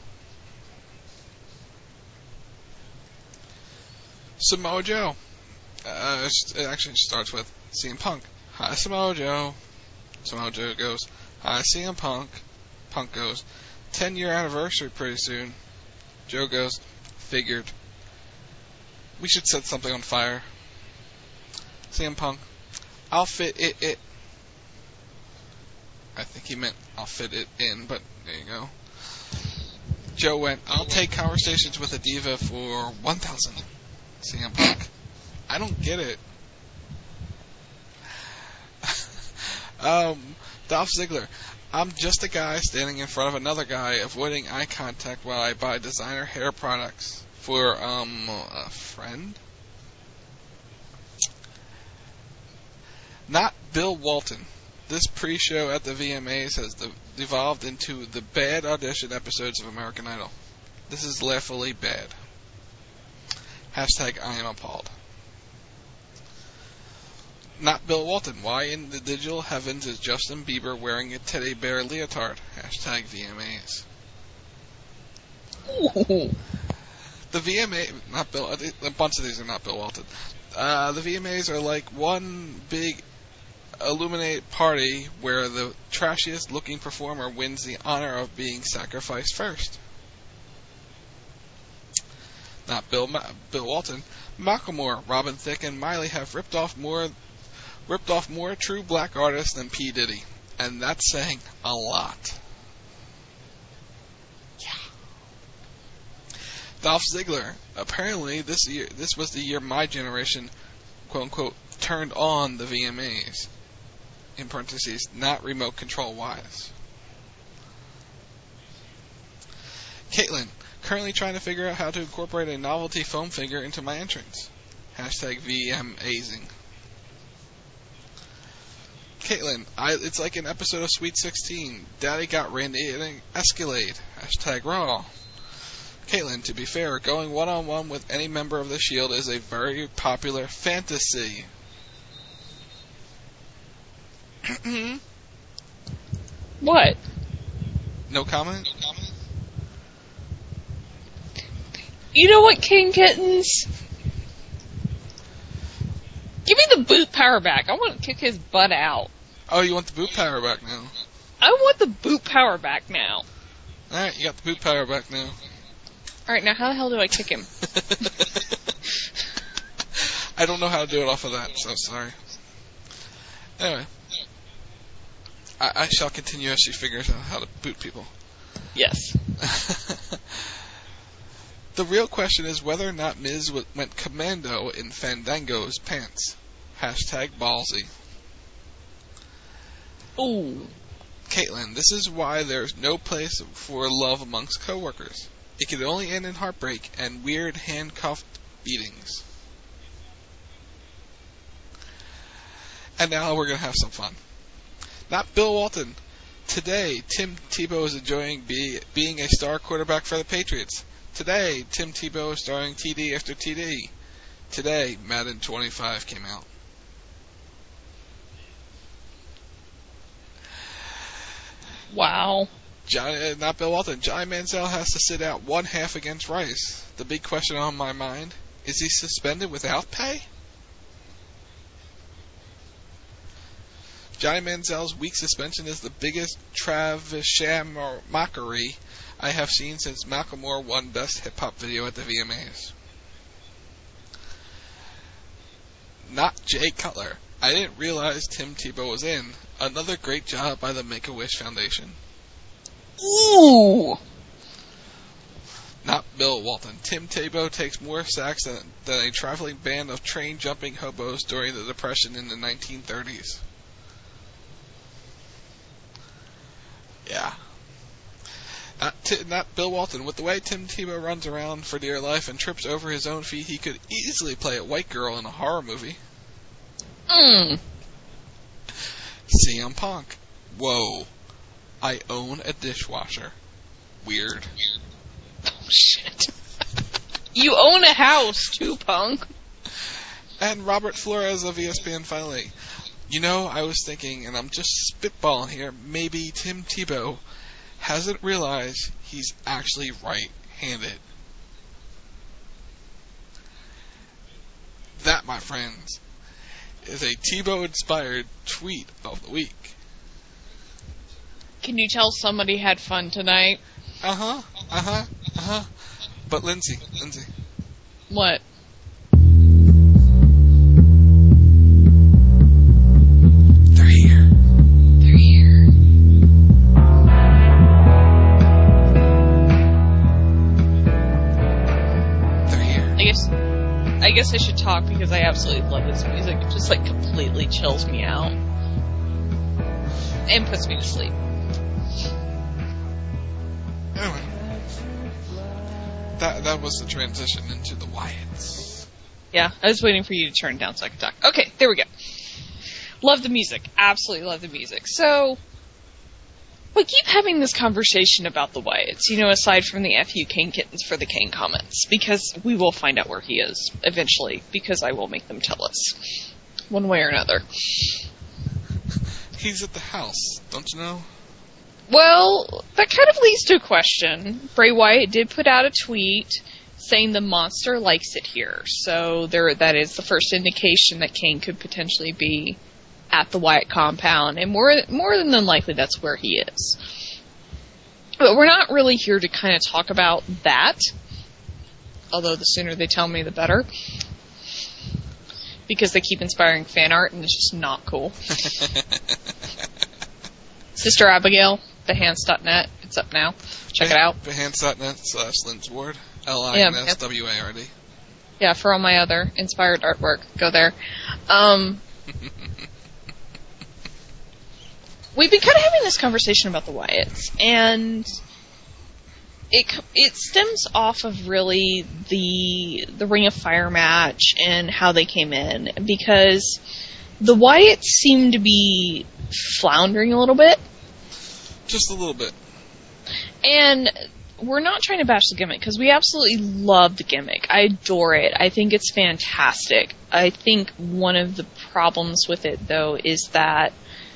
Speaker 15: Samoa Joe. Uh, it actually starts with C M Punk. Hi, Samoa Joe. Samoa Joe goes, hi, C M Punk. Punk goes, ten-year anniversary pretty soon. Joe goes, figured. We should set something on fire. C M Punk, I'll fit it, it. I think he meant I'll fit it in, but there you go. Joe went, I'll take conversations with a diva for one thousand. C M Punk, I don't get it. um, Dolph Ziggler, I'm just a guy standing in front of another guy, avoiding eye contact while I buy designer hair products for, um, a friend? Not Bill Walton. This pre-show at the V M As has de- devolved into the bad audition episodes of American Idol. This is laughably bad. Hashtag I am appalled. Not Bill Walton. Why in the digital heavens is Justin Bieber wearing a teddy bear leotard? Hashtag V M As.
Speaker 14: Ooh.
Speaker 15: The V M A, not Bill, a bunch of these are not Bill Walton. Uh, the V M As are like one big illuminate party where the trashiest looking performer wins the honor of being sacrificed first. Not Bill Ma- Bill Walton. Macklemore, Robin Thicke, and Miley have ripped off more ripped off more true black artists than P. Diddy, and that's saying a lot. Yeah. Dolph Ziggler. Apparently, this year this was the year my generation, quote unquote, turned on the V M As. In parentheses, not remote control wise. Caitlin, currently trying to figure out how to incorporate a novelty foam figure into my entrance. Hashtag V M Azing. Caitlin, I, it's like an episode of Sweet sixteen. Daddy got Randy in an Escalade. Hashtag Raw. Caitlin, to be fair, going one-on-one with any member of the Shield is a very popular fantasy.
Speaker 14: What?
Speaker 15: No comment? No comment?
Speaker 14: You know what, King Kittens? Give me the boot power back. I want to kick his butt out.
Speaker 15: Oh, you want the boot power back now?
Speaker 14: I want the boot power back now.
Speaker 15: Alright, you got the boot power back now.
Speaker 14: Alright, now how the hell do I kick him?
Speaker 15: I don't know how to do it off of that, so sorry. Anyway. I, I shall continue as she figures out how to boot people.
Speaker 14: Yes.
Speaker 15: The real question is whether or not Miz w- went commando in Fandango's pants. Hashtag ballsy.
Speaker 14: Ooh.
Speaker 15: Caitlin, this is why there's no place for love amongst coworkers. It can only end in heartbreak and weird handcuffed beatings. And now we're going to have some fun. Not Bill Walton. Today, Tim Tebow is enjoying be, being a star quarterback for the Patriots. Today, Tim Tebow is starring T D after T D. Today, Madden twenty-five came out.
Speaker 14: Wow.
Speaker 15: Johnny, not Bill Walton. Johnny Manziel has to sit out one half against Rice. The big question on my mind, is he suspended without pay? Johnny Manziel's week suspension is the biggest traveshamockery I have seen since Macklemore won Best Hip Hop Video at the V M As. Not Jay Cutler. I didn't realize Tim Tebow was in. Another great job by the Make-A-Wish Foundation.
Speaker 14: Ooh!
Speaker 15: Not Bill Walton. Tim Tebow takes more sacks than, than a traveling band of train-jumping hobos during the Depression in the nineteen thirties. Yeah. Not, t- not Bill Walton. With the way Tim Tebow runs around for dear life and trips over his own feet, he could easily play a white girl in a horror movie.
Speaker 14: Mm.
Speaker 15: C M Punk. Whoa. I own a dishwasher. Weird.
Speaker 14: Oh, shit. You own a house, too, Punk.
Speaker 15: And Robert Flores of E S P N finally. You know, I was thinking, and I'm just spitballing here, maybe Tim Tebow hasn't realized he's actually right-handed. That, my friends, is a Tebow-inspired tweet of the week.
Speaker 14: Can you tell somebody had fun tonight?
Speaker 15: Uh-huh, uh-huh, uh-huh. But Lindsay, Lindsay.
Speaker 14: What?
Speaker 15: They're here.
Speaker 14: They're here.
Speaker 15: They're here.
Speaker 14: I guess I guess I should talk because I absolutely love this music. It just like completely chills me out. And puts me to sleep.
Speaker 15: Anyway, that that was the transition into the Wyatts.
Speaker 14: Yeah, I was waiting for you to turn down so I could talk. Okay, there we go. Love the music. Absolutely love the music. So, we keep having this conversation about the Wyatts, you know, aside from the F U Kane Kittens for the Kane comments, because we will find out where he is eventually, because I will make them tell us, one way or another.
Speaker 15: He's at the house, don't you know?
Speaker 14: Well, that kind of leads to a question. Bray Wyatt did put out a tweet saying the monster likes it here, so there that is the first indication that Kane could potentially be at the Wyatt compound, and more more than likely that's where he is. But we're not really here to kind of talk about that, although the sooner they tell me the better, because they keep inspiring fan art and it's just not cool. Sister Abigail, behance dot net, it's up now. Check
Speaker 15: Beh-
Speaker 14: it out.
Speaker 15: behance dot net slash Lynn's Ward, L I N S W A R D.
Speaker 14: Yeah, for all my other inspired artwork, go there. Um... We've been kind of having this conversation about the Wyatts, and it it stems off of really the the Ring of Fire match and how they came in, because the Wyatts seem to be floundering a little bit.
Speaker 15: Just a little bit.
Speaker 14: And we're not trying to bash the gimmick, because we absolutely love the gimmick. I adore it. I think it's fantastic. I think one of the problems with it, though, is that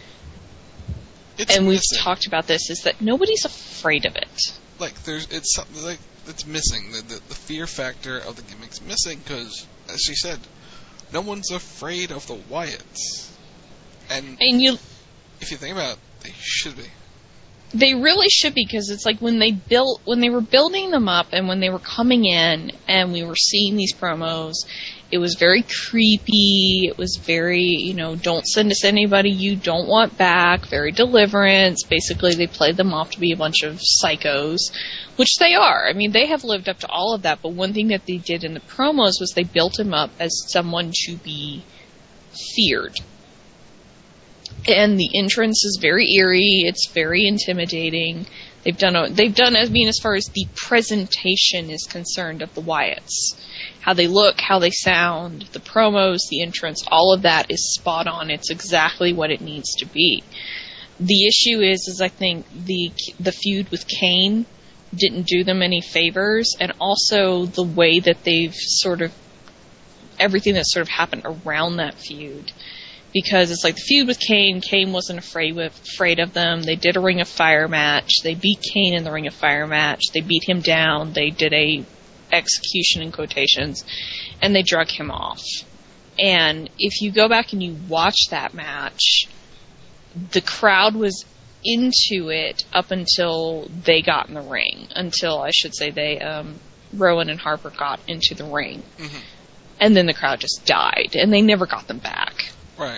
Speaker 15: It's
Speaker 14: and we've
Speaker 15: missing.
Speaker 14: talked about this, is that nobody's afraid of it.
Speaker 15: Like, there's, it's something, like, it's missing. The, the, the fear factor of the gimmick's missing, because, as she said, no one's afraid of the Wyatts. And,
Speaker 14: and you,
Speaker 15: if you think about it, they should be.
Speaker 14: They really should be, because it's like when they built, when they were building them up, and when they were coming in, and we were seeing these promos, it was very creepy. It was very, you know, don't send us anybody you don't want back. Very Deliverance. Basically, they played them off to be a bunch of psychos, which they are. I mean, they have lived up to all of that. But one thing that they did in the promos was they built him up as someone to be feared. And the entrance is very eerie. It's very intimidating. They've done, a, they've done, I mean, as far as the presentation is concerned of the Wyatts. How they look, how they sound, the promos, the entrance, all of that is spot on. It's exactly what it needs to be. The issue is, is I think the the feud with Kane didn't do them any favors, and also the way that they've sort of, everything that sort of happened around that feud. Because it's like the feud with Kane, Kane wasn't afraid with, afraid of them. They did a Ring of Fire match. They beat Kane in the Ring of Fire match. They beat him down. They did a execution in quotations, and they drug him off. And if you go back and you watch that match, the crowd was into it up until they got in the ring. Until, I should say, they, um, Rowan and Harper got into the ring.
Speaker 15: Mm-hmm.
Speaker 14: And then the crowd just died, and they never got them back.
Speaker 15: Right.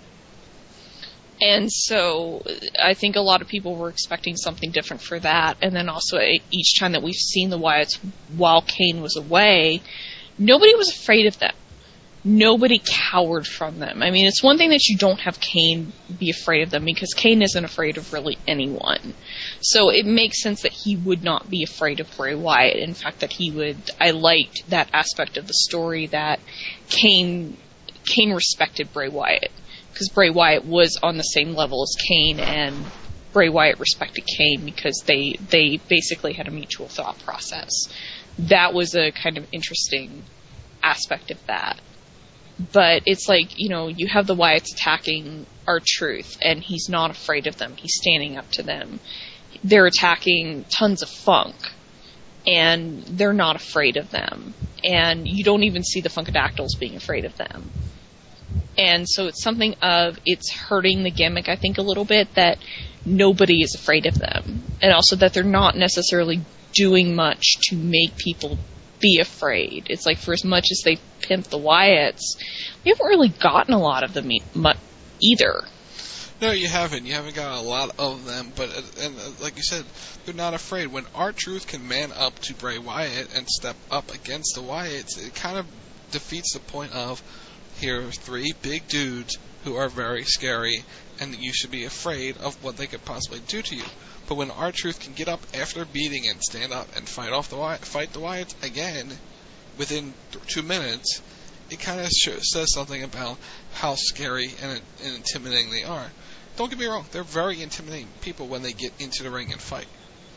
Speaker 14: And so I think a lot of people were expecting something different for that. And then also each time that we've seen the Wyatts while Kane was away, nobody was afraid of them. Nobody cowered from them. I mean, it's one thing that you don't have Kane be afraid of them, because Kane isn't afraid of really anyone. So it makes sense that he would not be afraid of Bray Wyatt. In fact, that he would, I liked that aspect of the story that Kane, Kane respected Bray Wyatt. Because Bray Wyatt was on the same level as Kane, and Bray Wyatt respected Kane because they, they basically had a mutual thought process. That was a kind of interesting aspect of that. But it's like, you know, you have the Wyatts attacking R-Truth, and he's not afraid of them. He's standing up to them. They're attacking Tons of Funk, and they're not afraid of them. And you don't even see the Funkadactyls being afraid of them. And so it's something of, it's hurting the gimmick, I think, a little bit, that nobody is afraid of them. And also that they're not necessarily doing much to make people be afraid. It's like, for as much as they pimp the Wyatts, we haven't really gotten a lot of them either.
Speaker 15: No, you haven't. You haven't got a lot of them, but, uh, and uh, like you said, they're not afraid. When R-Truth can man up to Bray Wyatt and step up against the Wyatts, it kind of defeats the point of, here are three big dudes who are very scary, and you should be afraid of what they could possibly do to you. But when R-Truth can get up after beating and stand up and fight off the Wy- fight the Wyatts again within th- two minutes, it kind of sh- says something about how scary and, and intimidating they are. Don't get me wrong, they're very intimidating people when they get into the ring and fight.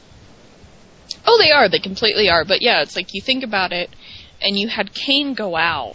Speaker 14: Oh, they are. They completely are. But yeah, it's like you think about it, and you had Kane go out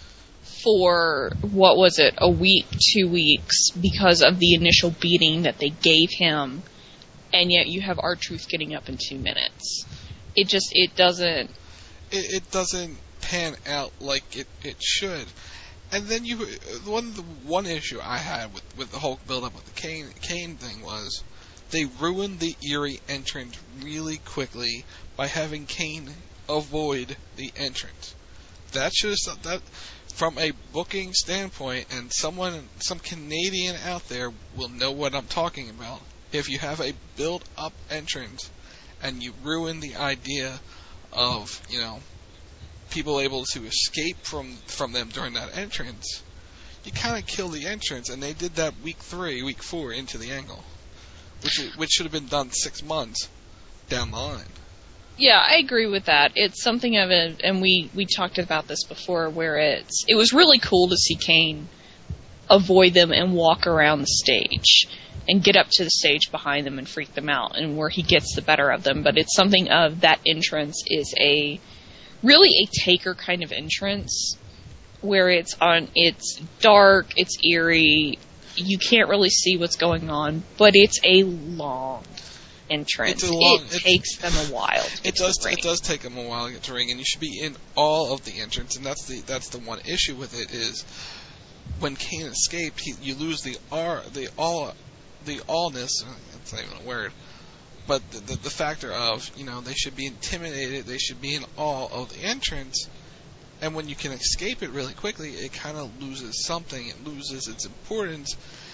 Speaker 14: for, what was it, a week, two weeks, because of the initial beating that they gave him, and yet you have R-Truth getting up in two minutes. It just, it doesn't...
Speaker 15: It, it doesn't pan out like it, it should. And then you, one the one issue I had with, with the whole build-up with the Kane, Kane thing was, they ruined the Eerie entrance really quickly by having Kane avoid the entrance. That should have, that, from a booking standpoint, and someone, some Canadian out there will know what I'm talking about. If you have a build-up entrance and you ruin the idea of, you know, people able to escape from, from them during that entrance, you kind of kill the entrance, and they did that week three, week four into the angle, which which should have been done six months down the line.
Speaker 14: Yeah, I agree with that. It's something of a, and we, we talked about this before, where it's, it was really cool to see Kane avoid them and walk around the stage and get up to the stage behind them and freak them out, and where he gets the better of them. But it's something of that entrance is a, really a Taker kind of entrance, where it's on, it's dark, it's eerie, you can't really see what's going on, but it's a long entrance.
Speaker 15: It's a long,
Speaker 14: it takes them a while to get
Speaker 15: it does
Speaker 14: to the ring.
Speaker 15: It does take them a while to get to the ring, and you should be in all of the entrance, and that's the that's the one issue with it is when Kane escaped, he, you lose the R, the all, the allness. That's not even a word. But the, the the factor of, you know, they should be intimidated, they should be in awe of the entrance, and when you can escape it really quickly, it kind of loses something, it loses its importance,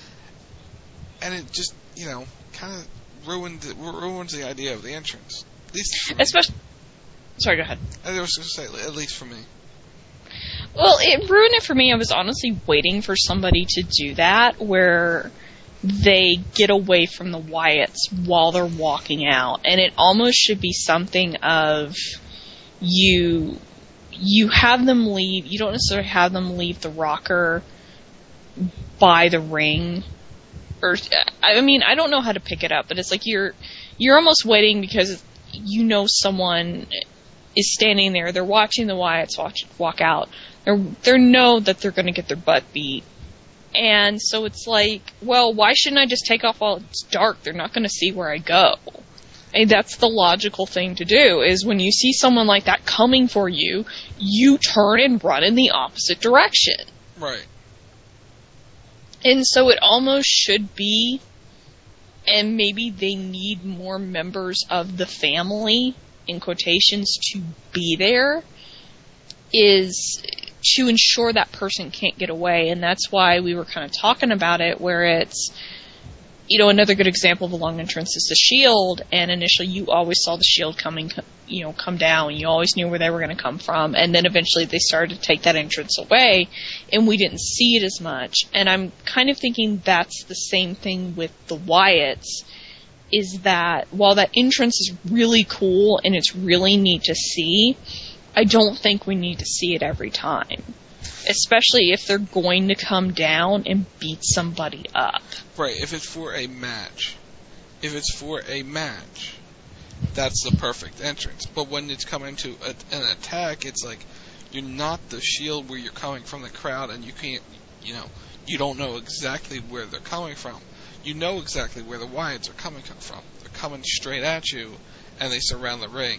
Speaker 15: and it just, you know, kind of ruined ruins the idea of the entrance. At least,
Speaker 14: especially. Sorry, go ahead.
Speaker 15: I was going to say, at least for me.
Speaker 14: Well, it ruined it for me. I was honestly waiting for somebody to do that, where they get away from the Wyatts while they're walking out, and it almost should be something of you you have them leave, you don't necessarily have them leave the rocker by the ring, or I mean, I don't know how to pick it up, but it's like you're you're almost waiting because you know someone is standing there, they're watching the Wyatts watch, walk out, they're they know that they're going to get their butt beat. And so it's like, well, why shouldn't I just take off while it's dark? They're not going to see where I go. And that's the logical thing to do, is when you see someone like that coming for you, you turn and run in the opposite direction.
Speaker 15: Right.
Speaker 14: And so it almost should be, and maybe they need more members of the family, in quotations, to be there, is to ensure that person can't get away. And that's why we were kind of talking about it, where it's, you know, another good example of a long entrance is the Shield, and initially you always saw the Shield coming, you know, come down, you always knew where they were going to come from, and then eventually they started to take that entrance away, and we didn't see it as much. And I'm kind of thinking that's the same thing with the Wyatts, is that while that entrance is really cool and it's really neat to see, I don't think we need to see it every time. Especially if they're going to come down and beat somebody up.
Speaker 15: Right, if it's for a match. If it's for a match, that's the perfect entrance. But when it's coming to a, an attack, it's like, you're not the Shield where you're coming from the crowd and you can't, you know, you don't know exactly where they're coming from. You know exactly where the Wyatts are coming from. They're coming straight at you, and they surround the ring.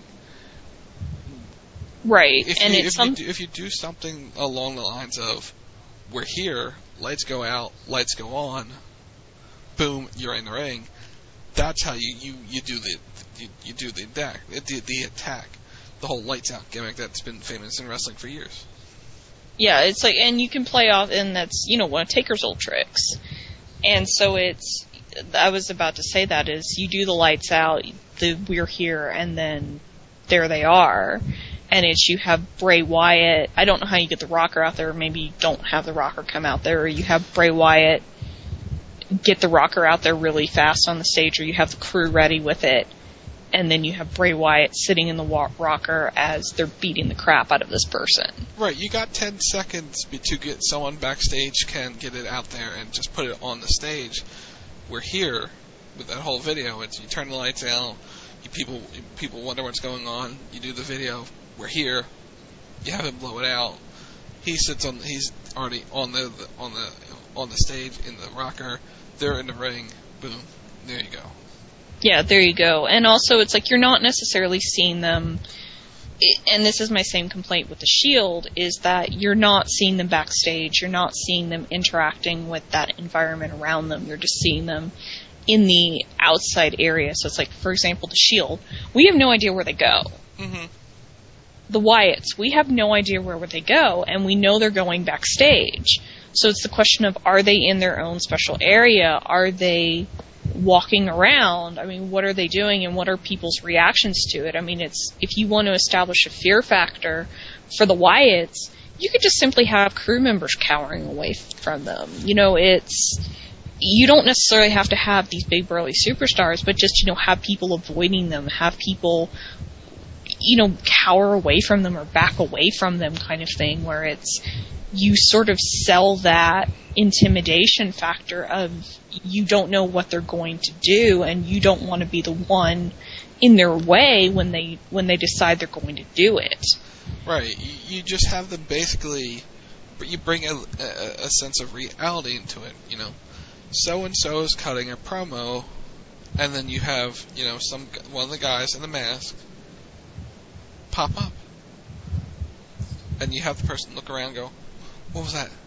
Speaker 14: Right,
Speaker 15: if
Speaker 14: and
Speaker 15: you,
Speaker 14: it's
Speaker 15: if,
Speaker 14: some-
Speaker 15: you do, if you do something along the lines of, we're here, lights go out, lights go on, boom, you're in the ring. That's how you, you, you do the you, you do the attack, the, the attack, the whole lights out gimmick that's been famous in wrestling for years.
Speaker 14: Yeah, it's like, and you can play off, and that's, you know, one of Taker's old tricks. And so it's, I was about to say that is, you do the lights out, the we're here, and then there they are. And it's, you have Bray Wyatt, I don't know how you get the rocker out there, or maybe you don't have the rocker come out there, or you have Bray Wyatt get the rocker out there really fast on the stage, or you have the crew ready with it, and then you have Bray Wyatt sitting in the wa- rocker as they're beating the crap out of this person.
Speaker 15: Right, you got ten seconds to get someone backstage can get it out there and just put it on the stage. We're here with that whole video. It's you turn the lights out, you people people wonder what's going on. You do the video. We're here. You have him blow it out. He sits on. He's already on the, the on the on the stage in the rocker. They're in the ring. Boom. There you go.
Speaker 14: Yeah, there you go. And also, it's like you're not necessarily seeing them. And this is my same complaint with the Shield, is that you're not seeing them backstage. You're not seeing them interacting with that environment around them. You're just seeing them in the outside area. So it's like, for example, the Shield. We have no idea where they go.
Speaker 15: Mm-hmm.
Speaker 14: The Wyatts, we have no idea where they go, and we know they're going backstage. So it's the question of, are they in their own special area? Are they walking around? I mean, what are they doing, and what are people's reactions to it? I mean, it's if you want to establish a fear factor for the Wyatts, you could just simply have crew members cowering away from them. You know, it's you don't necessarily have to have these big burly superstars, but just, you know, have people avoiding them, have people, you know, cower away from them or back away from them, kind of thing, where it's you sort of sell that intimidation factor of you don't know what they're going to do, and you don't want to be the one in their way when they when they decide they're going to do it.
Speaker 15: Right. You, you just have them basically, you bring a, a, a sense of reality into it. You know, so and so is cutting a promo, and then you have, you know, some one of the guys in the mask pop up, and you have the person look around and go, what was that?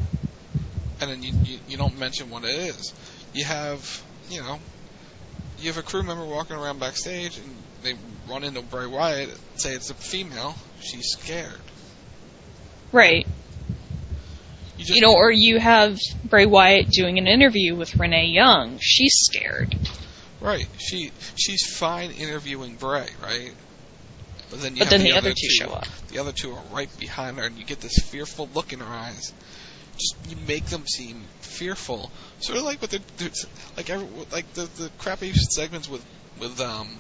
Speaker 15: And then you, you you don't mention what it is. You have, you know, you have a crew member walking around backstage, and they run into Bray Wyatt, say it's a female, she's scared.
Speaker 14: Right.
Speaker 15: You, just,
Speaker 14: you know, or you have Bray Wyatt doing an interview with Renee Young, she's scared.
Speaker 15: Right. She she's fine interviewing Bray, right? But then, you
Speaker 14: but
Speaker 15: have
Speaker 14: then
Speaker 15: the,
Speaker 14: the
Speaker 15: other
Speaker 14: other two
Speaker 15: two
Speaker 14: show up.
Speaker 15: The other two are right behind her, and you get this fearful look in her eyes. Just you make them seem fearful, sort of like what they're, they're like, every, like the the crappy segments with with um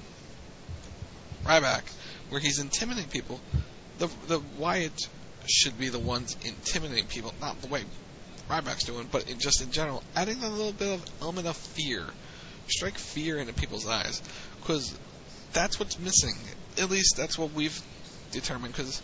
Speaker 15: Ryback, where he's intimidating people. The the Wyatt should be the ones intimidating people, not the way Ryback's doing, but in, just in general, adding a little bit of element of fear, strike fear into people's eyes, because that's what's missing. At least that's what we've determined, because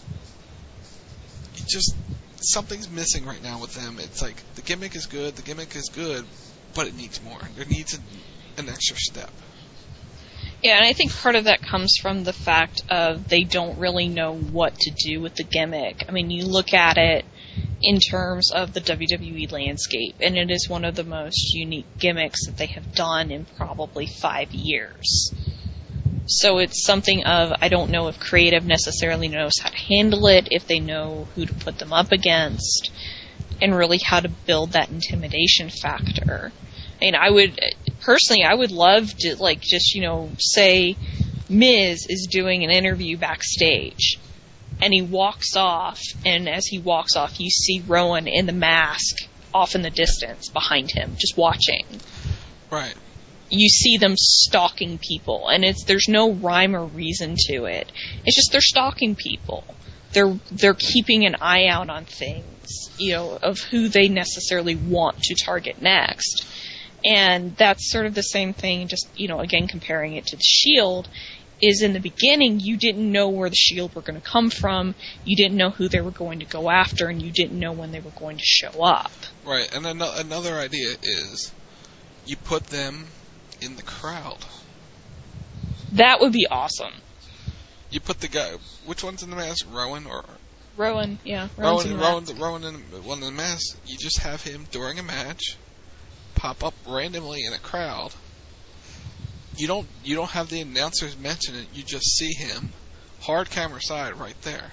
Speaker 15: just something's missing right now with them. It's like the gimmick is good, the gimmick is good, but it needs more. There needs a, an extra step.
Speaker 14: Yeah, and I think part of that comes from the fact of they don't really know what to do with the gimmick. I mean, you look at it in terms of the W W E landscape, and it is one of the most unique gimmicks that they have done in probably five years. So it's something of, I don't know if creative necessarily knows how to handle it, if they know who to put them up against, and really how to build that intimidation factor. I mean, I would, personally, I would love to, like, just, you know, say Miz is doing an interview backstage, and he walks off, and as he walks off, you see Rowan in the mask off in the distance behind him, just watching.
Speaker 15: Right.
Speaker 14: You see them stalking people, and it's there's no rhyme or reason to it. It's just they're stalking people. They're they're keeping an eye out on things, you know, of who they necessarily want to target next. And that's sort of the same thing, just, you know, again, comparing it to the Shield, is in the beginning, you didn't know where the Shield were going to come from, you didn't know who they were going to go after, and you didn't know when they were going to show up.
Speaker 15: Right, and an- another idea is you put them in the crowd.
Speaker 14: That would be awesome.
Speaker 15: You put the guy, which one's in the mask? Rowan or
Speaker 14: Rowan? Yeah,
Speaker 15: Rowan.
Speaker 14: in the
Speaker 15: Rowan,
Speaker 14: mask.
Speaker 15: Rowan, in the, one in the mask. You just have him during a match pop up randomly in a crowd. You don't you don't have the announcers mention it. You just see him, hard camera side, right there.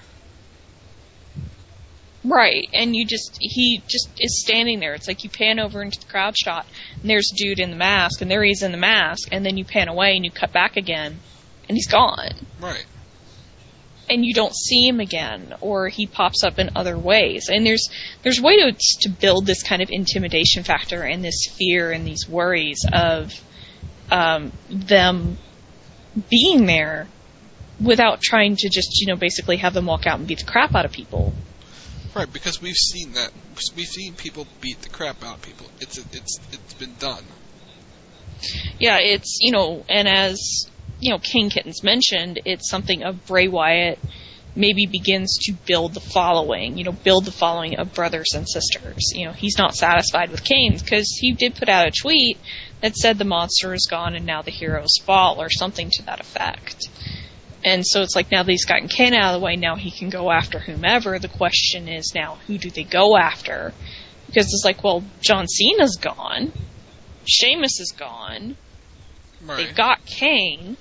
Speaker 14: Right, and you just, he just is standing there. It's like you pan over into the crowd shot, and there's a dude in the mask, and there he is in the mask, and then you pan away and you cut back again, and he's gone.
Speaker 15: Right.
Speaker 14: and you don't see him again, or he pops up in other ways. And there's there's way to to build this kind of intimidation factor and this fear and these worries of um, them being there without trying to just, you know, basically have them walk out and beat the crap out of people.
Speaker 15: Right, because we've seen that. We've seen people beat the crap out of people. It's it's it's been done.
Speaker 14: Yeah, it's, you know, and as, you know, Kane Kittens mentioned, it's something of Bray Wyatt maybe begins to build the following, you know, build the following of brothers and sisters. You know, he's not satisfied with Kane because he did put out a tweet that said the monster is gone and now the heroes fall, or something to that effect. And so it's like, now that he's gotten Kane out of the way, now he can go after whomever. The question is now, who do they go after? Because it's like, well, John Cena's gone. Sheamus is gone.
Speaker 15: Right.
Speaker 14: They've got Kane.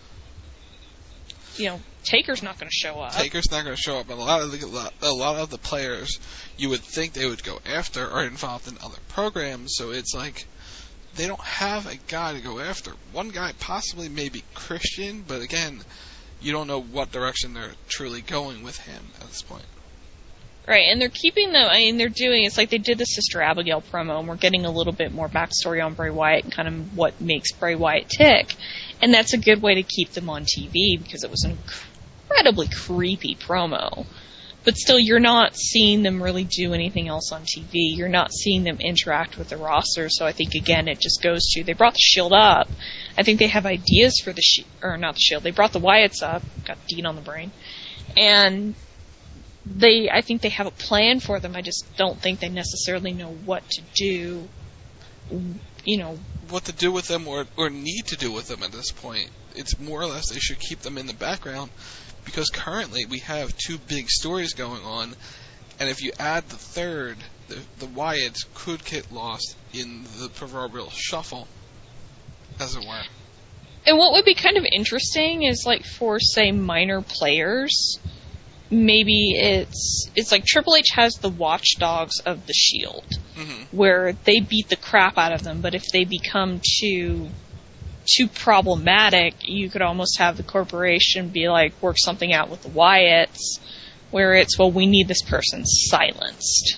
Speaker 14: You know, Taker's not going to show up.
Speaker 15: Taker's not going to show up. And a lot of the a lot of the players you would think they would go after are involved in other programs. So it's like they don't have a guy to go after. One guy possibly maybe Christian, but again, you don't know what direction they're truly going with him at this point.
Speaker 14: Right, and they're keeping them, I mean, they're doing, it's like they did the Sister Abigail promo, and we're getting a little bit more backstory on Bray Wyatt and kind of what makes Bray Wyatt tick. And that's a good way to keep them on T V, because it was an incredibly creepy promo. But still, you're not seeing them really do anything else on T V. You're not seeing them interact with the roster, so I think, again, it just goes to, they brought the Shield up. I think they have ideas for the Shield, or not the Shield, they brought the Wyatts up, got Dean on the brain, and they, I think they have a plan for them. I just don't think they necessarily know what to do, you know.
Speaker 15: What to do with them, or, or need to do with them at this point. It's more or less they should keep them in the background, because currently we have two big stories going on, and if you add the third, the, the Wyatts could get lost in the proverbial shuffle, as it were.
Speaker 14: And what would be kind of interesting is, like, for, say, minor players, maybe it's it's like Triple H has the watchdogs of the Shield, mm-hmm. where they beat the crap out of them, but if they become too too problematic, you could almost have the corporation be like, work something out with the Wyatts, where it's, well, we need this person silenced.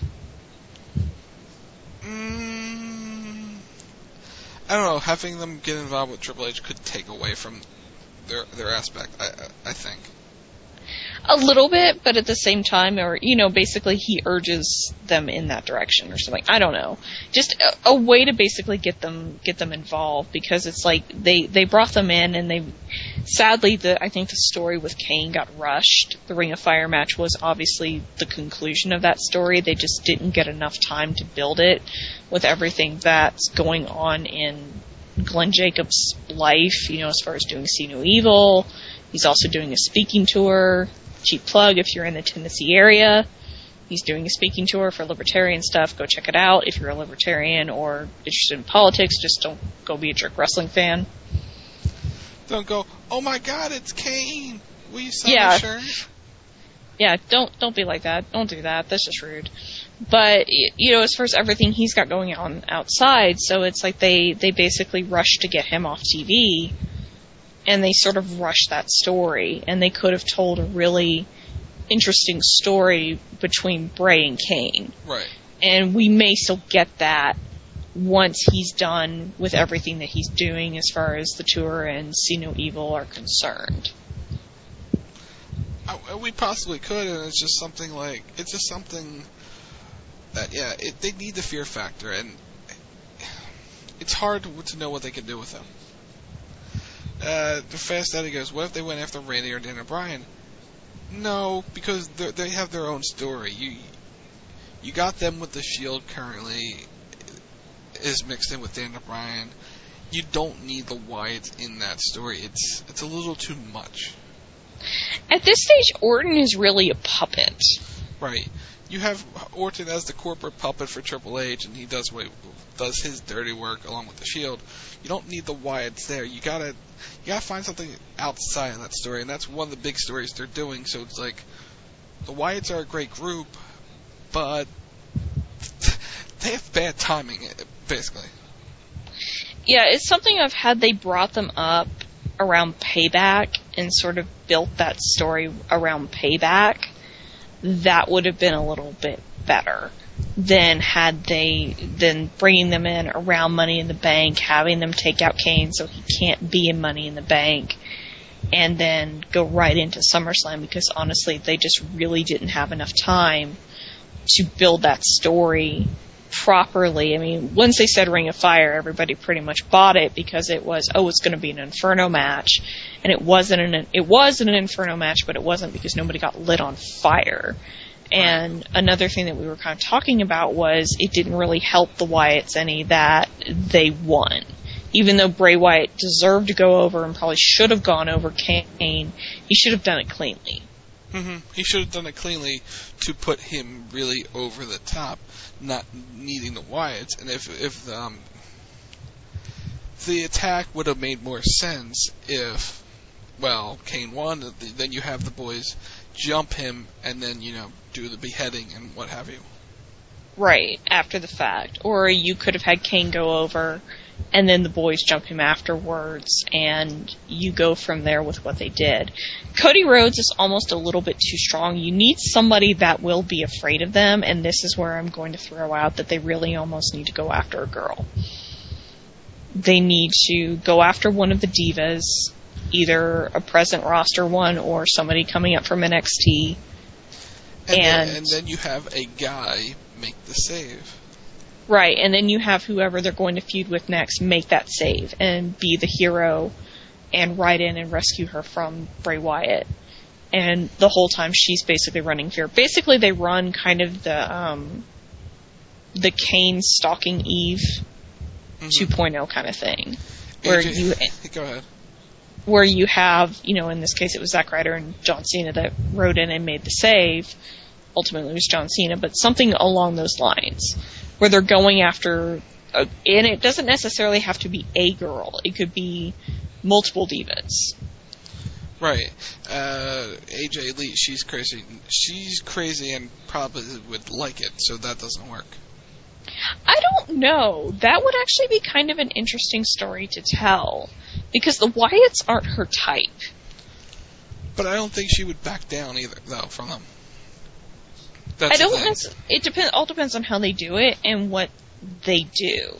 Speaker 15: Mm, I don't know, having them get involved with Triple H could take away from their their aspect, I I think.
Speaker 14: A little bit, but at the same time, or, you know, basically he urges them in that direction or something. I don't know. Just a, a way to basically get them get them involved, because it's like they, they brought them in, and they, sadly, the I think the story with Kane got rushed. The Ring of Fire match was obviously the conclusion of that story. They just didn't get enough time to build it with everything that's going on in Glenn Jacobs' life, you know, as far as doing See No Evil. He's also doing a speaking tour. Cheap plug if you're in the Tennessee area. He's doing a speaking tour for libertarian stuff. Go check it out. If you're a libertarian or interested in politics, just don't go be a jerk wrestling fan.
Speaker 15: Don't go, oh my god, it's Kane. Will you sell
Speaker 14: yeah.
Speaker 15: my shirt?
Speaker 14: Yeah, don't don't be like that. Don't do that. That's just rude. But, you know, as far as everything he's got going on outside, so it's like they, they basically rushed to get him off T V. And they sort of rushed that story, and they could have told a really interesting story between Bray and Kane.
Speaker 15: Right.
Speaker 14: And we may still get that once he's done with everything that he's doing as far as the tour and See No Evil are concerned.
Speaker 15: Uh, we possibly could, and it's just something like, it's just something that, yeah, it, they need the fear factor, and it's hard to know what they can do with them. Uh, the Fast Eddie goes, what if they went after Randy or Daniel Bryan? No, because they have their own story. You you got them with the Shield currently, is mixed in with Daniel Bryan. You don't need the Wyatts in that story. It's it's a little too much.
Speaker 14: At this stage, Orton is really a puppet.
Speaker 15: Right. You have Orton as the corporate puppet for Triple H, and he does what, does his dirty work along with the Shield. You don't need the Wyatts there. You gotta you gotta find something outside of that story, and that's one of the big stories they're doing. So it's like the Wyatts are a great group, but they have bad timing, basically.
Speaker 14: Yeah, it's something I've had. They brought them up around Payback, and sort of built that story around Payback, that would have been a little bit better than had they than bringing them in around Money in the Bank, having them take out Kane so he can't be in Money in the Bank, and then go right into SummerSlam, because honestly they just really didn't have enough time to build that story properly. I mean, once they said Ring of Fire, everybody pretty much bought it because it was, oh, it's going to be an Inferno match, and it wasn't an it was an Inferno match, but it wasn't because nobody got lit on fire. And another thing that we were kind of talking about was it didn't really help the Wyatts any that they won. Even though Bray Wyatt deserved to go over and probably should have gone over Kane, he should have done it cleanly.
Speaker 15: Mm-hmm. He should have done it cleanly to put him really over the top, not needing the Wyatts. And if if um, the attack would have made more sense if, well, Kane won, then you have the boys jump him and then, you know, do the beheading and what have you.
Speaker 14: Right, after the fact. Or you could have had Kane go over and then the boys jump him afterwards, and you go from there with what they did. Cody Rhodes is almost a little bit too strong. You need somebody that will be afraid of them, and this is where I'm going to throw out that they really almost need to go after a girl. They need to go after one of the divas, either a present roster one or somebody coming up from N X T.
Speaker 15: And,
Speaker 14: and,
Speaker 15: then, and then you have a guy make the save.
Speaker 14: Right, and then you have whoever they're going to feud with next make that save and be the hero and ride in and rescue her from Bray Wyatt. And the whole time she's basically running fear. Basically they run kind of the um, the Kane stalking Eve mm-hmm. two point oh kind of thing. Where
Speaker 15: A J,
Speaker 14: you
Speaker 15: go ahead.
Speaker 14: Where you have, you know, in this case it was Zack Ryder and John Cena that rode in and made the save. Ultimately it was John Cena, but something along those lines. Where they're going after, a, and it doesn't necessarily have to be a girl. It could be multiple divas.
Speaker 15: Right. Uh, A J Lee, she's crazy. She's crazy and probably would like it, so that doesn't work.
Speaker 14: I don't know. That would actually be kind of an interesting story to tell. Because the Wyatts aren't her type.
Speaker 15: But I don't think she would back down either, though, from them. That's
Speaker 14: I don't. Nec- it depends. All depends on how they do it and what they do.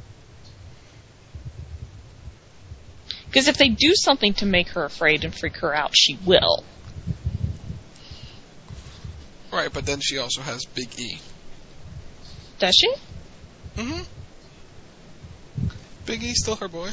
Speaker 14: Because if they do something to make her afraid and freak her out, she will.
Speaker 15: Right, but then she also has Big E.
Speaker 14: Does she?
Speaker 15: Mm-hmm. Big E's still her boy.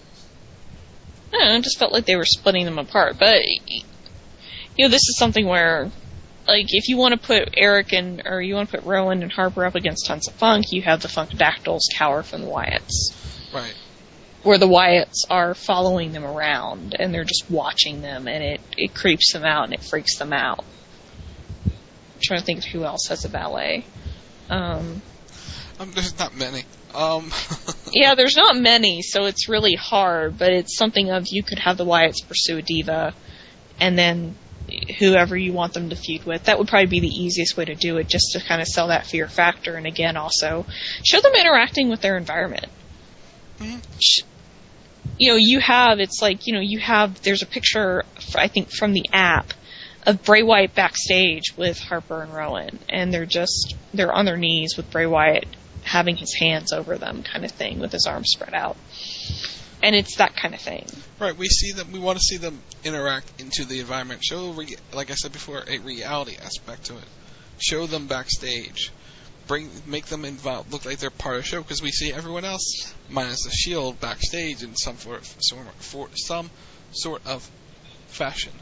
Speaker 14: I don't know, it just felt like they were splitting them apart. But, you know, this is something where, like, if you want to put Eric and, or you want to put Rowan and Harper up against Tons of Funk, you have the Funkadactyls cower from the Wyatts.
Speaker 15: Right.
Speaker 14: Where the Wyatts are following them around, and they're just watching them, and it, it creeps them out, and it freaks them out. I'm trying to think of who else has a valet. Um,
Speaker 15: um there's not many. Um.
Speaker 14: Yeah, there's not many, so it's really hard, but it's something of you could have the Wyatts pursue a diva, and then whoever you want them to feud with. That would probably be the easiest way to do it, just to kind of sell that fear factor, and again, also show them interacting with their environment.
Speaker 15: Mm-hmm.
Speaker 14: You know, you have, it's like, you know, you have, there's a picture, I think, from the app of Bray Wyatt backstage with Harper and Rowan, and they're just, they're on their knees with Bray Wyatt having his hands over them kind of thing with his arms spread out. And it's that kind of thing.
Speaker 15: Right, we see them, we want to see them interact into the environment. Show, like I said before, a reality aspect to it. Show them backstage. Bring, make them involved, look like they're part of the show, because we see everyone else, minus the Shield, backstage in some for, for some sort of fashion.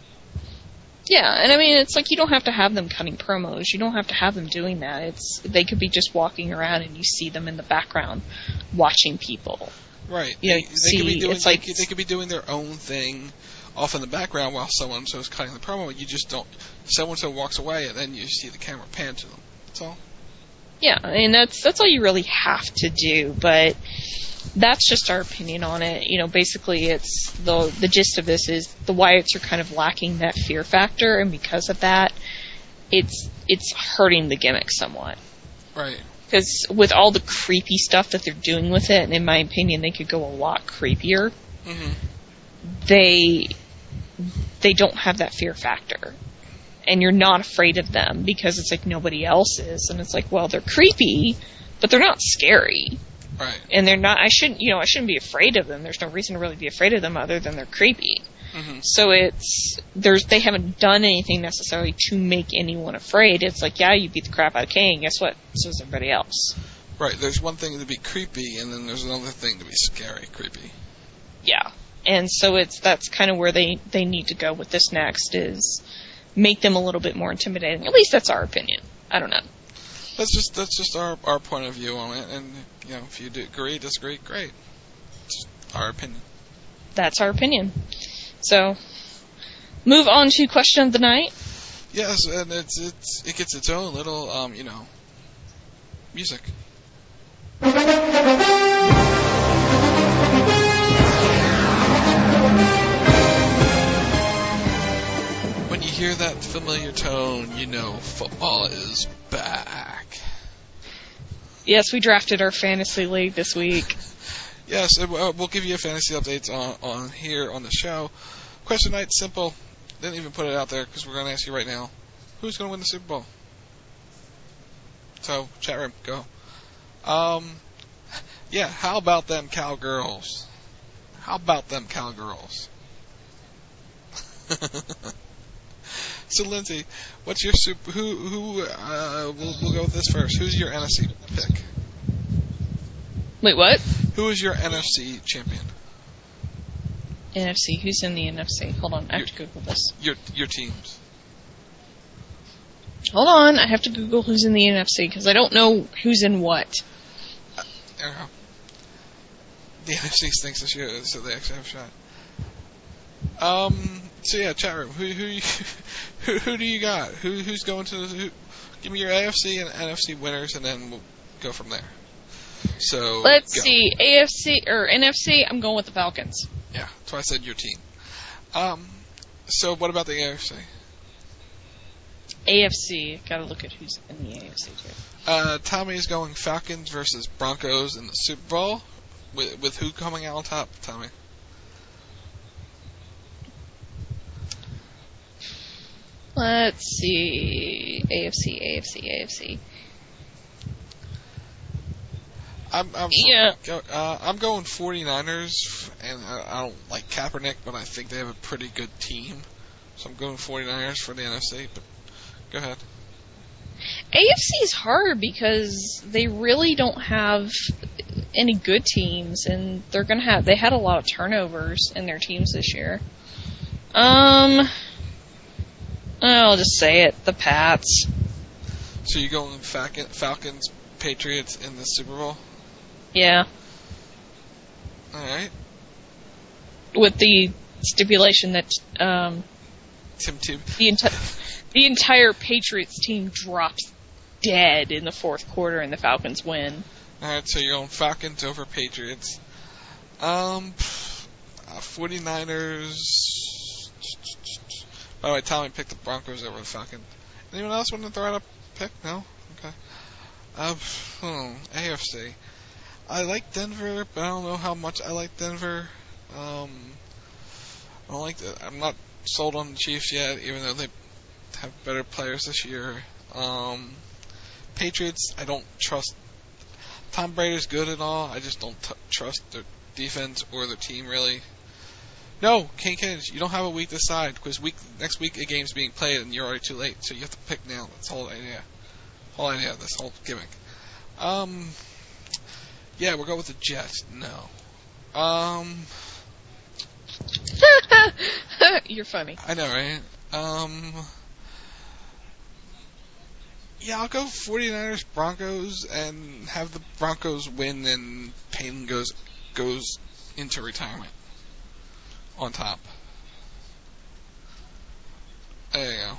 Speaker 14: Yeah, and I mean, it's like you don't have to have them cutting promos. You don't have to have them doing that. It's they could be just walking around and you see them in the background watching people.
Speaker 15: Right.
Speaker 14: You know,
Speaker 15: they, they
Speaker 14: see,
Speaker 15: could be doing,
Speaker 14: it's like
Speaker 15: they, they could be doing their own thing off in the background while someone so is cutting the promo. You just don't. Someone so walks away and then you see the camera pan to them. That's all.
Speaker 14: Yeah, and that's that's all you really have to do, but that's just our opinion on it. You know, basically it's the the gist of this is the Wyatts are kind of lacking that fear factor, and because of that, it's it's hurting the gimmick somewhat.
Speaker 15: Right.
Speaker 14: Because with all the creepy stuff that they're doing with it, and in my opinion they could go a lot creepier,
Speaker 15: mm-hmm.
Speaker 14: they they don't have that fear factor. And you're not afraid of them because it's like nobody else is. And it's like, well, they're creepy, but they're not scary.
Speaker 15: Right.
Speaker 14: And they're not, I shouldn't, you know, I shouldn't be afraid of them. There's no reason to really be afraid of them other than they're creepy.
Speaker 15: Mm-hmm.
Speaker 14: So it's, there's, they haven't done anything necessarily to make anyone afraid. It's like, yeah, you beat the crap out of Kane. Guess what? So is everybody else.
Speaker 15: Right. There's one thing to be creepy, and then there's another thing to be scary creepy.
Speaker 14: Yeah. And so it's, that's kind of where they, they need to go with this next is make them a little bit more intimidating. At least that's our opinion. I don't know.
Speaker 15: That's just that's just our our point of view on it, and you know, if you do agree, disagree, great. It's our opinion.
Speaker 14: That's our opinion. So, move on to question of the night.
Speaker 15: Yes, and it's it's it gets its own little um you know music. When you hear that familiar tone, you know football is back.
Speaker 14: Yes, we drafted our fantasy league this week.
Speaker 15: Yes, uh, we'll give you a fantasy updates on, on here on the show. Question night, simple. Didn't even put it out there because we're going to ask you right now, who's going to win the Super Bowl? So, chat room, go. Um, yeah, how about them Cowgirls? How about them Cowgirls? So, Lindsay, what's your super? Who? Who? Uh, we'll, we'll go with this first. Who's your N F C pick?
Speaker 14: Wait, what?
Speaker 15: Who is your N F C champion?
Speaker 14: N F C. Who's in the N F C? Hold on, I have
Speaker 15: your,
Speaker 14: to Google this.
Speaker 15: Your your teams.
Speaker 14: Hold on, I have to Google who's in the N F C because I don't know who's in what.
Speaker 15: Uh, there we go. The N F C stinks this year, so they actually have a shot. Um. So yeah, chat room. Who who you, who, who do you got? Who who's going to? Who, give me your A F C and N F C winners, and then we'll go from there. So
Speaker 14: let's
Speaker 15: go.
Speaker 14: see, A F C or N F C. I'm going with the Falcons.
Speaker 15: Yeah, that's why I said your team. Um. So what about the A F C?
Speaker 14: A F C. Got to look at who's in the A F C too.
Speaker 15: Uh, Tommy is going Falcons versus Broncos in the Super Bowl. With with who coming out on top, Tommy?
Speaker 14: Let's see. A F C, A F C, A F C.
Speaker 15: I'm, I'm,
Speaker 14: yeah.
Speaker 15: Uh, I'm going 49ers, and I, I don't like Kaepernick, but I think they have a pretty good team. So I'm going 49ers for the N F C, but go ahead.
Speaker 14: A F C is hard because they really don't have any good teams, and they're gonna have, they had a lot of turnovers in their teams this year. Um... I'll just say it, the Pats.
Speaker 15: So you're going Falcon, Falcons, Patriots in the Super Bowl?
Speaker 14: Yeah.
Speaker 15: Alright.
Speaker 14: With the stipulation that um,
Speaker 15: Tim Tim.
Speaker 14: The, enti- the entire Patriots team drops dead in the fourth quarter and the Falcons win.
Speaker 15: Alright, so you're going Falcons over Patriots. Um, uh, 49ers... By the way, Tommy picked the Broncos over the Falcons. Anyone else want to throw out a pick? No? Okay. Um, hmm, A F C. I like Denver, but I don't know how much I like Denver. Um, I don't like the, I'm not sold on the Chiefs yet, even though they have better players this year. Um, Patriots, I don't trust. Tom Brady's good and all. I just don't t- trust their defense or their team really. No, King Kennedy, you don't have a week to decide because week next week a game's being played and you're already too late, so you have to pick now. That's the whole idea. Whole idea of this whole gimmick. Um, yeah, we'll go with the Jets. No. Um,
Speaker 14: You're funny.
Speaker 15: I know, right? Um, yeah, I'll go 49ers Broncos and have the Broncos win, and Payton goes goes into retirement. On top. There you go.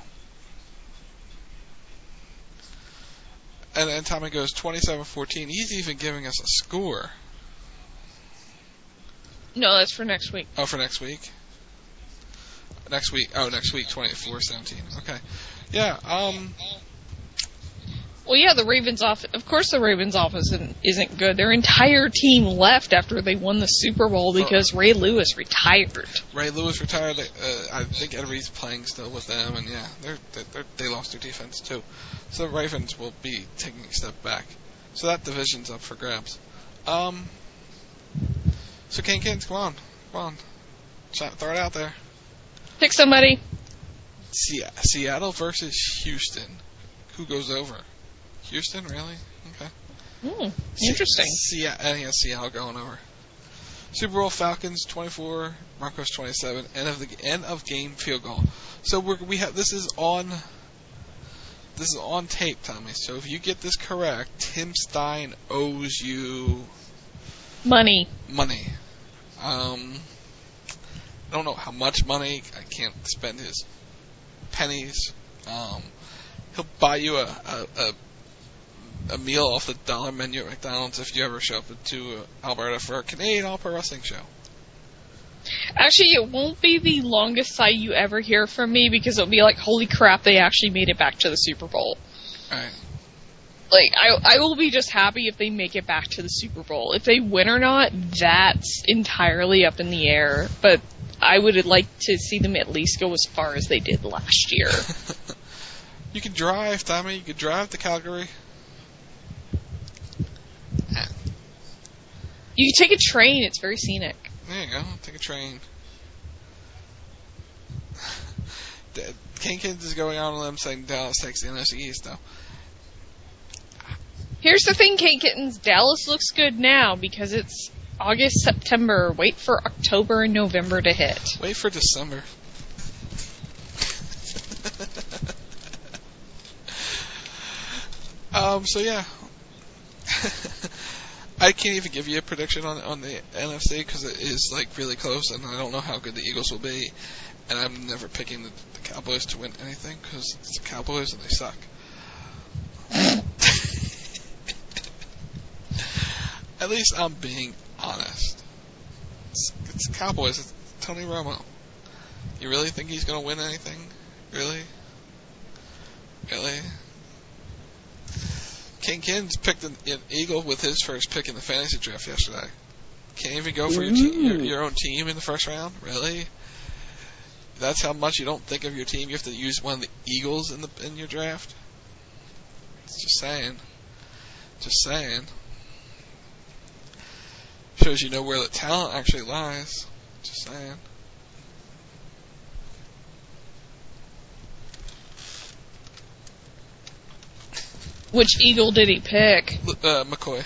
Speaker 15: And then Tommy goes twenty-seven fourteen. He's even giving us a score.
Speaker 14: No, that's for next week.
Speaker 15: Oh, for next week? Next week. Oh, next week, twenty-four seventeen. Okay. Yeah, um...
Speaker 14: Well, yeah, the Ravens office. Of course, the Ravens office isn't, isn't good. Their entire team left after they won the Super Bowl because Ray Lewis retired.
Speaker 15: Ray Lewis retired. Uh, I think Ed Reed's playing still with them, and yeah, they're, they're, they lost their defense too. So the Ravens will be taking a step back. So that division's up for grabs. Um. So King Kids, come on, come on, Shot, throw it out there.
Speaker 14: Pick somebody.
Speaker 15: Se- Seattle versus Houston. Who goes over? Houston, really? Okay.
Speaker 14: Mm, interesting.
Speaker 15: Se- Se- I think it's Seattle going over. Super Bowl Falcons twenty-four, Broncos twenty-seven. End of the end of game field goal. So we're, we have this is on this is on tape, Tommy. So if you get this correct, Tim Stein owes you
Speaker 14: money.
Speaker 15: Money. Um, I don't know how much money. I can't spend his pennies. Um, he'll buy you a, a, a a meal off the dollar menu at McDonald's if you ever show up to Alberta for a Canadian All-Pro Wrestling show.
Speaker 14: Actually, it won't be the longest sigh you ever hear from me because it'll be like, holy crap, they actually made it back to the Super Bowl.
Speaker 15: Right.
Speaker 14: Like, I I will be just happy if they make it back to the Super Bowl. If they win or not, that's entirely up in the air. But I would like to see them at least go as far as they did last year.
Speaker 15: You can drive, Tommy. You can drive to Calgary.
Speaker 14: You can take a train. It's very scenic.
Speaker 15: There you go. Take a train. King Kids is going out on them saying Dallas takes the N F C East, though.
Speaker 14: Here's the thing, Kate Kittens. Dallas looks good now because it's August, September. Wait for October and November to hit.
Speaker 15: Wait for December. um. So yeah. I can't even give you a prediction on on the N F C because it is like really close, and I don't know how good the Eagles will be. And I'm never picking the, the Cowboys to win anything because it's the Cowboys and they suck. At least I'm being honest. It's, it's the Cowboys. It's Tony Romo. You really think he's going to win anything? Really? Really? King Kins picked an, an Eagle with his first pick in the fantasy draft yesterday. Can't even go for your, te- your your own team in the first round? Really? That's how much you don't think of your team. You have to use one of the Eagles in the in your draft. Just saying. Just saying. Shows you know where the talent actually lies. Just saying.
Speaker 14: Which Eagle did he pick?
Speaker 15: Uh, McCoy.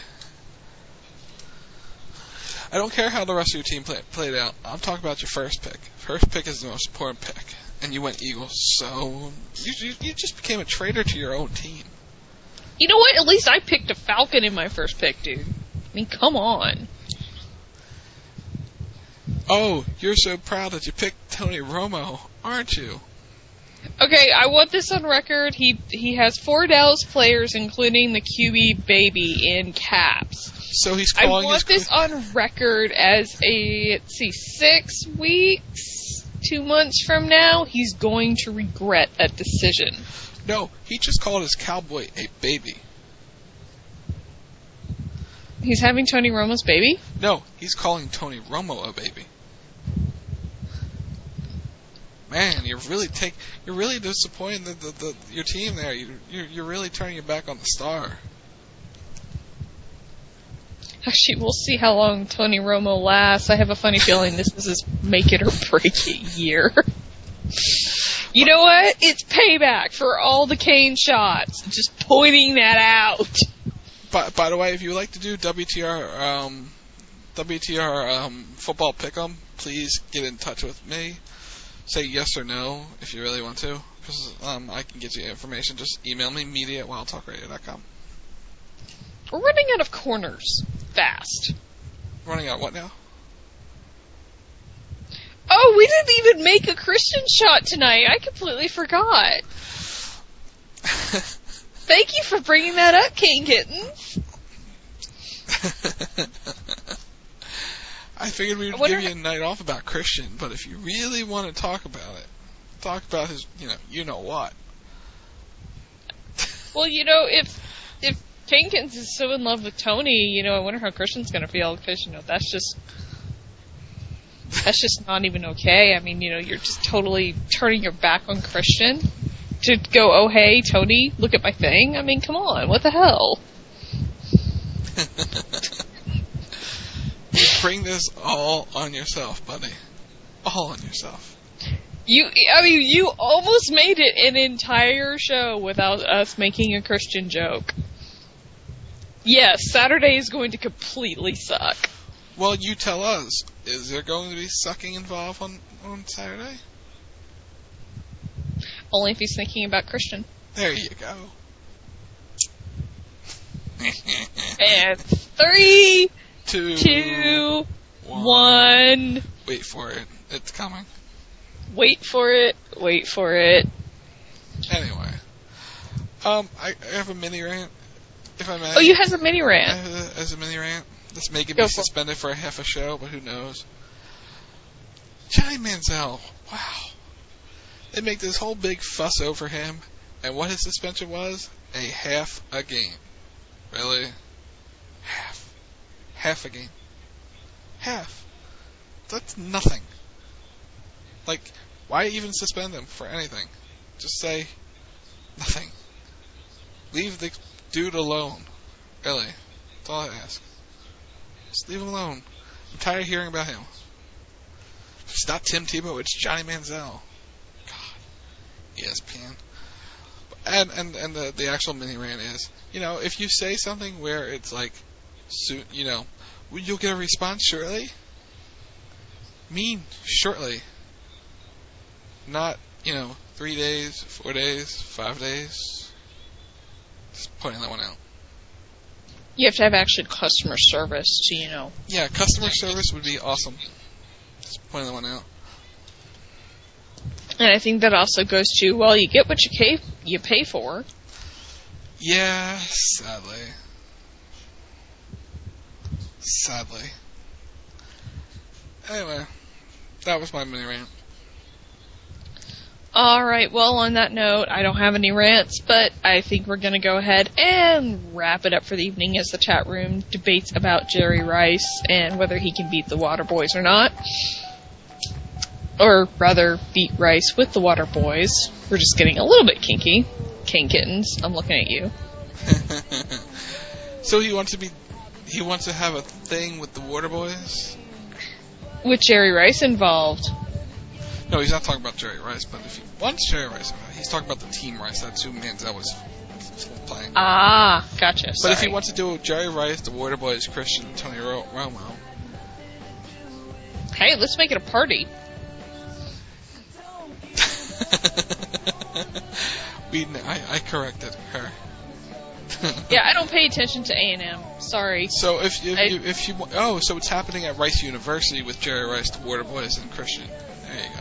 Speaker 15: I don't care how the rest of your team play, played out. I'm talking about your first pick. First pick is the most important pick. And you went Eagles, so you, you, you just became a traitor to your own team.
Speaker 14: You know what? At least I picked a Falcon in my first pick, dude. I mean, come on.
Speaker 15: Oh, you're so proud that you picked Tony Romo, aren't you?
Speaker 14: Okay, I want this on record. He he has four Dallas players, including the Q B baby, in caps.
Speaker 15: So he's calling
Speaker 14: I want
Speaker 15: his
Speaker 14: this on record as a, let's see, six weeks, two months from now, he's going to regret that decision.
Speaker 15: No, he just called his cowboy a baby.
Speaker 14: He's having Tony Romo's baby?
Speaker 15: No, he's calling Tony Romo a baby. Man, you're really take you're really disappointing the, the, the your team there. You you're, you're really turning your back on the star.
Speaker 14: Actually, we'll see how long Tony Romo lasts. I have a funny feeling this is his make it or break it year. You know what? It's payback for all the Kane shots. Just pointing that out.
Speaker 15: By, by the way, if you would like to do W T R um, W T R um, football pick'em, please get in touch with me. Say yes or no if you really want to, because um, I can get you information. Just email me, media at wild talk radio dot com.
Speaker 14: We're running out of corners fast.
Speaker 15: Running out what now?
Speaker 14: Oh, we didn't even make a Christian shot tonight. I completely forgot. Thank you for bringing that up, King Kittens.
Speaker 15: I figured we'd give you a night off about Christian, but if you really want to talk about it, talk about his, you know, you know what.
Speaker 14: Well, you know, if Kankins is so in love with Tony, you know, I wonder how Christian's going to feel, because, you know, that's just, that's just not even okay. I mean, you know, you're just totally turning your back on Christian to go, oh, hey, Tony, look at my thing. I mean, come on, what the hell?
Speaker 15: You bring this all on yourself, buddy. All on yourself.
Speaker 14: You, I mean, you almost made it an entire show without us making a Christian joke. Yes, Saturday is going to completely suck.
Speaker 15: Well, you tell us. Is there going to be sucking involved on, on Saturday?
Speaker 14: Only if he's thinking about Christian.
Speaker 15: There you go.
Speaker 14: And three,
Speaker 15: two,
Speaker 14: two
Speaker 15: one.
Speaker 14: one.
Speaker 15: Wait for it. It's coming.
Speaker 14: Wait for it. Wait for it.
Speaker 15: Anyway. Um, I, I have a mini rant, if I may.
Speaker 14: Oh, you have a mini rant.
Speaker 15: I have a, as a mini rant. This may get
Speaker 14: Go
Speaker 15: me
Speaker 14: for
Speaker 15: suspended for a half a show, but who knows. Johnny Manziel. Wow. They make this whole big fuss over him, and what his suspension was? A half a game. Really? Half. Half a game. Half. That's nothing. Like, why even suspend him for anything? Just say nothing. Leave the dude alone. Really. That's all I ask. Just leave him alone. I'm tired of hearing about him. It's not Tim Tebow, it's Johnny Manziel. God. E S P N. And and and the the actual mini rant is, you know, if you say something where it's like, soon, you know, you'll get a response shortly. Mean shortly. Not, you know, three days, four days, five days. Just pointing that one out.
Speaker 14: You have to have actually customer service to, you know.
Speaker 15: Yeah, customer service would be awesome. Just pointing that one out.
Speaker 14: And I think that also goes to, well, you get what you pay, you pay for.
Speaker 15: Yeah, sadly. Sadly. Anyway, that was my mini rant.
Speaker 14: Alright, well, on that note, I don't have any rants, but I think we're going to go ahead and wrap it up for the evening as the chat room debates about Jerry Rice and whether he can beat the Water Boys or not. Or rather, beat Rice with the Water Boys. We're just getting a little bit kinky. King Kittens, I'm looking at you.
Speaker 15: So he wants to be, he wants to have a thing with the Water Boys?
Speaker 14: With Jerry Rice involved.
Speaker 15: No, he's not talking about Jerry Rice, but if he wants Jerry Rice, he's talking about the Team Rice. That's who Manziel was playing.
Speaker 14: Ah, gotcha.
Speaker 15: But
Speaker 14: Sorry.
Speaker 15: if he wants to do Jerry Rice, the Water Boys, Christian, Tony Ro- Romo.
Speaker 14: Hey, let's make it a party.
Speaker 15: we, I, I corrected her.
Speaker 14: Yeah, I don't pay attention to A and M. Sorry.
Speaker 15: So if if
Speaker 14: I,
Speaker 15: you, if you oh, so it's happening at Rice University with Jerry Rice, the Water Boys, and Christian. There you go.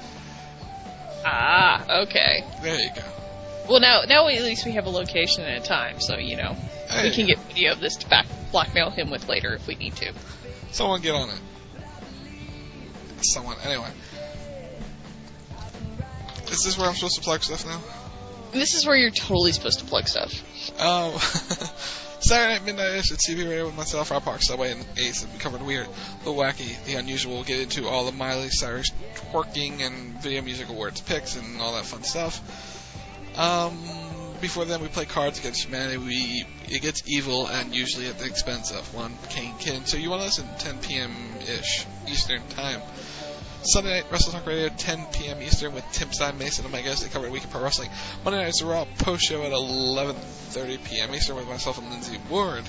Speaker 14: Ah, okay.
Speaker 15: There you go.
Speaker 14: Well, now now at least we have a location and a time, so you know
Speaker 15: there
Speaker 14: we
Speaker 15: you
Speaker 14: can
Speaker 15: go.
Speaker 14: get video of this to back blackmail him with later if we need to.
Speaker 15: Someone get on it. Someone. Anyway. Is this where I'm supposed to plug stuff now?
Speaker 14: This is where you're totally supposed to plug stuff.
Speaker 15: Um, Saturday night, midnight-ish at C B Radio with myself, Rob Park, Subway, and Ace. We covered weird, the wacky, the unusual. We'll get into all the Miley Cyrus twerking and Video Music Awards picks and all that fun stuff. Um, before then, we play Cards Against Humanity. We It gets evil, and usually at the expense of one Kane Kin. So you want to listen ten p.m.-ish Eastern Time. Sunday night, Wrestle Talk Radio, ten p.m. Eastern with Tim Stein Mason and my guest. They cover a week of pro wrestling. Monday night is the Raw post show at eleven thirty p.m. Eastern with myself and Lindsay Ward.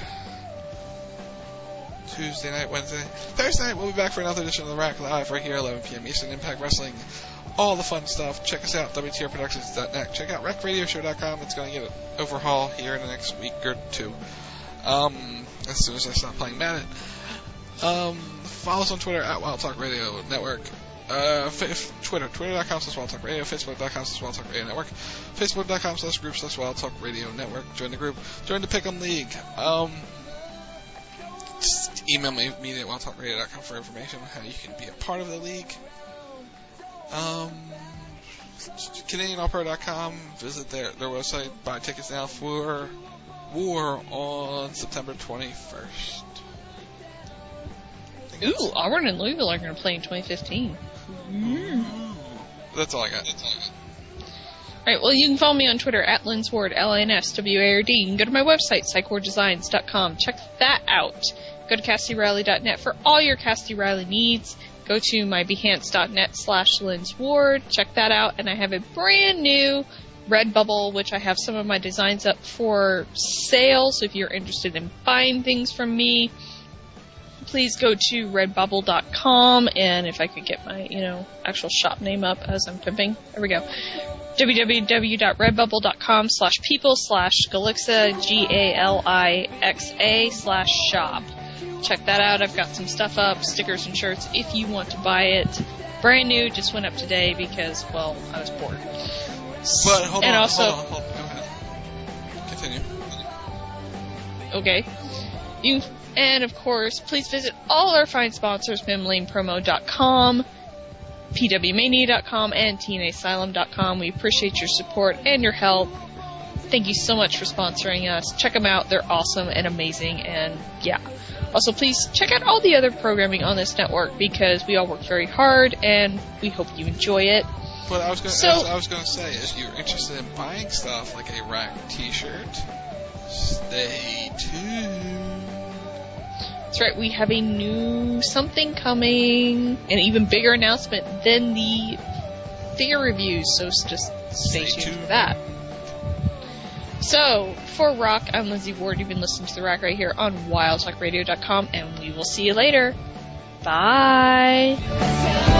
Speaker 15: Tuesday night, Wednesday, Thursday night, we'll be back for another edition of The Rack Live right here at eleven p.m. Eastern. Impact Wrestling, all the fun stuff. Check us out, W T R Productions dot net. Check out Rec Radio Show dot com. It's going to get an overhaul here in the next week or two. Um, as soon as I stop playing Madden. Um, follow us on Twitter at Wild Talk Radio Network. Uh, f- Twitter, twitter.com slash Wild Talk Radio, facebook.com slash Wild Talk Radio Network, facebook.com slash group slash Wild Talk Radio Network. Join the group. Join the Pick'em League. Um, just email me, media at wild talk radio dot com for information on how you can be a part of the league. Um, Canadian All Pro dot com. Visit their, their website. Buy tickets now for War on September twenty-first.
Speaker 14: Ooh, Auburn and Louisville are going to play in twenty fifteen. Mm.
Speaker 15: That's all I got. That's all I got.
Speaker 14: Alright, well, you can follow me on Twitter at Lins Ward, L I N S W A R D. You can go to my website, psych ward designs dot com. Check that out. Go to Cassidy Riley dot net for all your Cassidy Riley needs. Go to my behance dot net slash Lins Ward. Check that out. And I have a brand new Redbubble, which I have some of my designs up for sale. So if you're interested in buying things from me, please go to redbubble dot com. And if I could get my, you know, actual shop name up as I'm pimping. There we go. w w w dot redbubble dot com slash people slash Galixa, G A L I X A slash shop. Check that out. I've got some stuff up, stickers and shirts if you want to buy it. Brand new, just went up today because, well, I was bored.
Speaker 15: But hold
Speaker 14: and
Speaker 15: on,
Speaker 14: also,
Speaker 15: hold on, hold on. Go ahead. Continue.
Speaker 14: Okay. You, and of course, please visit all our fine sponsors, mem lane promo dot com, p w mania dot com, and t n a asylum dot com. We appreciate your support and your help. Thank you so much for sponsoring us. Check them out. They're awesome and amazing, and yeah. Also, please check out all the other programming on this network because we all work very hard, and we hope you enjoy it.
Speaker 15: But I was going
Speaker 14: so,
Speaker 15: I was going to say, if you're interested in buying stuff like a Rack T-shirt, stay tuned.
Speaker 14: That's right, we have a new something coming, an even bigger announcement than the figure reviews, so just stay, stay tuned, tuned for that. So, for Rock, I'm Lindsay Ward. You've been listening to The Rack right here on wild talk radio dot com, and we will see you later. Bye!